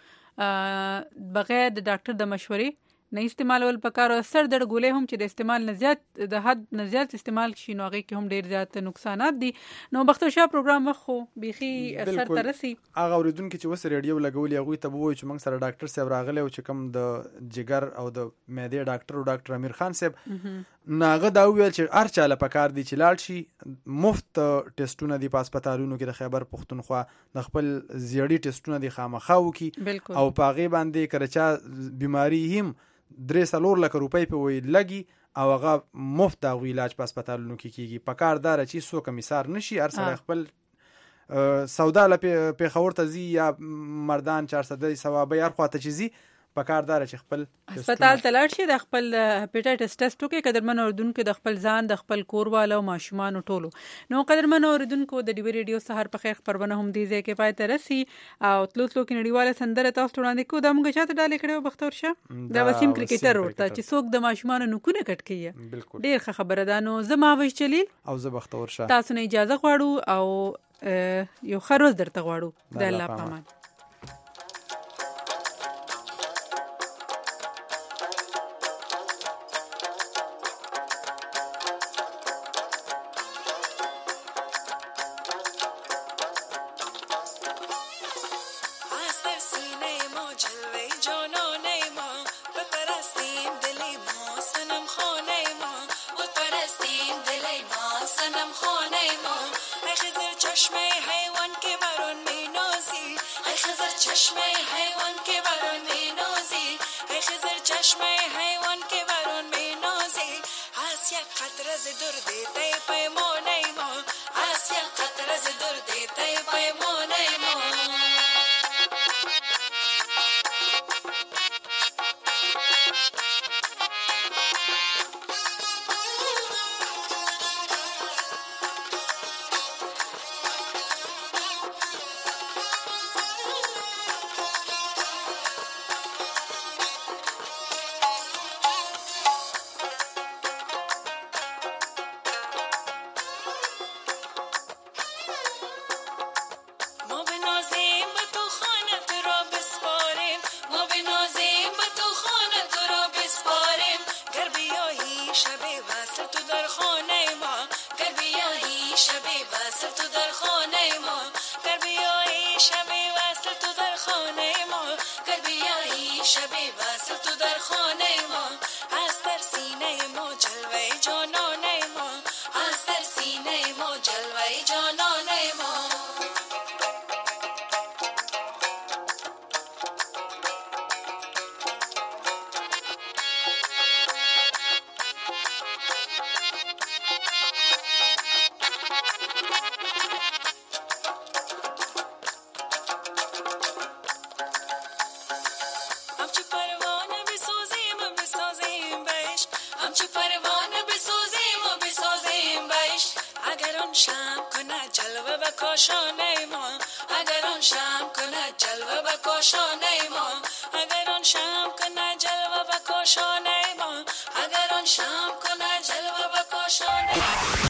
بغیر د ډاکټر د مشورې نه استعمالول پکار او سر درد ګولې هم چې د استعمال نه زیات د حد نه زیات استعمال شي نو هغه کې هم ډیر زیات نقصانات دي نو بختوشا پروګرام خو بيخي اثر ترسي هغه اوریدونکو چې وس ریډیو لګولي هغه ته وایي چې موږ سره ډاکټر صاحب راغله او چې کوم د جګر او د معدې ډاکټر او ډاکټر امیر خان صاحب ناغه دا ویل چې هر چاله پکار دي چې لاړ شي مفت ټیسټونه دي په هسپتالونو کې د خیبر پښتونخوا د خپل زیړی ټیسټونه دي خامخاو کې او پاغي باندې کرچا بیماری هم درې سلور لک روپۍ په وی لګي او هغه مفت د علاج په هسپتالونو کې کیږي په کار دار چې سو کمیسار نشي هر سره خپل سودا ل په خور ته زی یا مردان چهارصد ثوابه هر خواته چیزي په کار دار چې خپل هسپتال ته لاړ شي د خپل هپاتایټس ټیسټ وکړي قدرمن اوردونکو د خپل ځان د خپل کوروالو ماشومان ټولو نو قدرمن اوردونکو د ډیوی ریډیو سحر په خیر خبرونه هم دی ځکه پای ته رسی او تلو تلو کې نړیواله سندره تاسو وړاندې کو د موږ چاته ډالې کړو بختور شه د وسیم کرکټر ورته چې څوک د ماشومان نکونه کټ کیه ډیر خبره ده نو زما وش چلیل او زه بختور شه تاسو نه اجازه غواړو او یو خروز درته غواړو د الله پامان Moving on, same, but اون شام کنه جلوه به کاشانه ما اگر اون شام کنه جلوه به کاشانه ما اگر اون شام کنه جلوه به کاشانه ما اگر اون شام کنه جلوه به کاشانه